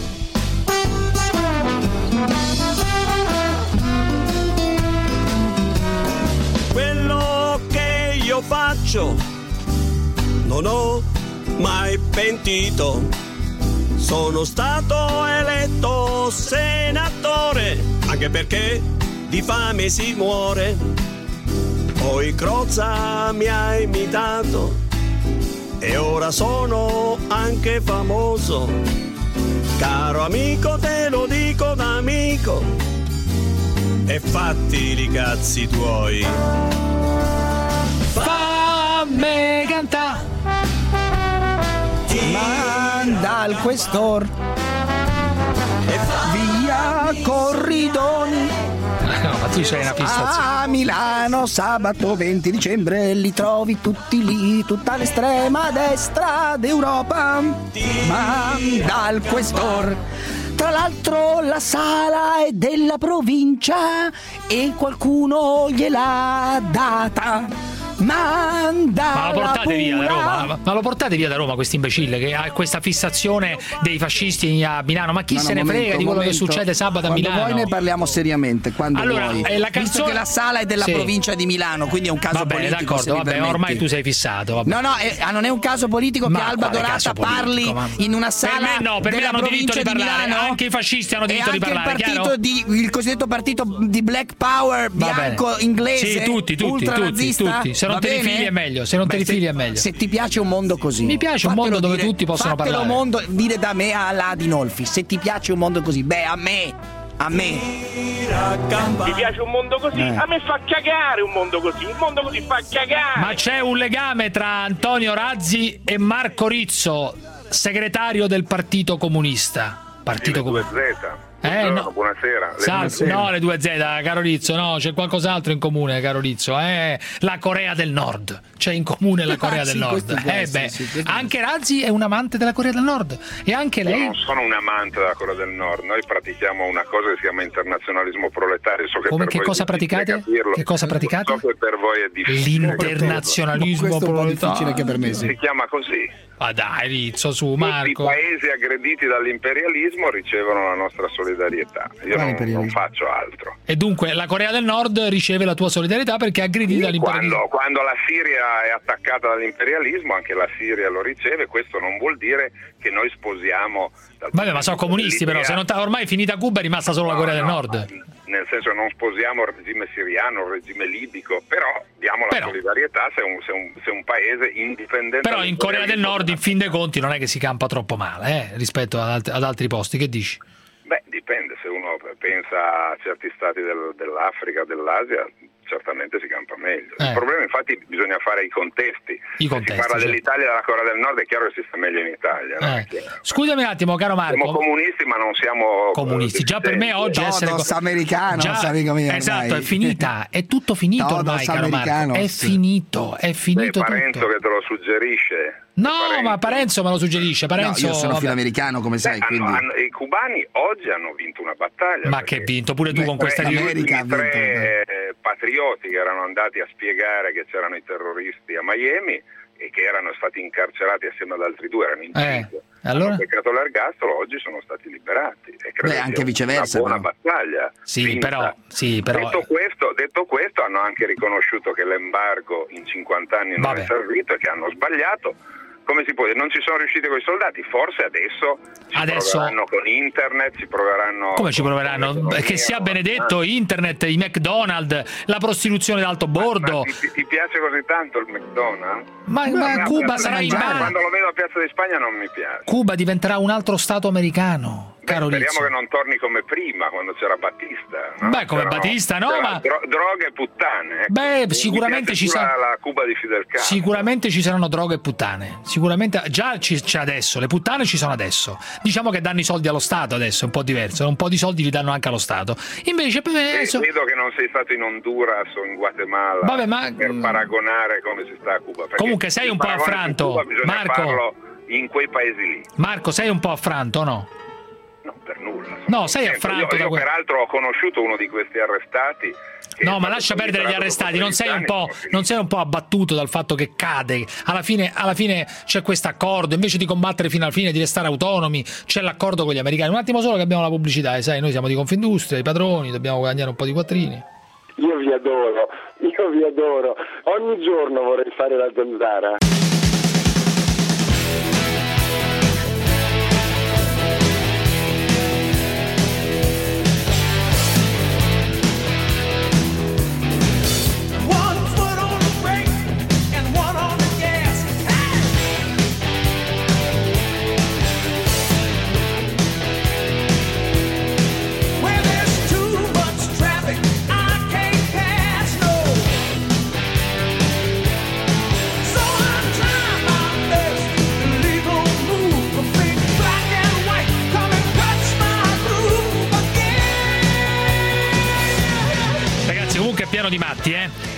L: Quello che io faccio non ho mai pentito. Sono stato eletto senatore, anche perché di fame si muore. Poi Crozza mi ha imitato e ora sono anche famoso. Caro amico, te lo dico da amico, e fatti li cazzi tuoi.
E: Fammi cantà,
B: Manda al questor via Corridoni
E: no, ma tu sei una fissazione.
B: a Milano sabato venti dicembre, li trovi tutti lì, tutta l'estrema destra d'Europa. Manda al questor. Tra l'altro la sala è della provincia e qualcuno gliel'ha data. Manda
E: Ma lo portate
B: la
E: via da
B: pura.
E: Roma? Ma, ma lo portate via da Roma questo imbecille che ha questa fissazione dei fascisti a Milano? Ma chi
B: No, no,
E: se ne
B: momento,
E: frega di quello
B: momento.
E: che succede sabato a
B: Quando
E: Milano?
B: vuoi ne parliamo seriamente, quando
E: Allora,
B: vuoi.
E: eh, la
B: Visto
E: canzone-
B: che la sala è della
E: Sì.
B: provincia di Milano, quindi è un caso
E: Va bene,
B: politico, se
E: d'accordo,
B: mi
E: vabbè,
B: permetti.
E: ormai tu sei fissato. Vabbè.
B: No, no, eh, ah, non è un caso politico
E: Ma
B: che Alba
E: quale
B: Dorata
E: caso politico,
B: parli
E: ma-
B: in una
E: Per
B: sala
E: me no, per me
B: della
E: hanno diritto
B: provincia
E: di
B: di
E: parlare.
B: Milano?
E: Anche i fascisti hanno
B: E
E: diritto di
B: anche
E: parlare,
B: il partito
E: chiaro?
B: di il cosiddetto partito di Black Power
E: Va bene.
B: bianco inglese,
E: Sì, tutti, tutti, tutti,
B: ultranazista?
E: tutti. Se non
B: Va
E: te li
B: bene?
E: fili è meglio, se non te
B: Beh,
E: li fili è meglio.
B: Se ti piace un mondo così.
E: Mi piace un
B: fatelo
E: mondo dove
B: dire-
E: tutti possono
B: fatelo
E: parlare.
B: mondo dire da me a Ladi Nolfi, se ti piace un mondo così. Beh, a me, a me.
A: Ti piace un mondo così?
B: Eh.
A: A me fa cagare un mondo così, un mondo così fa cagare.
E: Ma c'è un legame tra Antonio Razzi e Marco Rizzo, segretario del Partito Comunista. Partito Comunista.
J: Z.
E: Eh,
J: Buongiorno,
E: no.
J: buonasera. Le-
E: Salve. No, le due Z, caro Rizzo, no, c'è qualcos'altro in comune, caro Rizzo, eh, la Corea del Nord. C'è in comune la Corea
J: Ah,
E: del
J: sì,
E: Nord.
J: questo può
E: Eh
J: essere,
E: beh,
J: sì, questo
E: anche Razzi è un amante della Corea del Nord e anche
J: Io
E: lei.
J: non sono un amante della Corea del Nord, noi pratichiamo una cosa che si chiama internazionalismo proletario. So che
E: Come
J: per
E: che
J: voi
E: cosa
J: è difficile
E: praticate?
J: capirlo.
E: Che cosa praticate?
J: So che per voi è difficile
E: L'internazionalismo
J: capirlo.
E: proletario.
J: Si chiama così.
E: Ma dai, Rizzo, su,
J: Tutti
E: Marco.
J: i paesi aggrediti dall'imperialismo ricevono la nostra solidarietà. Io non, non faccio altro.
E: E dunque la Corea del Nord riceve la tua solidarietà perché è aggredita dall'imperialismo.
J: Quando, quando la Siria è attaccata dall'imperialismo, anche la Siria lo riceve. Questo non vuol dire che noi sposiamo. Dal
E: Vabbè, ma sono comunisti però, se non ta- ormai è finita Cuba è rimasta solo la Corea del Nord.
J: Nel senso che non sposiamo il regime siriano, il regime libico, però diamo la
E: Però.
J: solidarietà se un, se, un, se un paese indipendente.
E: Però in Corea del Nord in fin dei conti non è che si campa troppo male, eh, rispetto ad, alt- ad altri posti, che dici?
J: Beh, dipende, se uno pensa a certi stati del- dell'Africa, dell'Asia, certamente si campa meglio.
E: Eh.
J: Il problema infatti bisogna fare i contesti.
E: I
J: Se
E: contesti,
J: si parla
E: certo.
J: dell'Italia e della Corea del Nord, è chiaro che si sta meglio in Italia. no?
E: Eh. Scusami un attimo, caro Marco.
J: Siamo comunisti, ma non siamo
E: Comunisti, già per me oggi essere
B: Todos americano,
E: Già-
B: amico mio,
E: esatto,
B: ormai.
E: è finita, è tutto finito
B: Todos
E: ormai, caro Marco.
B: americanos.
E: È finito, è finito
J: Beh, Parenzo
E: tutto.
J: che te lo suggerisce.
E: No, ma Parenzo me lo suggerisce, Parenzo.
B: No, io sono
E: vabbè.
B: filamericano, come sai,
J: Hanno-
B: quindi.
J: hanno- I cubani oggi hanno vinto una battaglia.
E: Ma che hai vinto pure tu
J: Beh,
E: con questa
J: tre-
B: America ha
J: i tre eh, patrioti che erano andati a spiegare che c'erano i terroristi a Miami e che erano stati incarcerati assieme ad altri due, erano in
E: Eh,
J: cinque.
E: allora?
J: Hanno peccato l'ergastolo, oggi sono stati liberati. E credo
B: Beh, anche
J: sia
B: viceversa,
J: una buona
B: però.
J: battaglia.
E: Sì,
J: vinta.
E: però, sì, però
J: Detto questo, detto questo, hanno anche riconosciuto che l'embargo in cinquanta anni non
E: Vabbè.
J: è servito e che hanno sbagliato. Come si può dire? Non ci sono riusciti con i soldati, forse adesso ci
E: Adesso-
J: proveranno con internet, ci proveranno.
E: come ci
J: con-
E: proveranno?
J: con l'economia,
E: Che sia
J: con-
E: benedetto internet, i McDonald's, la prostituzione d'alto bordo.
J: Ma ti, ti piace così tanto il McDonald's?
E: Ma-
J: Beh,
E: ma
J: a me
E: Cuba
J: Piazza
E: sarà
J: di
E: in
J: Spagna,
E: mano.
J: Quando lo vedo a Piazza di Spagna non mi piace.
E: Cuba diventerà un altro stato americano, caro
J: Speriamo
E: Rizzo.
J: che non torni come prima, quando c'era Battista. no?
E: Beh, come
J: C'erano-
E: Battista, no,
J: c'era
E: ma-
J: dro- droghe e puttane. ecco.
E: Beh,
J: Mi
E: sicuramente
J: piace
E: ci
J: più
E: sa-
J: la, la Cuba di Fidel Castro.
E: Sicuramente ci saranno droghe e puttane. Sicuramente già ci- c'è adesso, le puttane ci sono adesso. Diciamo che danno i soldi allo Stato adesso, è un po' diverso, un po' di soldi li danno anche allo Stato. Invece per me,
J: Eh,
E: adesso-
J: Vedo che non sei stato in Honduras o in Guatemala
E: Vabbè, ma-
J: per paragonare come si sta a Cuba. perché
E: Comunque sei
J: il
E: un po'
J: paragone su
E: affranto,
J: Cuba bisogna
E: Marco.
J: farlo in quei paesi lì.
E: Marco, sei un po' affranto o no?
J: No, per nulla.
E: No, sei
J: Sento,
E: affranto
J: Io,
E: da
J: io
E: que-
J: peraltro ho conosciuto uno di questi arrestati. che
E: No,
J: è
E: ma
J: stato
E: lascia perdere gli
J: commiserato
E: arrestati, non sei un po',
J: britannico.
E: non sei un po' abbattuto dal fatto che cade. Alla fine, alla fine c'è questo accordo, invece di combattere fino alla fine, di restare autonomi, c'è l'accordo con gli americani. Un attimo solo che abbiamo la pubblicità, e sai, noi siamo di Confindustria, i padroni, dobbiamo guadagnare un po' di quattrini.
M: Io vi adoro, io vi adoro. Ogni giorno vorrei fare la zanzara.
C: One foot on the brake and one on the gas. Where there's too much traffic, I can't pass, no. So I'm trying my best to leave on move. A big black and white, come and touch my groove again.
E: Ragazzi, comunque è pieno di matti, eh.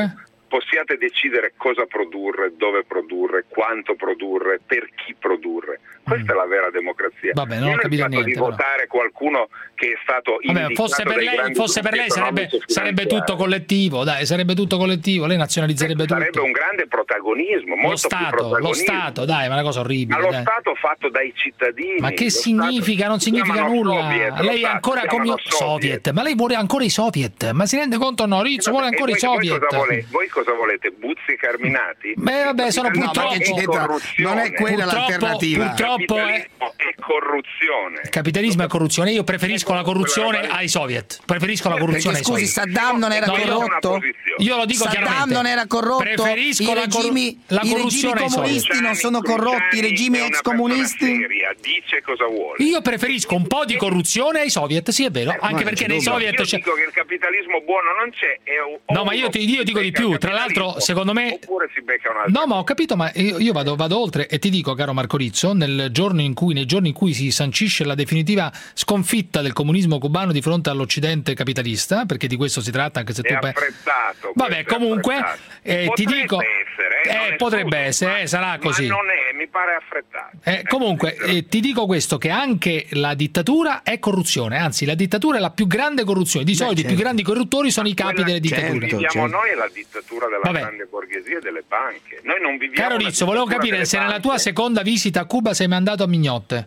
E: comunque?
J: possiate decidere cosa produrre, dove produrre, quanto produrre, per chi produrre. Questa mm. è la vera democrazia.
E: Vabbè, non ho capito niente,
J: di
E: però.
J: votare qualcuno che è stato
E: Vabbè, fosse per lei, fosse per lei sarebbe, sarebbe tutto collettivo, dai, sarebbe tutto collettivo, lei nazionalizzerebbe tutto.
J: Sarebbe un grande protagonismo, molto
E: lo Stato,
J: più protagonismo.
E: Lo Stato, dai, ma è una cosa orribile.
J: Ma lo
E: dai.
J: Stato fatto dai cittadini.
E: Ma che
J: lo
E: significa?
J: Stato,
E: non significa nulla.
J: Soviet,
E: lei è ancora come soviet. soviet, ma lei vuole ancora i soviet. Ma si rende conto no? Rizzo vuole ancora
J: voi,
E: i soviet.
J: Voi cosa, volete? voi cosa volete? Buzzi e Carminati?
E: Beh, vabbè, sono purtroppo.
B: No, non è quella
E: purtroppo,
B: l'alternativa.
E: Purtroppo è.
J: è corruzione.
E: Capitalismo è corruzione. Io preferisco la corruzione ai soviet. Preferisco la corruzione ai
B: soviet. Scusi, Saddam non era
E: no,
B: corrotto?
E: Io lo dico
B: Saddam
E: chiaramente.
B: Saddam non era corrotto?
E: Preferisco
B: I regimi,
E: la,
B: i regimi comunisti non sono corrotti, i regimi ex comunisti?
J: Dice cosa vuole.
E: Io preferisco un po' di corruzione ai soviet, sì è vero, anche perché nei soviet
J: io
E: c'è.
J: dico che il capitalismo buono non c'è.
E: No, ma io, ti, io dico di più, tra l'altro, secondo me.
J: Oppure si becca un altro.
E: No, ma ho capito, ma io, io vado, vado oltre e ti dico, caro Marco Rizzo, nel giorno in cui, nei giorni in cui si sancisce la definitiva sconfitta del comunismo cubano di fronte all'Occidente capitalista, perché di questo si tratta, anche se tu.
J: È affrettato.
E: Vabbè, comunque, eh, ti dico.
J: Essere,
E: eh, potrebbe
J: scuso,
E: essere,
J: ma,
E: eh, sarà così.
J: Ma non è, mi pare affrettato.
E: Eh, comunque, eh, ti dico questo, che anche la dittatura è corruzione, anzi la dittatura è la più grande corruzione. Di solito certo. I più grandi corruttori sono i capi
J: Quella,
E: delle dittature.
J: Certo, viviamo certo. Noi è la dittatura della
E: Vabbè.
J: grande borghesia e delle banche. Noi non viviamo.
E: Caro Rizzo, volevo capire se nella tua seconda visita a Cuba sei mandato a Mignotte.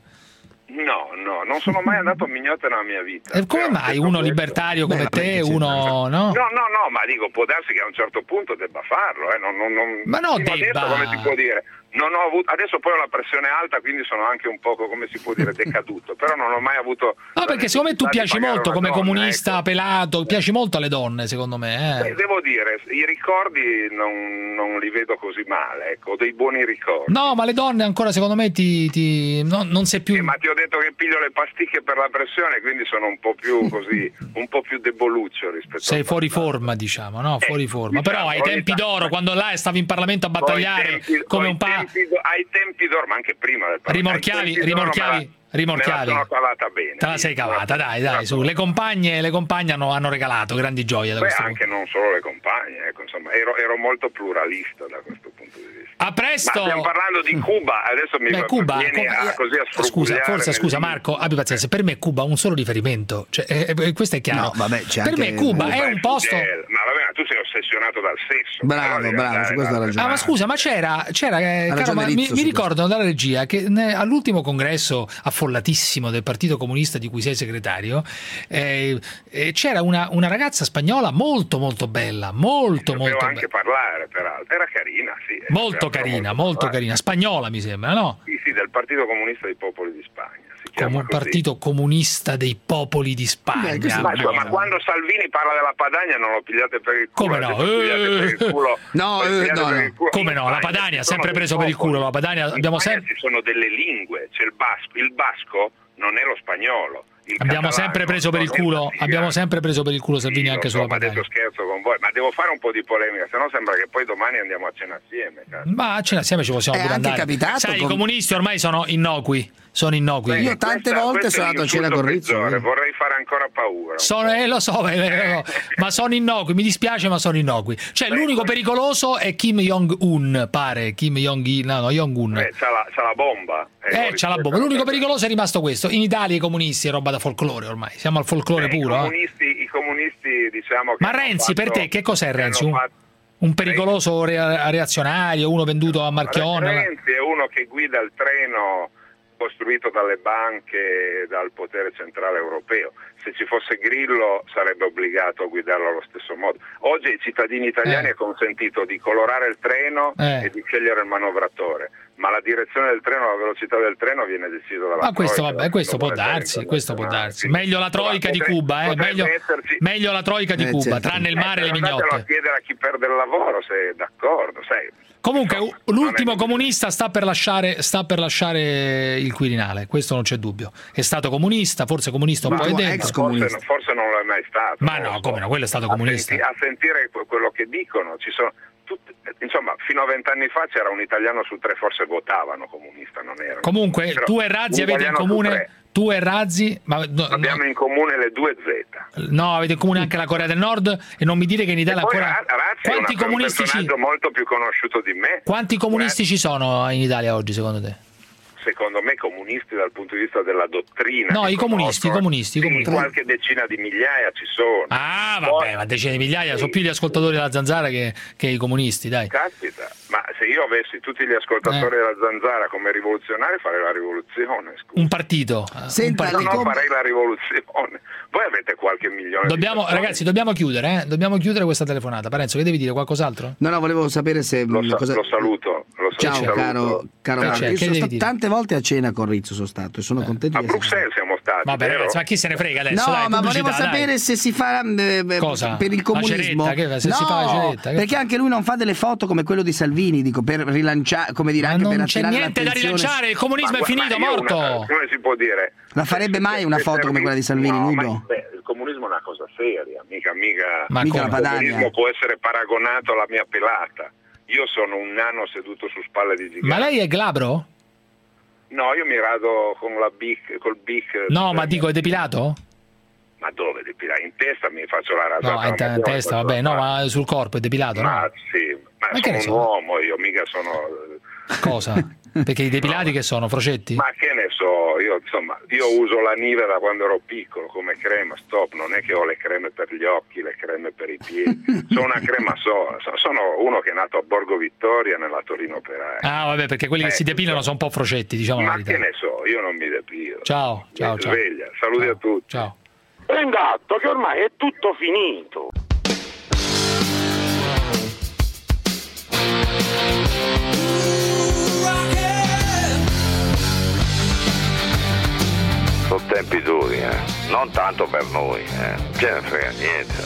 J: No, no, non sono mai andato a Mignotte nella mia vita.
E: E come mai uno questo... libertario come Beh, te, uno no?
J: No, no, no, ma dico, può darsi che a un certo punto debba farlo, eh, non, non, non...
E: Ma no, debba.
J: Adesso, come si può dire? Non ho avuto, adesso poi ho la pressione alta, quindi sono anche un poco, come si può dire, decaduto, però non ho mai avuto.
E: No, perché secondo me tu piaci molto come
J: donna,
E: comunista,
J: ecco.
E: pelato, piaci molto alle donne, secondo me. Eh.
J: Beh, devo dire, i ricordi non, non li vedo così male, ecco, ho dei buoni ricordi.
E: No, ma le donne ancora secondo me ti, ti no, non sei più.
J: Eh, ma ti ho detto che piglio le pasticche per la pressione, quindi sono un po' più così, un po' più deboluccio rispetto.
E: Sei
J: a
E: fuori forma, diciamo, no? Fuori
J: eh,
E: forma.
J: Diciamo,
E: però ai tempi
J: tanto.
E: d'oro, quando là stavi in Parlamento a battagliare
J: tempi,
E: come un pa.
J: Ai tempi d'oro, ma anche prima del
E: Rimorchiavi, rimorchiavi, rimorchiavi.
J: Me la sono cavata bene.
E: Te la sei cavata, dai, dai, su. Le compagne, le compagne hanno, hanno regalato grandi gioie da
J: Beh,
E: questo
J: anche
E: punto.
J: non solo le compagne, ecco, insomma, ero, ero molto pluralista da questo punto di vista.
E: A presto!
J: Ma stiamo parlando di Cuba, adesso mi
E: Beh, Cuba,
J: viene
E: Cuba,
J: a, così a
E: scusa, forse scusa Marco, abbi pazienza, per me Cuba ha un solo riferimento, cioè, eh, eh, questo è chiaro.
B: No, vabbè, c'è
E: per
B: anche...
E: me Cuba,
J: Cuba
E: è un posto.
J: Fidel. Ma vabbè, ma tu sei ossessionato dal sesso.
B: Bravo,
J: allora
B: bravo, su questo ha ragione.
E: Ah, ma scusa, ma c'era, c'era eh, caro, ma mi,
B: Rizzo,
E: mi ricordano dalla regia che ne, all'ultimo congresso affollatissimo del Partito Comunista di cui sei segretario, eh, eh, c'era una, una ragazza spagnola molto molto bella, molto
J: Dovevo
E: molto
J: anche
E: bella.
J: parlare, peraltro, era carina, sì.
E: Molto carina, molto, molto carina, spagnola mi sembra, no?
J: Sì, sì, del Partito Comunista dei Popoli di Spagna.
E: Come un partito comunista dei popoli di Spagna.
J: Beh, ma, ma, ma quando Salvini parla della Padania non lo pigliate per il culo.
E: Come no?
J: Per il culo.
E: No, eh, no, no. Culo. Come no? La Padania ha sempre preso per il culo. La Padania abbiamo sempre.
J: Ci sono delle lingue, c'è il basco. Il basco non è lo spagnolo.
E: Abbiamo sempre preso per il culo, abbiamo sempre preso per il culo Salvini, sì, anche
J: so,
E: sulla Padania.
J: Adesso scherzo con voi, ma devo fare un po' di polemica, se no sembra che poi domani andiamo a cena assieme. Cazzo.
E: Ma a cena assieme ci possiamo
B: è
E: pure
B: anche
E: andare.
B: Capitato
E: Sai,
B: con...
E: i comunisti ormai sono innocui. Sono innocui.
B: Io tante
J: questa,
B: volte sono andato a cena con Rizzo.
J: Vorrei fare ancora paura.
E: Sono, eh, lo so, eh, ma sono innocui, mi dispiace, ma sono innocui. Cioè, Beh, l'unico pericoloso è Kim Jong-un, pare. Kim Jong-il, no, no, Jong-un.
J: Eh, c'ha, la, c'ha la bomba.
E: Eh, c'ha la bomba. L'unico pericoloso è rimasto questo. In Italia i comunisti è roba da folklore ormai. Siamo al folklore
J: eh,
E: puro.
J: I comunisti,
E: eh.
J: i comunisti, diciamo che
E: Ma Renzi,
J: fatto,
E: per te, che cos'è Renzi? Un,
J: fatto...
E: un pericoloso re- reazionario, uno venduto a Marchionne?
J: Renzi è uno che guida il treno costruito dalle banche, dal potere centrale europeo. Se ci fosse Grillo sarebbe obbligato a guidarlo allo stesso modo. Oggi ai cittadini italiani eh. è consentito di colorare il treno eh. e di scegliere il manovratore, ma la direzione del treno, la velocità del treno viene decisa dalla
E: Ma questo,
J: troica,
E: vabbè, questo può darsi, questo può darsi. Meglio la troica di Cuba, eh? meglio,
J: esserci...
E: meglio la troica di
B: eh,
E: Cuba,
B: certo.
E: tranne il mare
J: eh,
E: e le mignotte.
J: Andatelo a chiedere a chi perde il lavoro se è d'accordo, sai.
E: Comunque
J: no,
E: l'ultimo
J: è...
E: comunista sta per lasciare sta per lasciare il Quirinale, questo non c'è dubbio. È stato comunista, forse comunista un
B: Ma
E: po' è dentro.
J: Forse, forse non lo è mai stato.
E: Ma no, come no, quello è stato comunista.
J: A, senti, a sentire quello che dicono, ci sono tutte, insomma, fino a vent'anni fa c'era un italiano su tre, forse votavano comunista, non era.
E: Comunque,
J: Però
E: tu e Razzi avete in comune... Tu e Razzi... Ma, no,
J: abbiamo
E: no.
J: in comune le due Z.
E: No, avete in comune anche la Corea del Nord e non mi dire che in Italia ancora...
J: Razzi
E: Quanti
J: è una,
E: comunisti
J: un personaggio
E: ci...
J: molto più conosciuto di me.
E: Quanti comunisti ci sono in Italia oggi, secondo te?
J: Secondo me comunisti dal punto di vista della dottrina.
E: No, i comunisti, i comunisti,
J: sì,
E: comunisti.
J: Qualche decina di migliaia ci sono.
E: Ah, vabbè, ma decine di migliaia, sì. Sono più gli ascoltatori della Zanzara che, che i comunisti, dai.
J: Caspita, ma se io avessi tutti gli ascoltatori eh. della Zanzara come rivoluzionari, farei la rivoluzione. Scusa.
E: Un partito.
J: Senta,
E: un partito.
J: No, farei la rivoluzione. Voi avete qualche milione
E: dobbiamo,
J: di persone?
E: Ragazzi, dobbiamo chiudere, eh? Dobbiamo chiudere questa telefonata. Parenzo, che devi dire? Qualcos'altro?
B: No, no, volevo sapere se...
J: Lo, sa-
B: cosa...
J: lo saluto. Lo
B: Ciao,
J: saluto.
B: caro, caro
E: Che
B: Marco.
E: c'è?
B: Io
E: Che
B: sono
E: devi
B: stato
E: dire?
B: tante volte a cena con Rizzo, sono stato e sono
E: Eh.
B: contento
J: A
B: di essere
J: Bruxelles siamo stati.
E: Vabbè,
J: vero?
E: ragazzi, ma chi se ne frega adesso?
B: No,
E: dai,
B: ma
E: pubblicità,
B: volevo sapere
E: dai.
B: se si fa eh,
E: Cosa?
B: per il comunismo.
E: La ceretta? Che- se
B: no,
E: si fa la ceretta? Che-
B: perché anche lui non fa delle foto come quello di Salvini, dico, per rilanciare, come dire,
E: Ma
B: anche per
E: non c'è
B: attirare
E: niente da
B: l'attenzione.
E: rilanciare, il comunismo
J: Ma
E: è finito,
J: guarda, io
E: morto.
J: una- come si può dire?
B: La farebbe mai una foto come quella di Salvini,
J: no,
B: nudo?
J: ma, beh, il comunismo è una cosa seria, mica, mica,
B: Ma mica
J: il
B: la Padania.
J: comunismo può essere paragonato alla mia pelata. Io sono un nano seduto su spalle di giganti.
E: Ma lei è glabro?
J: No, io mi rado con la bic, col bic.
E: No, ma dico, è depilato?
J: Ma dove depilare? In testa mi faccio la rasata.
E: No, in, te- in testa, vabbè, no, ma sul corpo è depilato, no?
J: Ma sì, ma,
E: Ma che ne
J: sono
E: so?
J: un uomo io, mica sono...
E: Cosa? Perché i depilati che sono? Frocetti?
J: Ma che ne so, io insomma, io uso la Nive da quando ero piccolo come crema, stop, non è che ho le creme per gli occhi, le creme per i piedi, sono una crema sola, So- sono uno che è nato a Borgo Vittoria nella Torino Operaia.
E: Ah, vabbè, perché quelli che si depilano sono un po' frocetti, diciamo la
J: Ma
E: verità.
J: che ne so, io non mi depilo.
E: Ciao, ciao,
J: Mi
E: ciao.
J: sveglia, saluti a tutti.
E: Ciao.
F: Prenda atto che ormai è tutto finito.
N: Sono tempi duri, eh. Non tanto per noi, eh. Non ce ne frega niente.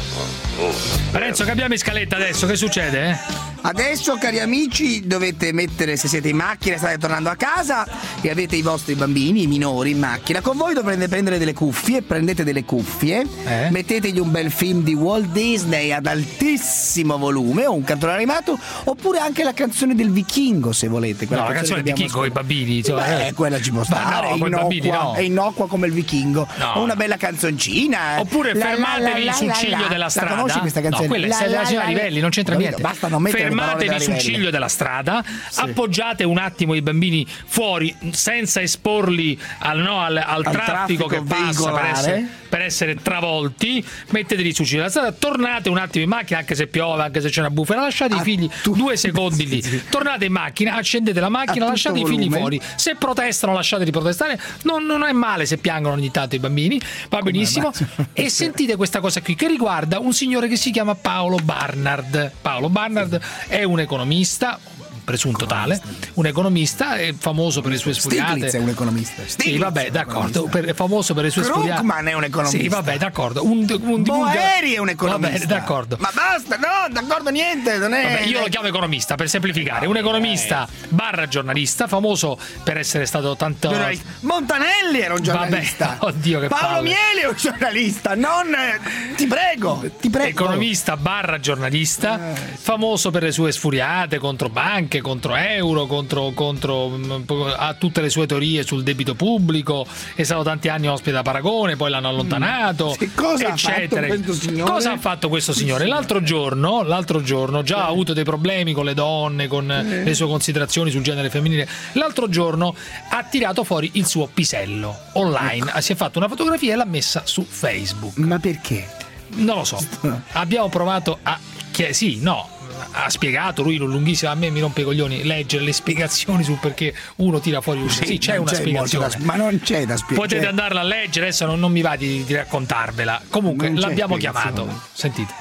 N: Eh. Uh,
E: Renzo, cambiamo in scaletta adesso, che succede? Eh?
B: Adesso, cari amici, dovete mettere, se siete in macchina, state tornando a casa e avete i vostri bambini, i minori in macchina con voi, dovrete prendere delle cuffie, prendete delle cuffie,
E: Eh?
B: mettetegli un bel film di Walt Disney ad altissimo volume o un cartone animato, oppure anche la canzone del vichingo, se volete. quella
E: No, la canzone
B: che
E: del vichingo con i bambini. Insomma,
B: Beh,
E: eh.
B: quella ci può
E: Ma
B: stare,
E: no,
B: è,
E: coi
B: innocua,
E: bambini no.
B: è innocua come il vichingo.
E: No.
B: O una bella canzoncina.
E: Oppure
B: La, la,
E: fermatevi
B: la, la,
E: sul
B: la,
E: ciglio
B: la.
E: della
B: La
E: strada.
B: conosci questa canzone?
E: No, quella è
B: La,
E: della
B: la,
E: signora
B: la, la.
E: Rivelli, non c'entra
B: Capito?
E: niente.
B: Basta non mettere le parole
E: Fermatevi
B: della
E: sul
B: Rivelli.
E: ciglio della strada, appoggiate un attimo i bambini fuori senza esporli al, no, al, al,
B: Al
E: traffico,
B: traffico
E: che passa per
B: veicolare.
E: essere, per essere travolti, metteteli sul ciglio della strada, tornate un attimo in macchina, anche se piove, anche se c'è una bufera, lasciate i figli due secondi lì, tornate in macchina, accendete la macchina,
B: A
E: lasciate i
B: tutto
E: figli
B: volume.
E: fuori, se protestano lasciateli protestare, non, non è male se piangono ogni tanto i bambini, va benissimo. E sentite questa cosa qui che riguarda un signore che si chiama Paolo Barnard. Paolo Barnard è un economista, presunto tale, un economista, è famoso per le sue sfuriate.
B: Stiglitz è un economista.
E: Sì,
B: Stiglitz
E: vabbè,
B: è un
E: d'accordo,
B: economista.
E: per, è famoso per le sue sfuriate.
B: Krugman è un economista.
E: Sì, vabbè, d'accordo. Un, un
B: Boeri è un economista.
E: Vabbè, d'accordo.
B: Ma basta, no, d'accordo niente, non è...
E: Vabbè, io lo chiamo economista per semplificare, un economista barra giornalista, famoso per essere stato tanto...
B: Giornalista. Montanelli era un giornalista.
E: Vabbè, oddio che
B: Paolo
E: palle.
B: Mieli è un giornalista, non... Ti prego, ti prego.
E: Economista barra giornalista,
B: Eh.
E: famoso per le sue sfuriate contro banche, contro euro, contro, contro mh, ha tutte le sue teorie sul debito pubblico, è stato tanti anni ospite da Paragone, poi l'hanno allontanato,
B: Che cosa ha
E: eccetera.
B: fatto questo signore?
E: Cosa ha fatto questo signore? L'altro giorno, l'altro giorno già ha avuto dei problemi con le donne, con
B: Eh.
E: le sue considerazioni sul genere femminile. L'altro giorno ha tirato fuori il suo pisello online, si è fatto una fotografia e l'ha messa su Facebook.
B: Ma perché?
E: Non lo so. Abbiamo provato a che sì, no, ha spiegato lui lunghissimo, a me mi rompe i coglioni leggere le spiegazioni sul perché uno tira fuori un sì, c'è
B: non
E: una spiegazione.
B: molto da- ma non c'è da spiegare.
E: Potete andarla a leggere, adesso non, non mi va di, di raccontarvela. Comunque
B: Non c'è
E: l'abbiamo
B: spiegazione.
E: chiamato. Sentite.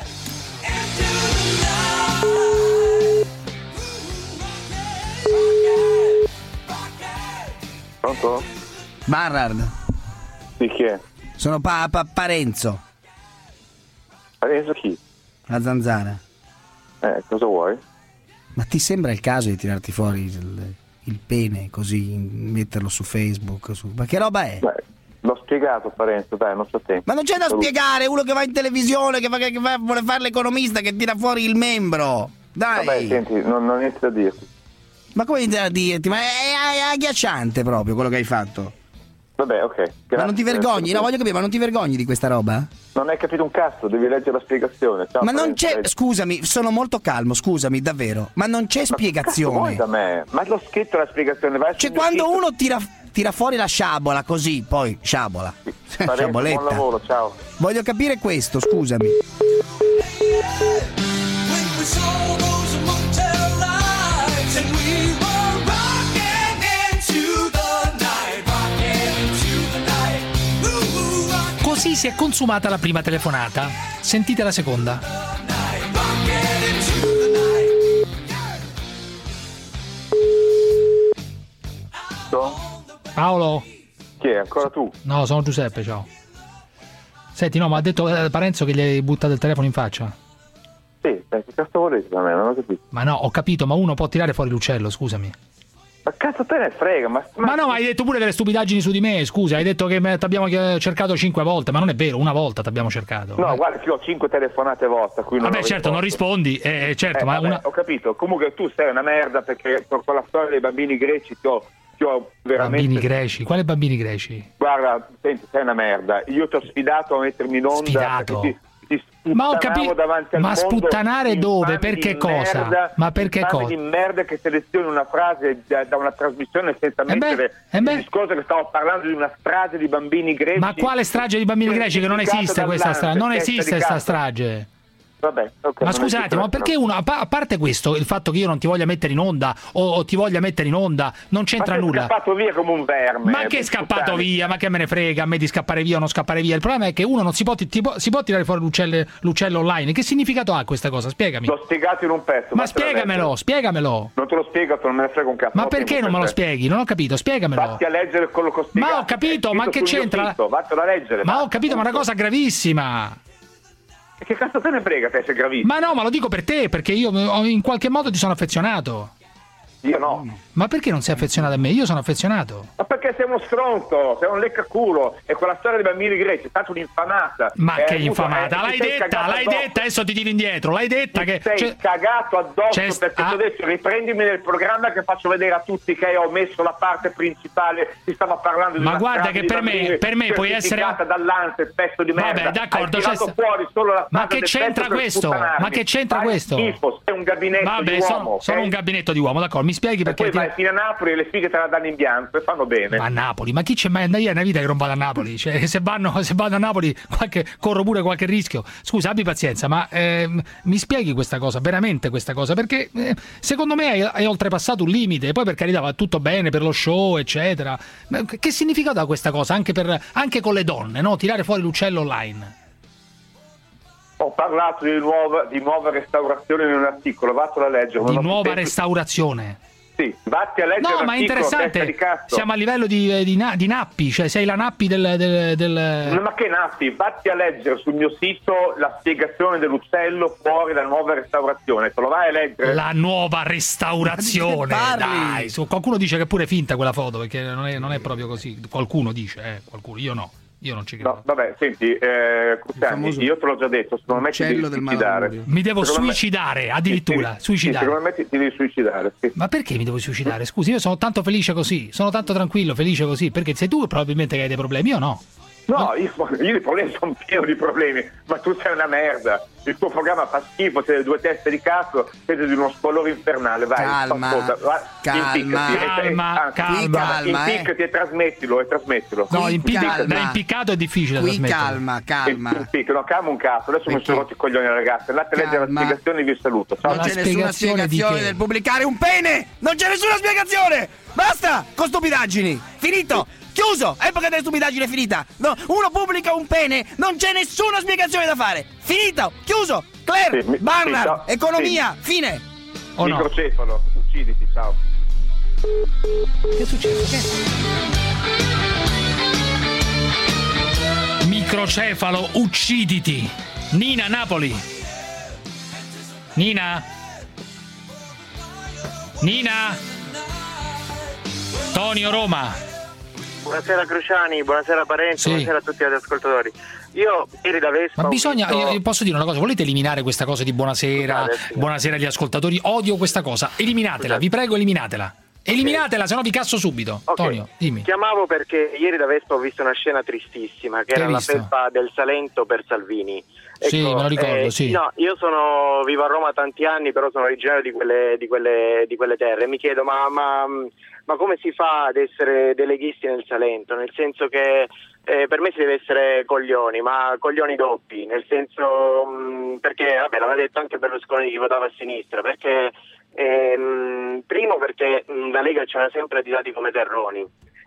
M: Pronto?
B: Barnard,
M: Di chi è?
B: sono pa- pa- Parenzo,
M: Adesso chi?
B: la zanzara.
M: Eh, cosa vuoi?
B: Ma ti sembra il caso di tirarti fuori il, il pene così, metterlo su Facebook? Su... Ma che roba è?
M: Beh, l'ho spiegato Parenzo, dai, non so tempo.
B: Ma non c'è da
M: Saluto.
B: spiegare, uno che va in televisione, che, fa, che va- vuole fare l'economista, che tira fuori il membro. Dai.
O: Vabbè, senti, non, non ho niente da dirti.
B: Ma come da dirti? Ma è, è agghiacciante proprio quello che hai fatto.
O: Vabbè, ok. Grazie.
B: Ma non ti vergogni? No, voglio capire, ma non ti vergogni di questa roba?
O: Non hai capito un cazzo, devi leggere la spiegazione. Ciao,
B: ma non c'è,
O: leggi.
B: scusami, sono molto calmo, scusami, davvero. Ma non c'è
O: ma
B: spiegazione.
O: Vuoi da me? Ma l'ho scritto la spiegazione. Vai
B: cioè, quando sito. uno tira, tira fuori la sciabola così, poi sciabola.
O: Parenzo,
B: Sciaboletta.
O: buon lavoro, ciao.
B: Voglio capire questo, scusami.
E: Così si è consumata la prima telefonata. Sentite la seconda. Paolo?
O: Chi è? Ancora tu?
E: No, sono Giuseppe, ciao. Senti, no, ma ha detto eh, Parenzo che gli hai buttato il telefono in faccia.
O: Sì, che cazzo volete da me? Non ho capito.
E: Ma no, ho capito, ma uno può tirare fuori l'uccello, scusami.
O: Ma cazzo te ne frega, ma...
E: Ma, ma no, ma hai detto pure delle stupidaggini su di me, scusa, hai detto che ti abbiamo cercato cinque volte, ma non è vero, una volta ti abbiamo cercato.
O: No,
E: eh.
O: guarda, che ho cinque telefonate vostre, qui non
E: Vabbè, certo, non rispondi, eh, certo,
O: eh,
E: ma
O: vabbè,
E: una...
O: ho capito, comunque tu sei una merda perché con la storia dei bambini greci ti ho, ti ho veramente...
E: Bambini greci? Quali bambini greci?
O: Guarda, senti, sei una merda, io ti ho sfidato a mettermi in onda...
E: Sfidato?
O: Ti, ti
E: ma ho capito, ma sputtanare dove? Per che cosa?
O: Merda,
E: ma per che cosa?
O: di merda che selezioni una frase da, da una trasmissione senza
E: eh
O: mettere
E: beh, eh beh.
O: il discorso che stavo parlando di una strage di bambini greci.
E: Ma quale strage di bambini greci? Che non esiste questa strage, non esiste questa strage.
O: Vabbè, okay,
E: ma scusa un attimo, ma perché uno, a parte questo, il fatto che io non ti voglia mettere in onda o, o ti voglia mettere in onda, non c'entra
O: ma
E: nulla.
O: Ma scappato via come un verme.
E: Ma che è scappato puttane. via? Ma che me ne frega a me di scappare via o non scappare via? Il problema è che uno non si può, ti, si può tirare fuori l'uccello, l'uccello online. Che significato ha questa cosa? Spiegami.
O: L'ho spiegato in un pezzo.
E: Ma spiegamelo, spiegamelo.
O: Non te lo spiego, non me ne frega un cazzo.
E: Ma perché non me lo spieghi? Non ho capito, spiegamelo.
O: Vatti a leggere quello che ho spiegato.
E: Ma ho capito, ma che c'entra?
O: Vattelo a leggere.
E: Ma ho capito, ma è una cosa gravissima.
O: E che cazzo te ne frega te, sei gravissimo?
E: Ma no, ma lo dico per te, perché io in qualche modo ti sono affezionato.
O: Io no.
E: Ma perché non sei affezionato a me? Io sono affezionato.
O: Ma perché sei uno stronzo, sei un leccaculo. E quella storia dei bambini greci è stata un'infamata.
E: Ma
O: eh,
E: che
O: avuto,
E: infamata?
O: Eh,
E: l'hai detta, l'hai
O: addosso.
E: detta, adesso ti tiri indietro. L'hai detta
O: ti
E: che...
O: sei
E: cioè...
O: cagato addosso
E: C'è...
O: perché
E: ah.
O: ti ho detto riprendimi nel programma che faccio vedere a tutti che ho messo la parte principale. Si stava parlando di
E: Ma
O: una
E: guarda che per me, per me puoi essere...
O: dall'Anse, pezzo di merda.
E: Vabbè, d'accordo.
O: Hai tirato fuori solo la
E: Ma che c'entra questo? Ma che c'entra
O: Fai
E: questo?
O: schifo, sei un gabinetto
E: Vabbè,
O: di uomo.
E: sono,
O: okay?
E: sono un gabinetto di uomo, d'accordo. Mi spieghi perché...
O: E poi
E: ti...
O: vai fino a Napoli e le fighe te la danno in bianco e fanno bene.
E: Ma a Napoli, ma chi c'è mai? Io è una vita che non vado a Napoli, cioè se vanno, se vado a Napoli qualche, corro pure qualche rischio. Scusa, abbi pazienza, ma eh, mi spieghi questa cosa, veramente questa cosa, perché eh, secondo me hai, hai oltrepassato un limite, poi per carità va tutto bene per lo show, eccetera. Ma che significato ha questa cosa anche, per, anche con le donne, no? Tirare fuori l'uccello online?
O: Ho parlato di nuova, di nuova restaurazione in un articolo, vattelo a leggere.
E: Di nuova restaurazione?
O: Sì, vatti a leggere.
E: No, ma è interessante. Siamo a livello di, di, di Nappi, cioè sei la Nappi del, del, del...
O: No, ma che Nappi? Vatti a leggere sul mio sito la spiegazione dell'uccello fuori dalla nuova restaurazione. Te lo vai a leggere.
E: La nuova restaurazione. Dai, su, qualcuno dice che è pure finta quella foto, perché non è, non è proprio così. Qualcuno dice, eh, qualcuno, io no. Io non ci credo.
O: No, vabbè, senti, eh, Cucciani, io te l'ho già detto, secondo me ti devi suicidare.
E: Mi devo
O: secondo
E: suicidare,
O: me...
E: addirittura,
O: sì,
E: suicidare.
O: Sì, secondo me ti, ti devi suicidare, sì.
E: Ma perché mi devo suicidare? Scusi, io sono tanto felice così, sono tanto tranquillo, felice così, perché sei tu probabilmente che hai dei problemi, io no.
O: No, io, io i problemi sono pieno di problemi, ma tu sei una merda. Il tuo programma fa schifo, sei due teste di cazzo, siete di uno squallore infernale. Vai,
B: calma,
O: ascolta, vai,
B: calma,
O: impiccati,
E: calma,
O: e,
E: calma,
O: qui
B: calma,
O: impiccati
B: eh.
O: e trasmettilo, e trasmettilo.
E: No, impicca,
B: calma.
E: da impiccato è difficile
B: Qui
E: da trasmettere.
B: calma, calma.
O: Impicca, no, calma un cazzo, adesso mi sono rotti i coglioni ragazzi, andate a leggere la
B: Calma.
O: spiegazione e vi saluto. Ciao.
B: Non c'è nessuna
E: spiegazione di
B: spiegazione
E: che?
B: del pubblicare un pene! Non c'è nessuna spiegazione! Basta con stupidaggini! Finito! Chiuso! Epoca delle stupidaggini è finita! No, uno pubblica un pene, non c'è nessuna spiegazione da fare! Finito! Chiuso! Claire!
O: Sì, mi-
B: Barnard!
O: sì, no,
B: economia! Fine!
E: O no?
O: Microcefalo, ucciditi, ciao.
E: Che è successo? Che? Microcefalo, ucciditi! Nina, Napoli! Nina? Nina? Tonio, Roma!
P: Buonasera Cruciani, buonasera Parenzo,
E: Sì.
P: buonasera a tutti gli ascoltatori.
D: Io ieri da Vespa
E: Ma bisogna,
D: ho visto...
E: io posso dire una cosa, volete eliminare questa cosa di buonasera,
D: Scusate, sì.
E: buonasera agli ascoltatori? Odio questa cosa, eliminatela, vi prego eliminatela. Eliminatela, se no vi casso subito.
D: Ok.
E: Tonio, dimmi.
D: Chiamavo perché ieri da Vespa ho visto una scena tristissima, che
E: Che
D: era
E: hai
D: la
E: visto?
D: felpa del Salento per Salvini.
E: Sì, me lo ricordo, sì.
D: No, io sono vivo a Roma tanti anni, però sono originario di quelle, di quelle, di quelle terre. Mi chiedo, ma, ma, ma come si fa ad essere deleghisti nel Salento? Nel senso che eh, per me si deve essere coglioni, ma coglioni doppi, nel senso mh, perché, vabbè, l'aveva detto anche Berlusconi che votava a sinistra, perché ehm, primo perché mh, la Lega ce l'ha sempre additati come terroni.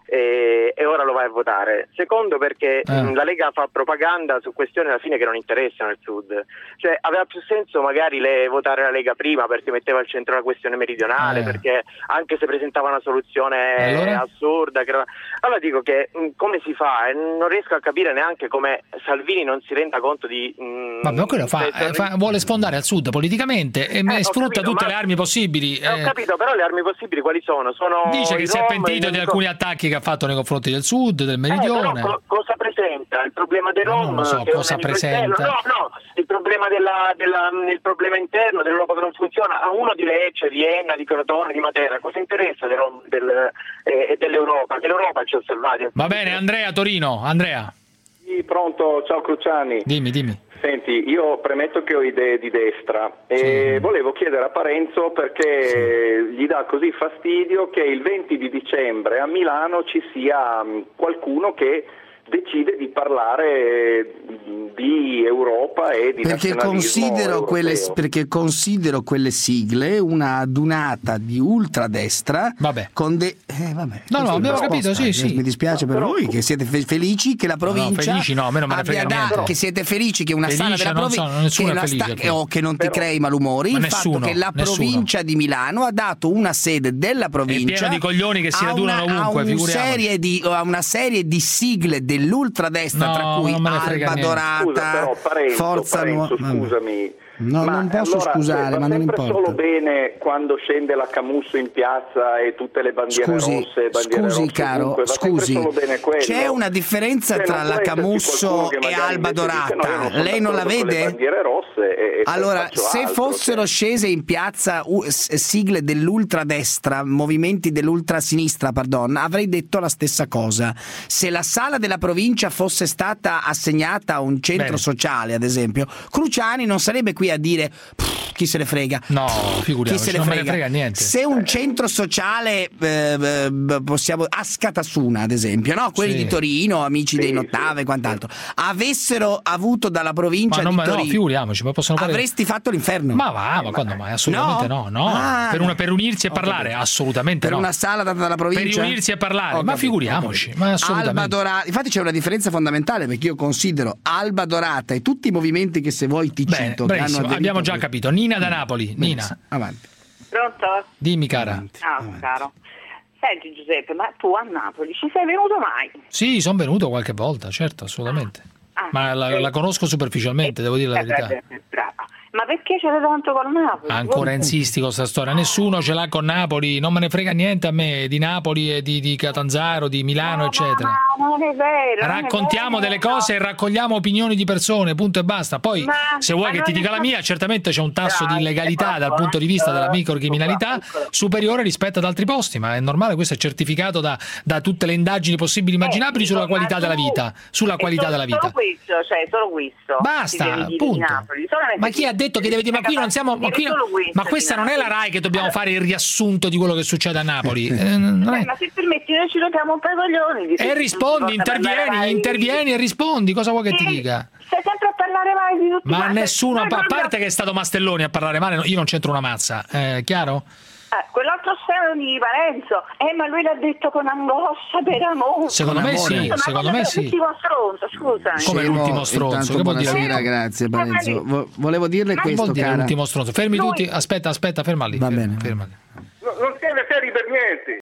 D: E, e ora lo vai a votare. Secondo perché
E: Eh.
D: mh, la Lega fa propaganda su questioni alla fine che non interessano il Sud. Cioè aveva più senso magari le, votare la Lega prima perché metteva al centro la questione meridionale,
E: Eh.
D: perché anche se presentava una soluzione
E: E allora?
D: assurda che era- allora dico che mh, come si fa? E non riesco a capire neanche come Salvini non si renda conto di mh,
E: Vabbè, ma quello fa,
D: se-
E: eh, fa- vuole sfondare al Sud politicamente e
D: Eh, ho
E: sfrutta
D: capito,
E: tutte
D: ma-
E: le armi possibili.
D: Eh, ho
E: eh.
D: capito, però le armi possibili quali sono? Sono
E: Dice che
D: i
E: si è
D: Rom,
E: pentito
D: i-
E: di alcuni attacchi che ha fatto nei confronti del Sud, del
D: Eh,
E: Meridione.
D: però co- cosa presenta? Il problema dei Rom?
E: non lo so
D: che è un
E: cosa
D: nemico
E: presenta.
D: esterno? No, no, il problema, della, della, il problema interno dell'Europa che non funziona. A uno di Lecce, di Enna, di Crotone, di Matera, cosa interessa dei Rom, del, eh, dell'Europa? Che l'Europa ci ha salvati.
E: Va bene, Andrea Torino, Andrea,
M: Sì, pronto, ciao Cruciani.
E: dimmi, dimmi.
M: Senti, io premetto che ho idee di destra e volevo chiedere a Parenzo perché gli dà così fastidio che il venti di dicembre a Milano ci sia mh, qualcuno che decide di parlare mh, di Europa e di
B: Perché
M: nazionalismo
B: considero,
M: europeo.
B: quelle, perché considero quelle sigle una adunata di ultradestra con de... Eh, vabbè,
E: No, no,
B: Questa è
E: abbiamo
B: la
E: capito,
B: risposta.
E: sì, sì.
B: Mi dispiace per voi che siete fe- felici che la provincia
E: felici no, a me non me ne
B: abbia
E: frega
B: dato-
E: niente.
B: che siete felici che una
E: Felice,
B: sala della
E: non
B: provincia
E: so, nessuno è
B: che,
E: felice,
B: sta-
E: poi.
B: o che non ti
E: Però-
B: crei malumori,
E: Ma
B: il
E: nessuno,
B: fatto che la
E: nessuno.
B: provincia di Milano ha dato una sede della provincia
E: pieno di coglioni che si
B: a
E: radunano
B: una,
E: ovunque,
B: a, un
E: figuriamoci.
B: serie di, a una serie di sigle dell'ultradestra,
E: No,
B: tra cui
E: non me ne frega
B: Alba
E: niente.
B: Dorata,
M: Scusa, però, Parenzo,
B: Forza
M: Parenzo,
B: Nuova.
M: scusami.
B: No,
M: Ma
B: non posso
M: allora,
B: scusare,
M: va
B: ma non
M: sempre
B: importa.
M: solo bene quando scende la Camusso in piazza e tutte le bandiere
B: Scusi,
M: rosse, bandiere
B: scusi
M: rosse
B: caro,
M: ovunque, va sempre
B: scusi,
M: solo bene quello.
B: c'è una differenza
M: Cioè,
B: tra
M: non
B: la
M: può esserci
B: Camusso
M: qualcuno che
B: e
M: magari
B: Alba
M: invece dice,
B: Dorata.
M: no, io non sono
B: Lei non la
M: d'accordo con le
B: vede?
M: bandiere rosse e, e
B: Allora,
M: faccio
B: se
M: altro,
B: fossero scese in piazza uh, s- sigle dell'ultradestra, movimenti dell'ultrasinistra, pardon, avrei detto la stessa cosa. Se la sala della provincia fosse stata assegnata a un centro
E: Bene.
B: sociale, ad esempio, Cruciani non sarebbe qui a dire "Pff, chi se ne frega".
E: No,
B: Chi
E: figuriamoci,
B: se ne
E: non me
B: frega?
E: ne frega niente.
B: Se un centro sociale eh, eh, possiamo Ascatasuna, ad esempio, no? Quelli
E: Sì.
B: di Torino, amici dei Nottave e quant'altro, avessero avuto dalla provincia
E: Ma non,
B: di
E: ma no,
B: Torino,
E: figuriamoci, ma possono fare...
B: avresti fatto l'inferno.
E: Ma va, ma quando mai? Assolutamente no, no.
B: Ah,
E: per, una- per unirsi e parlare, assolutamente
B: per
E: no.
B: una sala data dalla provincia?
E: Per riunirsi e parlare,
B: Ho
E: ma
B: capito,
E: figuriamoci,
B: ho capito.
E: ma assolutamente.
B: Alba Dorata, infatti c'è una differenza fondamentale perché io considero Alba Dorata e tutti i movimenti che se vuoi ti
E: Bene,
B: cito che hanno
E: bravissimo,
B: aderito
E: abbiamo
B: a
E: già
B: questo.
E: capito. Nina da Napoli, Nina,
B: Avanti.
P: Pronto?
E: dimmi cara.
P: Ah, caro. Senti Giuseppe, ma tu a Napoli ci sei venuto mai?
E: Sì, sono venuto qualche volta, certo, assolutamente.
P: Ah,
E: Ma la,
P: eh,
E: la conosco superficialmente, devo dire la
P: eh,
E: verità.
P: beh, beh, brava. Ma perché ce l'hai tanto con Napoli?
E: Ancora insisti con questa storia, nessuno ce l'ha con Napoli, non me ne frega niente a me di Napoli e di, di Catanzaro, di Milano, eccetera.
P: Ma non è vero. non è
E: Raccontiamo
P: vero.
E: delle cose e raccogliamo opinioni di persone, punto e basta. Poi,
P: Ma-
E: se vuoi
P: ma
E: che
P: non
E: ti
P: è
E: dica la
P: so-
E: mia, certamente c'è un tasso di
P: Dai,
E: illegalità dal punto di vista della microcriminalità superiore rispetto ad altri posti, ma è normale, questo è certificato da, da tutte le indagini possibili e immaginabili sulla qualità della vita. Sulla
P: E
E: qualità
P: solo-
E: della vita.
P: Solo questo, cioè solo questo.
E: Basta,
P: Ti devi dire di
E: punto.
P: Napoli. Solamente
E: Ma chi ha detto che deve dire? Ma qui non siamo. Ma, qui-
P: solo questo
E: ma
P: di
E: questa non è la
P: Napoli.
E: RAI che dobbiamo fare il riassunto di quello che succede a Napoli. Eh, non è-
P: Eh, ma se permetti noi ci giochiamo un po' i coglioni. di-
E: E rispondi,
P: di-
E: intervieni, intervieni e rispondi. Cosa vuoi che ti
P: Sì,
E: dica?
P: Stai sempre a parlare male di tutti
E: Ma
P: quanti.
E: nessuno,
P: Noi
E: a
P: proprio-
E: parte che è stato Mastelloni a parlare male, no, io non c'entro una mazza, eh, chiaro?
P: Eh, quell'altro strano di Parenzo, eh, ma lui l'ha detto con angoscia per amore.
E: Secondo me sì,
P: Ma
E: secondo
P: quello
E: me
P: è
E: sì.
P: l'ultimo stronzo, scusami.
E: Come
B: Scemo,
E: l'ultimo stronzo,
B: intanto
E: che vuol dire?
B: buonasera, grazie Parenzo. Vo- volevo dirle
E: Che
B: questo,
E: vuol dire
B: cara.
E: l'ultimo stronzo? Fermi tutti, aspetta, aspetta, ferma lì.
B: Va
E: ferma,
B: bene.
E: ferma lì.
F: No, non tiene seri per niente.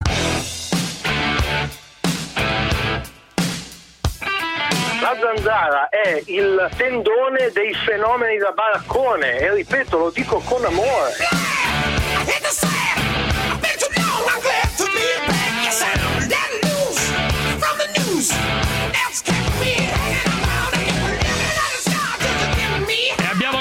F: La zanzara è il tendone dei fenomeni da baraccone e ripeto, lo dico con amore.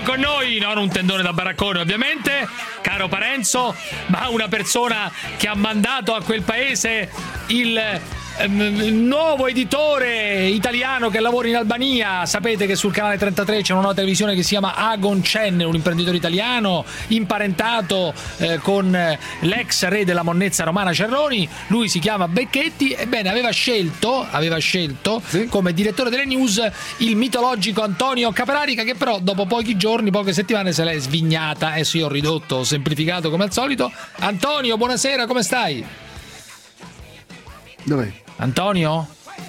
E: Abbiamo con noi non un tendone da baraccone ovviamente, caro Parenzo, ma una persona che ha mandato a quel paese il il nuovo editore italiano che lavora in Albania. Sapete che sul canale trentatré c'è una nuova televisione che si chiama Agon Chen, un imprenditore italiano imparentato eh, con l'ex re della monnezza Romana Cerroni. Lui si chiama Becchetti. Ebbene, aveva scelto aveva scelto sì. come direttore delle news il mitologico Antonio Caprarica, che però dopo pochi giorni, poche settimane se l'è svignata. Adesso io ho ridotto, ho semplificato come al solito. Antonio, buonasera, come stai?
B: Dov'è?
E: Antonio?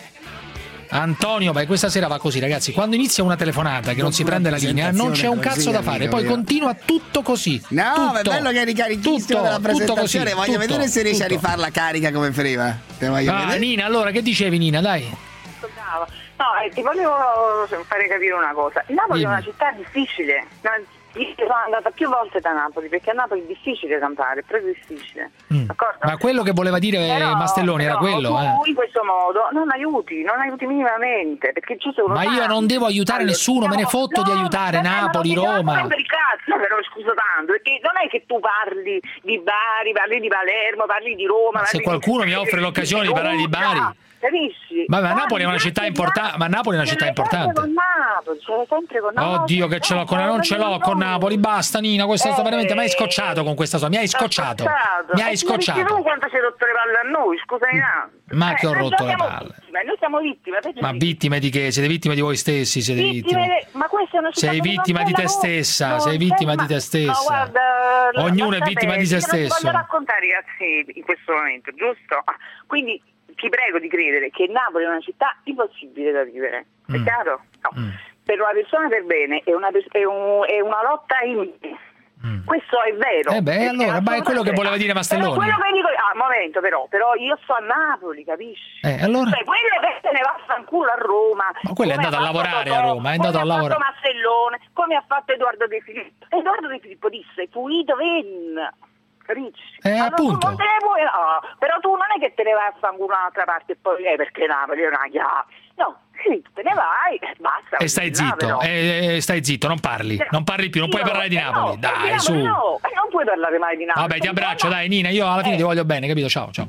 E: Antonio, beh, questa sera va così, ragazzi. Quando inizia una telefonata che non si prende la linea, non c'è un cazzo da fare. Poi continua tutto così.
B: No,
E: tutto,
B: ma è bello che eri carichissimo della presentazione.
E: Così,
B: voglio
E: tutto,
B: vedere se riesci
E: tutto.
B: a rifare la carica come prima. Te voglio
E: ah,
B: vedere.
E: Nina, allora che dicevi, Nina? Dai.
P: No, eh, ti volevo fare capire una cosa. Napoli
E: Dimmi.
P: è una città difficile. Io sono andata più volte da Napoli perché a Napoli è difficile cantare, è proprio difficile.
E: Mm. Ma quello che voleva dire
P: Però,
E: Mastelloni era
P: però,
E: quello.
P: tu
E: Eh.
P: in questo modo non aiuti, non aiuti minimamente, perché ci sono
E: Ma io non devo aiutare nessuno, me ne fotto
P: no,
E: di aiutare
P: no,
E: Napoli,
P: no,
E: Roma.
P: Non per il cazzo, però scusa tanto, perché non è che tu parli di Bari, parli di Palermo, parli di Roma.
E: Ma se
P: parli
E: qualcuno
P: di...
E: mi offre l'occasione di parlare di Bari.
P: Capisci?
E: Ma, ma Napoli è una città importante, ma Napoli è una città importante.
P: Con Napoli, c'è sempre con Napoli.
E: Oddio che ce l'ho con non ce l'ho con Napoli, basta Nina, questa
P: eh,
E: sta veramente mi hai scocciato con questa sua, mi hai scocciato. Mi hai scocciato.
P: Ma tu quanto ci hai rotto le palle a noi, scusami tanto.
E: Ma che ho
P: eh,
E: rotto le
P: siamo
E: palle.
P: Vittime, noi siamo vittime,
E: Ma vittime di che? Siete vittime di voi stessi, siete
P: vittime.
E: vittime.
P: Ma questa è una città
E: Sei vittima di te stessa, sei vittima di te stessa.
P: No, guarda,
E: ognuno è vittima di se stesso.
P: Non ti voglio raccontare, ragazzi, in questo momento, giusto? Quindi ti prego di credere che Napoli è una città impossibile da vivere, è
E: Mm.
P: chiaro? No.
E: Mm.
P: Per una persona per bene è una, è un, è una lotta inutile.
E: Mm.
P: Questo è vero.
E: Eh beh, allora, ma è quello che voleva dire Mastelloni.
P: Però quello che dico, ah, momento però, però io sto a Napoli, capisci?
E: Eh, allora?
P: Cioè, quello che se ne va a fanculo a Roma.
E: Ma quello è
P: come
E: andato
P: ha
E: a
P: fatto
E: lavorare
P: Totò,
E: a Roma, è andato a
P: come ha
E: lavorare.
P: fatto Mastellone, come ha fatto Edoardo De Filippo. Edoardo De Filippo disse, fuito ven. Capisci?
E: Eh,
P: allora,
E: appunto.
P: tu non te ne puoi, no, però tu non è che te ne vai a fanculo un'altra parte e poi, eh, perché Napoli è una chiave. No, sì, te ne vai, basta.
E: E stai zitto, e, e stai zitto, non parli, non parli più, non puoi
P: Io-
E: parlare di
P: eh,
E: Napoli.
P: no,
E: Dai,
P: di
E: su.
P: Napoli no, eh, non puoi parlare mai di Napoli.
E: Vabbè, ti abbraccio, dai, Nina, io alla fine
P: Eh.
E: ti voglio bene, capito? Ciao, ciao.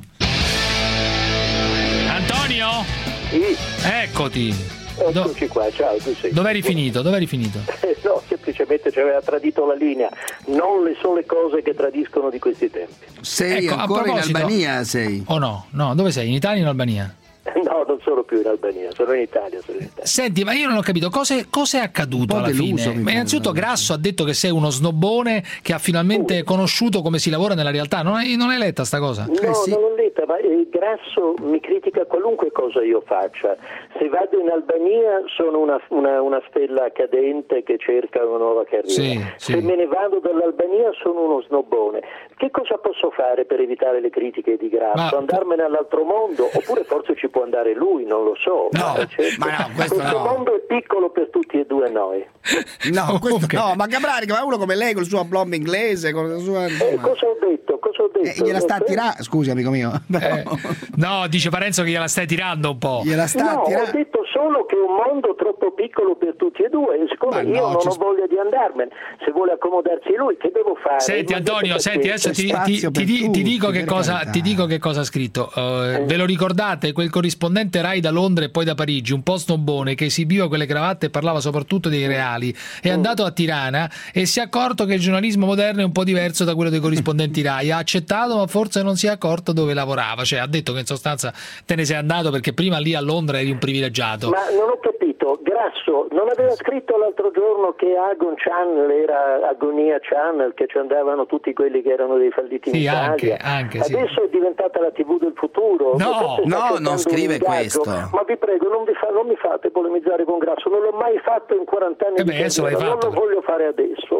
E: Antonio?
I: Sì.
E: Eccoti.
I: Eccoci qua, ciao, tu sei.
E: Dov'eri finito? Dov'eri finito?
I: Eh, no, semplicemente ci aveva tradito la linea, non le sole cose che tradiscono di questi tempi.
B: Sei
E: Ecco, a
B: ancora in
E: proposito-
B: Albania, sei?
E: O no? No, dove sei? In Italia o in Albania?
I: No, non sono più in Albania, sono in Italia. Sono in Italia.
E: Senti, ma io non ho capito cosa è, cosa è accaduto
B: Un po'
E: alla
B: deluso,
E: fine.
B: mi
E: Ma innanzitutto Grasso ha detto che sei uno snobone che ha finalmente conosciuto come si lavora nella realtà. Non hai, non hai letta sta cosa?
I: No, non l'ho letta, ma il Grasso mi critica qualunque cosa io faccia. Se vado in Albania sono una, una, una stella cadente che cerca una nuova carriera.
E: Sì,
I: Se
E: sì.
I: me ne vado dall'Albania sono uno snobone. Che cosa posso fare per evitare le critiche di Grasso?
E: Ma-
I: Andarmene all'altro mondo? Oppure forse ci può andare lui, non lo so.
B: No,
I: Eh, certo.
B: ma no, questo
I: Questo
B: no.
I: mondo è piccolo per tutti e due noi.
B: No, questo
E: Ok.
B: no, ma Caprarica, ma uno come lei, col suo aplomb inglese, con la sua...
I: Eh,
B: insomma.
I: cosa ho detto? Cosa ho detto?
B: Eh, gliela sta a
I: Eh,
B: tirare, scusi amico mio.
E: Eh, no, dice Parenzo che gliela stai tirando un po'.
B: Gliela sta
I: No,
B: a
I: ho
B: tirare.
I: detto solo che è un mondo troppo piccolo per tutti e due e siccome
B: Ma no,
I: io non
B: c'è
I: ho
B: sp-
I: voglia di andarmene, se vuole accomodarsi lui, che devo fare?
E: Senti
I: Ma
E: Antonio,
I: perché-
E: senti, adesso
B: c'è
E: ti,
B: spazio
E: ti- ti
B: per
E: di- ti
B: tutti,
E: dico che
B: per
E: cosa,
B: carità.
E: ti dico che cosa ha scritto. Eh, ve lo ricordate? Quel corrispondente Rai da Londra e poi da Parigi, un po' snobbone che esibiva quelle cravatte e parlava soprattutto dei reali, è andato a Tirana e si è accorto che il giornalismo moderno è un po' diverso da quello dei corrispondenti Rai. Ha accettato, ma forse non si è accorto dove lavorava. Cioè, ha detto che in sostanza te ne sei andato perché prima lì a Londra eri un privilegiato.
I: Ma non ho capito, Grasso non aveva scritto l'altro giorno che Agon Channel era Agonia Channel, che ci andavano tutti quelli che erano dei falliti in
E: Sì,
I: Italia.
E: anche, anche, sì.
I: Adesso è diventata la tivù del futuro.
E: No,
I: Forse sta
B: no,
I: cercando
B: non scrive
I: un ingaggio.
B: questo.
I: Ma vi prego, non, vi fa- non mi fate polemizzare con Grasso, non l'ho mai fatto in quaranta anni
E: Eh beh,
I: di
E: adesso l'hai
I: carriera, non
E: fatto,
I: lo
E: però.
I: voglio fare adesso.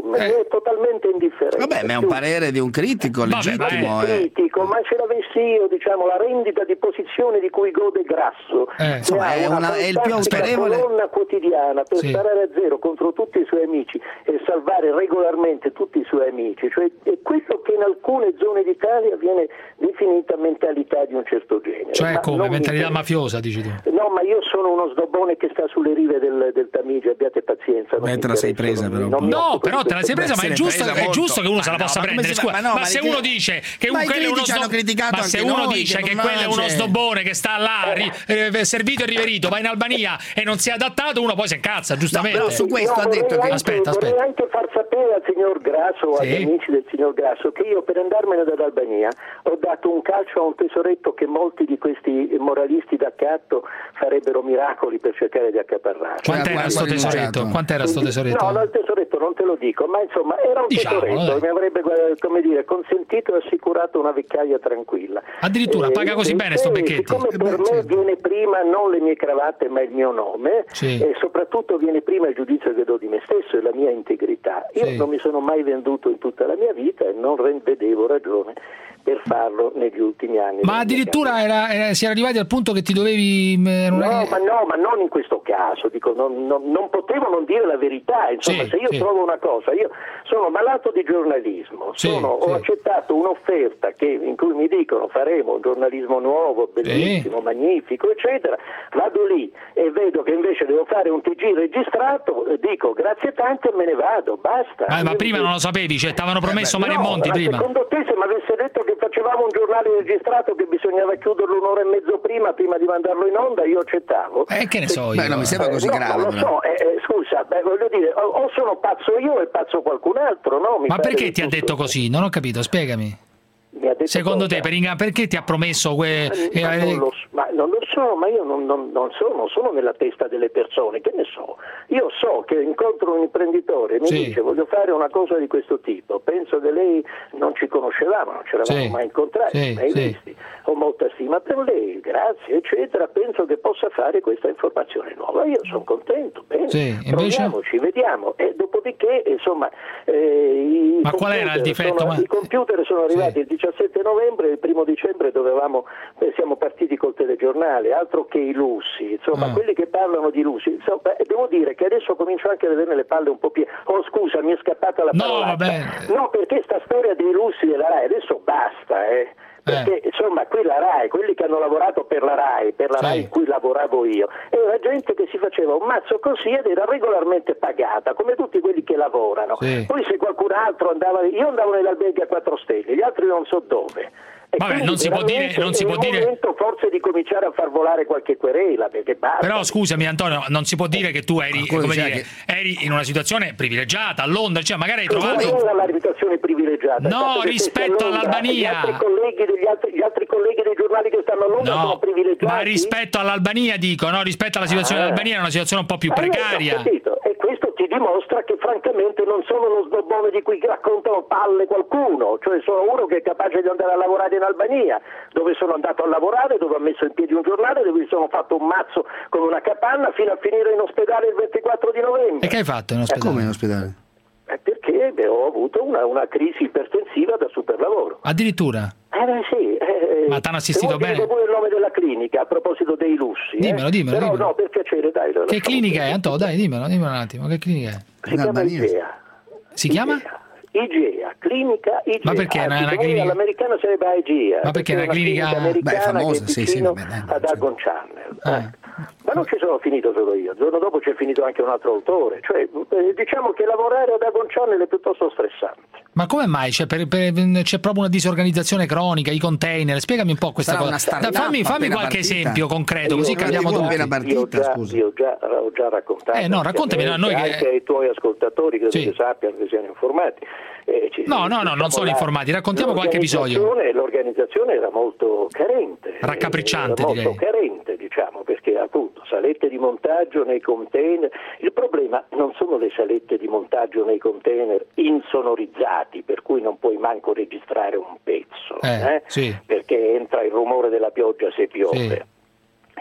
I: me ne è totalmente indifferente.
B: Vabbè, ma è un parere di un critico legittimo.
I: Vabbè, eh. critico, ma se l'avessi io, diciamo, la rendita di posizione di cui gode Grasso,
B: eh, insomma, è, una, è il più autorevole
I: colonna quotidiana per sì. sparare a zero contro tutti i suoi amici e salvare regolarmente tutti i suoi amici, cioè è quello che in alcune zone d'Italia viene definita mentalità di un certo genere.
E: Cioè
I: ma
E: come? Mentalità mafiosa, dici tu?
I: No, ma io sono uno snobbone che sta sulle rive del, del Tamigi, abbiate pazienza.
B: Beh, te la sei presa però.
E: No, però te la sei presa, ma è giusto, è giusto che uno se la possa
B: no,
E: prendere.
B: Ma, no,
E: ma,
B: ma
E: se
B: che...
E: uno dice che
B: ma
E: un, quello è uno snobbone, ma se uno
B: noi,
E: dice che, che
B: non
E: quello è uno snobbone che sta là, ri, eh, servito e riverito, va in Albania e non si è adattato, uno poi si incazza, giustamente.
B: No, però su questo no, ha detto che...
E: Aspetta, aspetta.
I: Vorrei anche far sapere al signor Grasso o sì. agli amici del signor Grasso che io per andarmene dall'Albania ho dato un calcio a un tesoretto che molti di questi moralisti d'accatto farebbero miracoli per cercare di accaparrare.
E: Quant'era sto tesoretto? Quant'era sto tesoretto?
I: No, no, il tesoretto non te lo dico, ma insomma era un
E: diciamo,
I: tesoretto,
E: eh.
I: mi avrebbe, come dire, consentito e assicurato una vecchiaia tranquilla.
E: Addirittura,
I: eh,
E: paga così
I: eh,
E: bene sto Becchetti?
I: Siccome eh, per beh, me certo. viene prima non le mie cravatte ma il mio nome,
E: sì.
I: e soprattutto viene prima il giudizio che do di me stesso e la mia integrità. Io sì. non mi sono mai venduto in tutta la mia vita e non vedevo ragione per farlo negli ultimi anni.
E: Ma addirittura era, era, si era arrivati al punto che ti dovevi... No,
I: è... ma no, ma non in questo caso, dico, non, non, non potevo non dire la verità, insomma, sì, se io sì. trovo una cosa, io sono malato di giornalismo,
E: sì,
I: sono,
E: sì.
I: ho accettato un'offerta che, in cui mi dicono faremo un giornalismo nuovo, bellissimo, sì. magnifico, eccetera, vado lì e vedo che invece devo fare un T G registrato, dico grazie tante e me ne vado, basta.
E: Ah, ma prima
I: dico...
E: non lo sapevi, cioè t'avevano promesso
I: eh,
E: Mario
I: no,
E: Monti prima.
I: Secondo te se mi avesse detto che facevamo un giornale registrato che bisognava chiuderlo un'ora e mezzo prima prima di mandarlo in onda, io accettavo.
E: Eh, che ne so io.
B: Beh, non mi sembra così
I: eh, no,
B: grave.
I: Lo so, eh, eh, scusa, beh, voglio dire, o, o sono pazzo io e pazzo qualcun altro, no? Mi
E: ma perché ti
I: tutto.
E: ha detto così? Non ho capito, spiegami. Secondo
I: cosa?
E: te, per, perché ti ha promesso que...
I: ma, non lo, ma non lo so, ma io non, non, non, sono, non sono nella testa delle persone, che ne so. Io so che incontro un imprenditore e mi
E: sì.
I: dice voglio fare una cosa di questo tipo, penso che lei non ci conoscevamo, non ci eravamo
E: sì.
I: mai incontrati,
E: sì,
I: mai
E: sì.
I: visti, ho molta stima per lei, grazie, eccetera, penso che possa fare questa informazione nuova, io sono contento, bene,
E: sì, invece...
I: proviamoci, vediamo, e dopodiché, insomma, eh, i
E: ma qual era il difetto?
I: Sono,
E: ma...
I: I computer sono arrivati
E: sì.
I: il diciassette novembre, il primo dicembre dovevamo, eh, siamo partiti col telegiornale, altro che i lussi, insomma,
E: ah.
I: quelli che parlano di lussi, insomma, devo dire che adesso comincio anche a vederne le palle un po' più. Oh scusa, mi è scappata la
E: no,
I: parola.
E: vabbè.
I: No, perché sta storia dei lussi della RAI adesso basta, eh. Perché eh. insomma qui la RAI, quelli che hanno lavorato per la RAI, per la sì. RAI in cui lavoravo io, era gente che si faceva un mazzo così ed era regolarmente pagata, come tutti quelli che lavorano. Sì. Poi se qualcun altro andava, io andavo nell'alberghi a quattro stelle, gli altri non so dove. E
E: vabbè, non si può dire, non si può dire.
I: È il momento forse di cominciare a far volare qualche querela, perché basta.
E: Però scusami Antonio, non si può dire che tu eri, come dire,
B: che...
E: eri in una situazione privilegiata a Londra, cioè magari hai
I: trovato.
E: trovato.
I: Non la situazione privilegiata.
E: No, rispetto all'Albania.
I: Gli altri colleghi degli altri, gli altri colleghi dei giornali che stanno a Londra
E: no,
I: sono privilegiati.
E: Ma rispetto all'Albania dico, no, rispetto alla situazione ah. dell'Albania è una situazione un po' più precaria.
I: Allora, e questo ti dimostra che francamente non sono lo snobbone di cui raccontano palle qualcuno, cioè sono uno che è capace di andare a lavorare in Albania, dove sono andato a lavorare, dove ho messo in piedi un giornale, dove mi sono fatto un mazzo con una capanna fino a finire in ospedale il ventiquattro di novembre.
E: E che hai fatto in ospedale?
B: Eh, come in ospedale?
I: Eh, perché beh, ho avuto una, una crisi ipertensiva da superlavoro.
E: Addirittura?
I: Eh beh, sì. Eh,
E: Ma t'hanno assistito bene?
I: Dico pure il nome della clinica a proposito dei lussi.
E: Dimmelo,
I: eh?
E: dimmelo.
I: Però
E: dimmelo.
I: no, per piacere, dai.
E: Che clinica è, Antonio? Dai, dimmelo, dimmelo un attimo. Che clinica è?
I: Si chiama Igea.
E: Si chiama?
I: Igea, clinica Igea.
E: Ma perché è una, una
I: clinica? All'americana sarebbe Igea.
E: Ma perché è una clinica,
I: clinica americana?
B: Beh, famosa,
I: che è
B: sì, sì, vabbè,
I: ad Argon Channel.
E: Ah.
I: Eh. Ma non ci sono finito solo io, il giorno dopo c'è finito anche un altro autore, cioè eh, diciamo che lavorare ad Argon Channel è piuttosto stressante.
E: Ma come mai? C'è, per, per, c'è proprio una disorganizzazione cronica, i container, spiegami un po' questa
B: Sarà
E: cosa. Da, fammi fammi qualche partita. esempio concreto, così capiamo tutti.
B: Partita,
I: io, già,
B: scusa.
I: io già, ho già raccontato
E: eh, no, raccontami, a noi
I: anche
E: che...
I: ai tuoi ascoltatori, credo
E: sì.
I: che sappiano, che siano informati. Eh, ci,
E: no, no, no, non sono informati, raccontiamo qualche episodio.
I: L'organizzazione era molto carente.
E: Raccapricciante,
I: era molto
E: direi.
I: carente, diciamo, perché appunto salette di montaggio nei container. Il problema non sono le salette di montaggio nei container insonorizzati, per cui non puoi manco registrare un pezzo,
E: eh,
I: eh?
E: Sì.
I: perché entra il rumore della pioggia se piove.
E: Sì.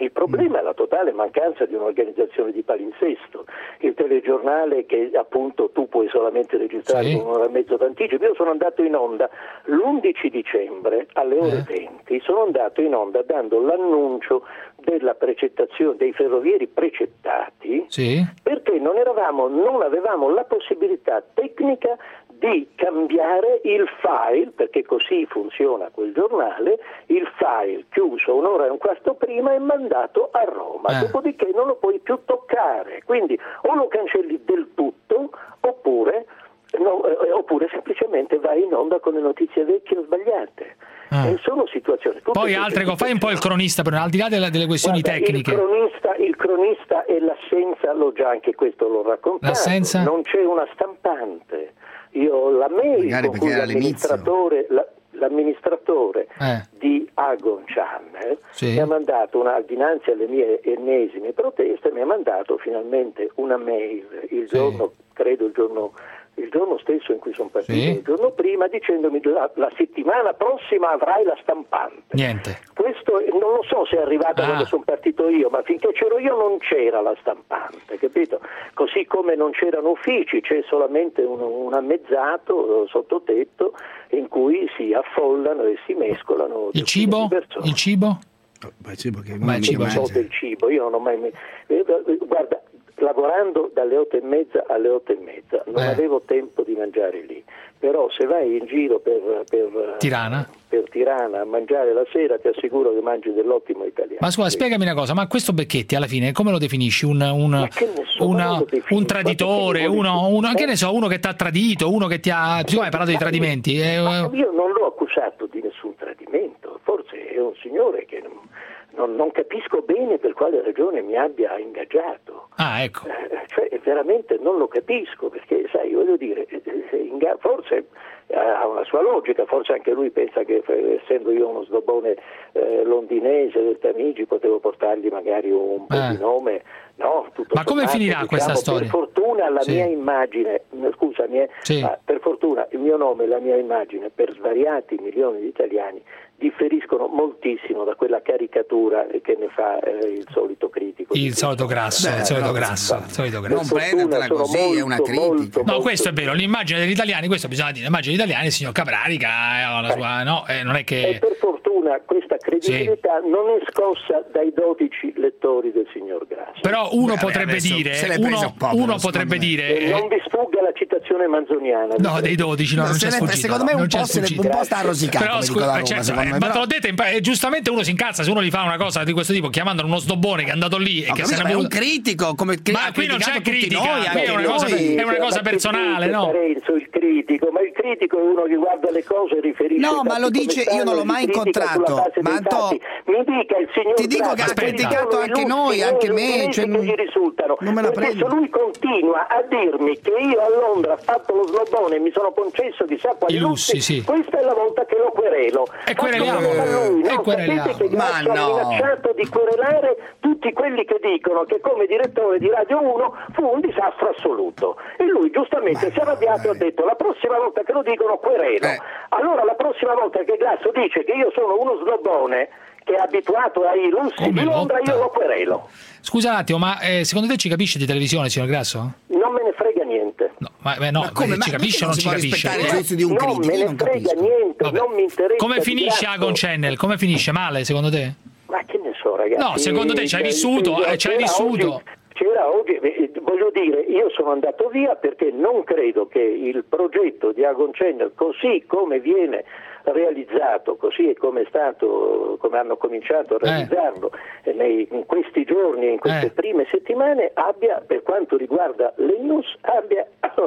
I: Il problema è la totale mancanza di un'organizzazione di palinsesto. Il telegiornale che appunto tu puoi solamente registrare
E: sì.
I: con un'ora e mezzo d'anticipo. Io sono andato in onda l'undici dicembre alle ore
E: eh.
I: venti, sono andato in onda dando l'annuncio della precettazione dei ferrovieri precettati
E: sì.
I: perché non eravamo, non avevamo la possibilità tecnica di cambiare il file, perché così funziona quel giornale, il file chiuso un'ora e un quarto prima e mandato a Roma,
E: eh.
I: dopodiché non lo puoi più toccare, quindi o lo cancelli del tutto oppure, no, eh, oppure semplicemente vai in onda con le notizie vecchie o sbagliate.
E: Ah.
I: Eh, sono situazioni.
E: Poi altre cose, fai un po' il cronista, però al di là delle, delle questioni
I: Guarda,
E: tecniche.
I: Il cronista, il cronista e l'assenza, l'ho già anche questo l'ho raccontato.
E: L'assenza?
I: Non c'è una stampante. Io la mail
B: Magari
I: con cui
B: perché era
I: l'amministratore, la, l'amministratore
E: Eh.
I: di Agon Channel
E: Sì.
I: mi ha mandato una, dinanzi alle mie ennesime proteste, mi ha mandato finalmente una mail il
E: Sì.
I: giorno, credo il giorno il giorno stesso in cui sono partito,
E: Sì.
I: il giorno prima, dicendomi la, la settimana prossima avrai la stampante.
E: Niente.
I: Questo non lo so se è arrivato
E: Ah.
I: quando sono partito io, ma finché c'ero io non c'era la stampante, capito? Così come non c'erano uffici, c'è solamente un, un ammezzato sottotetto in cui si affollano e si mescolano.
E: Il cibo?
I: persone.
E: Il cibo?
B: Ma il cibo che
E: Ma il cibo,
I: Non so
E: eh.
I: del cibo, io non ho mai... eh, Guarda, lavorando dalle otto e mezza alle otto e mezza non
E: Eh.
I: avevo tempo di mangiare lì, però se vai in giro per, per
E: Tirana?
I: per Tirana a mangiare la sera ti assicuro che mangi dell'ottimo italiano.
E: Ma scusa,
I: Sì.
E: spiegami una cosa, ma questo Becchetti alla fine come lo definisci? Un, un,
I: Ma che ne so,
E: una-
I: come lo definisco?
E: un traditore,
I: Ma che
E: uno, uno-
I: eh?
E: che ne so, uno che ti ha tradito, uno che ti ha... Siccome hai parlato di tradimenti... eh,
I: Ma io non l'ho accusato di nessun tradimento, forse è un signore che non, non, non capisco bene per quale ragione mi abbia ingaggiato.
E: Ah, ecco.
I: Eh, cioè veramente non lo capisco, perché sai, voglio dire, eh, eh, inga- forse eh, ha una sua logica, forse anche lui pensa che eh, essendo io uno snobbone eh, londinese del Tamigi potevo portargli magari un po'
E: Eh.
I: di nome, no? Tutto
E: Ma come
I: sommato,
E: finirà
I: diciamo,
E: questa storia?
I: Per fortuna la
E: Sì.
I: mia immagine, scusami, eh,
E: Sì.
I: ma per fortuna il mio nome e la mia immagine per svariati milioni di italiani differiscono moltissimo da quella caricatura che ne fa eh, il solito critico.
E: Il solito grasso,
B: Beh,
E: il solito
B: no,
E: grasso, il solito
B: Non
E: grasso.
B: prendertela
I: sono
B: così, è una
I: molto,
B: critica.
I: molto,
E: No,
I: molto-
E: questo è vero, l'immagine degli italiani, questo bisogna dire, l'immagine degli italiani, il signor Caprarica, ha la sua, no, eh, non è
I: E
E: che...
I: per fortuna questa credibilità non è scossa dai dodici lettori del signor Grasso.
E: Però uno
B: Beh,
E: potrebbe
B: adesso
E: dire,
B: se l'è presa
E: uno,
B: un po',
E: uno
B: però,
E: potrebbe
B: secondo me.
E: dire...
I: E non vi sfugga la citazione manzoniana.
E: No, dei dodici, no,
B: No,
E: non
B: se
E: c'è
B: l'è-
E: sfuggito.
B: secondo me
E: non
B: un
E: c'è
B: po', se l'è-
E: sfuggito.
B: un po' sta rosicato,
E: Però,
B: mi
E: scu-
B: dico la
E: eh,
B: Roma,
E: certo,
B: secondo
E: eh,
B: me,
E: ma
B: però-
E: te l'ho detto, in pa- eh, giustamente uno si incazza se uno gli fa una cosa di questo tipo, chiamandolo uno snobbone che è andato lì e
B: Ho
E: che
B: capito,
E: se ne
B: ma è un
E: voluto...
B: critico, come cri-
E: Ma
B: ha
E: qui non c'è
B: criticato tutti
E: critica,
B: noi,
E: qui
B: anche
E: è una cosa,
B: noi.
E: è una cosa
I: Ma che
E: personale,
I: dice
E: no?
I: Parenzo, il critico, ma il critico è uno che guarda le cose e riferisce.
B: No,
I: i
B: ma lo
I: fatti
B: dice-
I: come
B: io non l'ho
I: stanno,
B: mai
I: li critica
B: incontrato,
I: sulla base
B: ma
I: dei
B: Anto-
I: fatti. Mi dica il signor
B: Ti dico che ha
I: Grasso, quelli
B: criticato
I: sono i
B: anche
I: lutti,
B: noi, anche
I: non
B: me,
I: i
B: cioè,
I: inglesi che gli risultano.
B: non me la
I: Perché
B: prendo.
I: se lui continua a dirmi che io a Londra ho fatto lo snobbone e mi sono concesso di sa quali
E: I lussi,
I: lutti,
E: sì.
I: questa è la volta che lo querelo.
E: E quereliamo,
I: Ma lui,
E: e
I: no,
E: quereliamo.
I: sapete che
B: Ma
I: Grasso ha
B: no.
I: minacciato di querelare tutti quelli che dicono che come direttore di Radio uno fu un disastro assoluto. E lui giustamente si è arrabbiato e ha detto la prossima volta che lo dicono querelo.
B: Eh.
I: Allora la prossima volta che Grasso dice che io sono uno snobbone che è abituato ai russi
E: Come
I: di Londra,
E: lotta?
I: io lo querelo.
E: Scusa un attimo, ma eh, secondo te ci capisce di televisione, signor Grasso?
I: Non me ne frega niente.
E: No, ma, ma no,
B: Ma come?
E: eh, ci
B: Ma
E: capisce o non
B: perché
E: ci
B: non si può
E: capisce?
B: rispettare il
E: Eh,
B: giudizio di un
I: non
B: critico?
I: me
B: Io
I: ne
B: non
I: frega
B: capisco.
I: niente,
E: Vabbè.
I: non mi interessa.
E: Come
I: di
E: finisce
I: Grasso.
E: Agon Channel? Come finisce? Male, secondo te?
I: Ma che ne so, ragazzi.
E: No, secondo te ci hai
I: Eh,
E: vissuto, eh, ci hai
I: c'era
E: vissuto.
I: oggi- C'era oggi, eh, voglio dire, io sono andato via perché non credo che il progetto di Agon Channel, così come viene realizzato, così è come è stato, come hanno cominciato a realizzarlo eh, nei, in questi giorni, in queste
E: Eh.
I: prime settimane, abbia, per quanto riguarda le news, abbia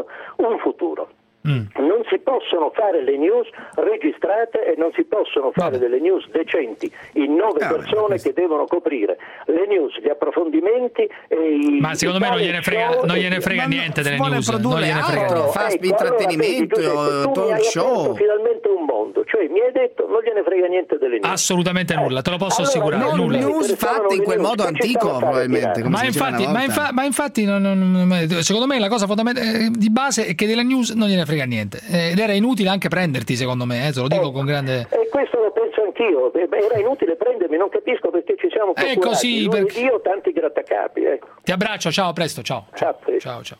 I: un futuro.
E: Mm.
I: Non si possono fare le news registrate e non si possono fare
E: Vabbè.
I: delle news decenti in nove
B: Ah,
I: persone che devono coprire le news, gli approfondimenti e i
E: Ma secondo me non gliene frega, non gliene frega
B: Ma
E: niente delle
B: vuole
E: news. Non
B: produrre
E: gliene frega
B: altro,
E: niente.
B: fa
I: Ecco,
B: intrattenimento,
I: allora, vedi, tu, tu mi
B: talk
I: hai
B: show.
I: aperto finalmente un mondo, cioè mi hai detto non gliene frega niente delle news.
E: Assolutamente nulla, te lo posso
I: Allora,
E: assicurare,
I: non
E: nulla.
B: News fatte in quel modo antico, probabilmente. come
E: Ma
B: si diceva
E: infatti,
B: una
E: ma,
B: volta.
E: infa- ma infatti non- non- secondo me la cosa fondamentale di base è che delle news non gliene frega niente. Eh, Ed era inutile anche prenderti, secondo me, eh, te lo dico con grande...
I: E questo lo penso anche anch'io, beh, era inutile prendermi, non capisco perché ci siamo procurati.
E: È così,
I: Lui
E: perché...
I: ed io tanti grattacapi, ecco.
E: Ti abbraccio, ciao, a presto, ciao. Ciao, ciao, ciao.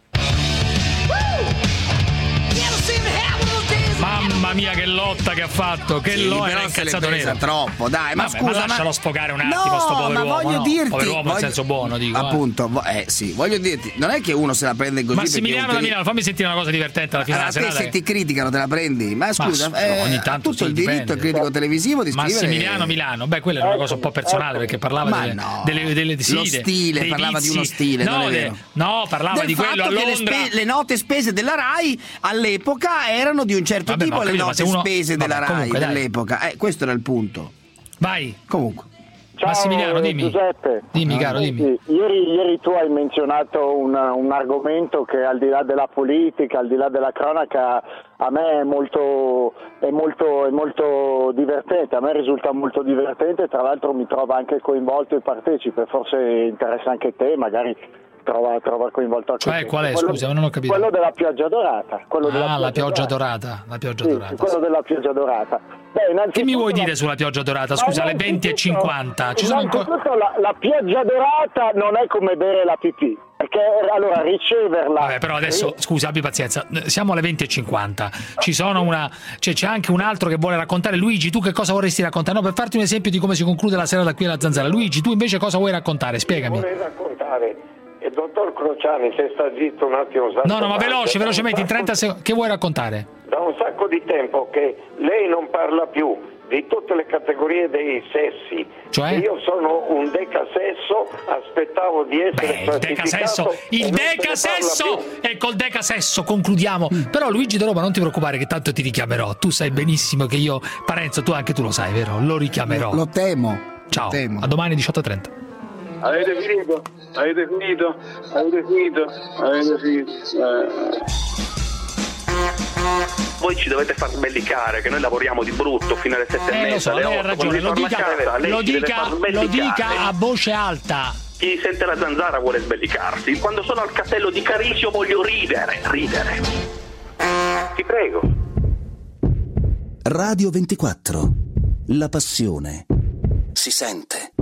E: Mamma mia che lotta che ha fatto, che
B: sì,
E: lo
B: era
E: incazzato nero.
B: Troppo, dai, ma
E: Vabbè,
B: scusa,
E: ma lascialo
B: ma...
E: sfogare un attimo
B: no,
E: sto povero
B: ma
E: uomo,
B: voglio
E: no?
B: dirti,
E: povero uomo
B: voglio...
E: in senso buono, dico.
B: Appunto, eh. eh sì, voglio dirti, non è che uno se la prende così.
E: Massimiliano da Milano, fammi sentire una cosa divertente alla fine
B: allora,
E: della
B: te
E: serata.
B: se ti criticano te la prendi, ma scusa,
E: ma,
B: eh,
E: ogni tanto
B: tutto
E: sì,
B: il diritto
E: dipende.
B: al critico televisivo di scrivere.
E: Massimiliano Milano, beh, quella è una cosa un po' personale perché parlava
B: ma
E: delle,
B: no.
E: delle, delle sì,
B: lo stile,
E: dei
B: parlava
E: vizi.
B: di uno stile,
E: no,
B: non è
E: de,
B: vero.
E: no, parlava
B: del
E: di quello a
B: fatto che
E: Londra.
B: le, spe- le note spese della RAI all'epoca erano di un certo
E: Vabbè,
B: tipo, le
E: capito,
B: note
E: uno...
B: spese
E: Vabbè,
B: della RAI
E: comunque,
B: dell'epoca. Eh, questo era il punto.
E: Vai.
B: Comunque.
Q: Ciao,
E: Massimiliano, dimmi.
Q: Giuseppe.
E: Dimmi, caro, dimmi.
Q: Ieri, ieri tu hai menzionato un, un argomento che al di là della politica, al di là della cronaca, a me è molto, è molto, è molto divertente, a me risulta molto divertente, tra l'altro mi trova anche coinvolto e partecipe, forse interessa anche te, magari trova, trova coinvolto anche
E: cioè
Q: te.
E: qual è,
Q: quello,
E: scusa, non ho capito.
Q: Quello della pioggia dorata. Quello
E: ah,
Q: della pioggia
E: la pioggia
Q: dorata.
E: dorata, la pioggia
Q: sì,
E: dorata.
Q: quello
E: Sì.
Q: della pioggia dorata. Beh,
E: che mi vuoi dire sulla pioggia dorata? Scusa, alle venti e cinquanta. Ci sono ancora...
Q: la, la pioggia dorata non è come bere la pipì, perché allora riceverla.
E: Vabbè, però adesso scusa, abbi pazienza. Siamo alle venti e cinquanta. Ci sono una. Cioè, c'è anche un altro che vuole raccontare. Luigi, tu che cosa vorresti raccontare? No, per farti un esempio di come si conclude la sera da qui alla Zanzara. Luigi, tu invece cosa vuoi raccontare? Spiegami.
R: Vorrei raccontare. Il dottor Crociani, se sta zitto un attimo.
E: No, no, ma veloce, velocemente, in trenta secondi. Che vuoi raccontare?
R: Da un sacco di tempo che lei non parla più di tutte le categorie dei sessi.
E: Cioè?
R: Io sono un decasesso, aspettavo di essere
E: Beh, il decasesso, il decasesso e col decasesso concludiamo. Mm. Però Luigi De Roma, non ti preoccupare che tanto ti richiamerò. Tu sai benissimo che io, Parenzo, tu anche tu lo sai, vero? Lo richiamerò.
B: Lo temo.
E: Ciao.
B: Lo temo.
E: A domani diciotto e trenta.
F: Avete finito? Avete finito? Avete finito? Avete finito? Eh.
T: Voi ci dovete far sbellicare che noi lavoriamo di brutto fino alle sette
E: eh,
T: e mezza,
E: lo so,
T: alle
E: lei ha
T: otto,
E: ragione, lo dica,
T: casa, lei
E: lo,
T: ci deve
E: dica,
T: far
E: lo
T: sbellicare.
E: dica a voce alta.
T: Chi sente la zanzara vuole sbellicarsi. Quando sono al castello di Carisio voglio ridere, ridere. Ti prego.
U: Radio ventiquattro. La passione si sente.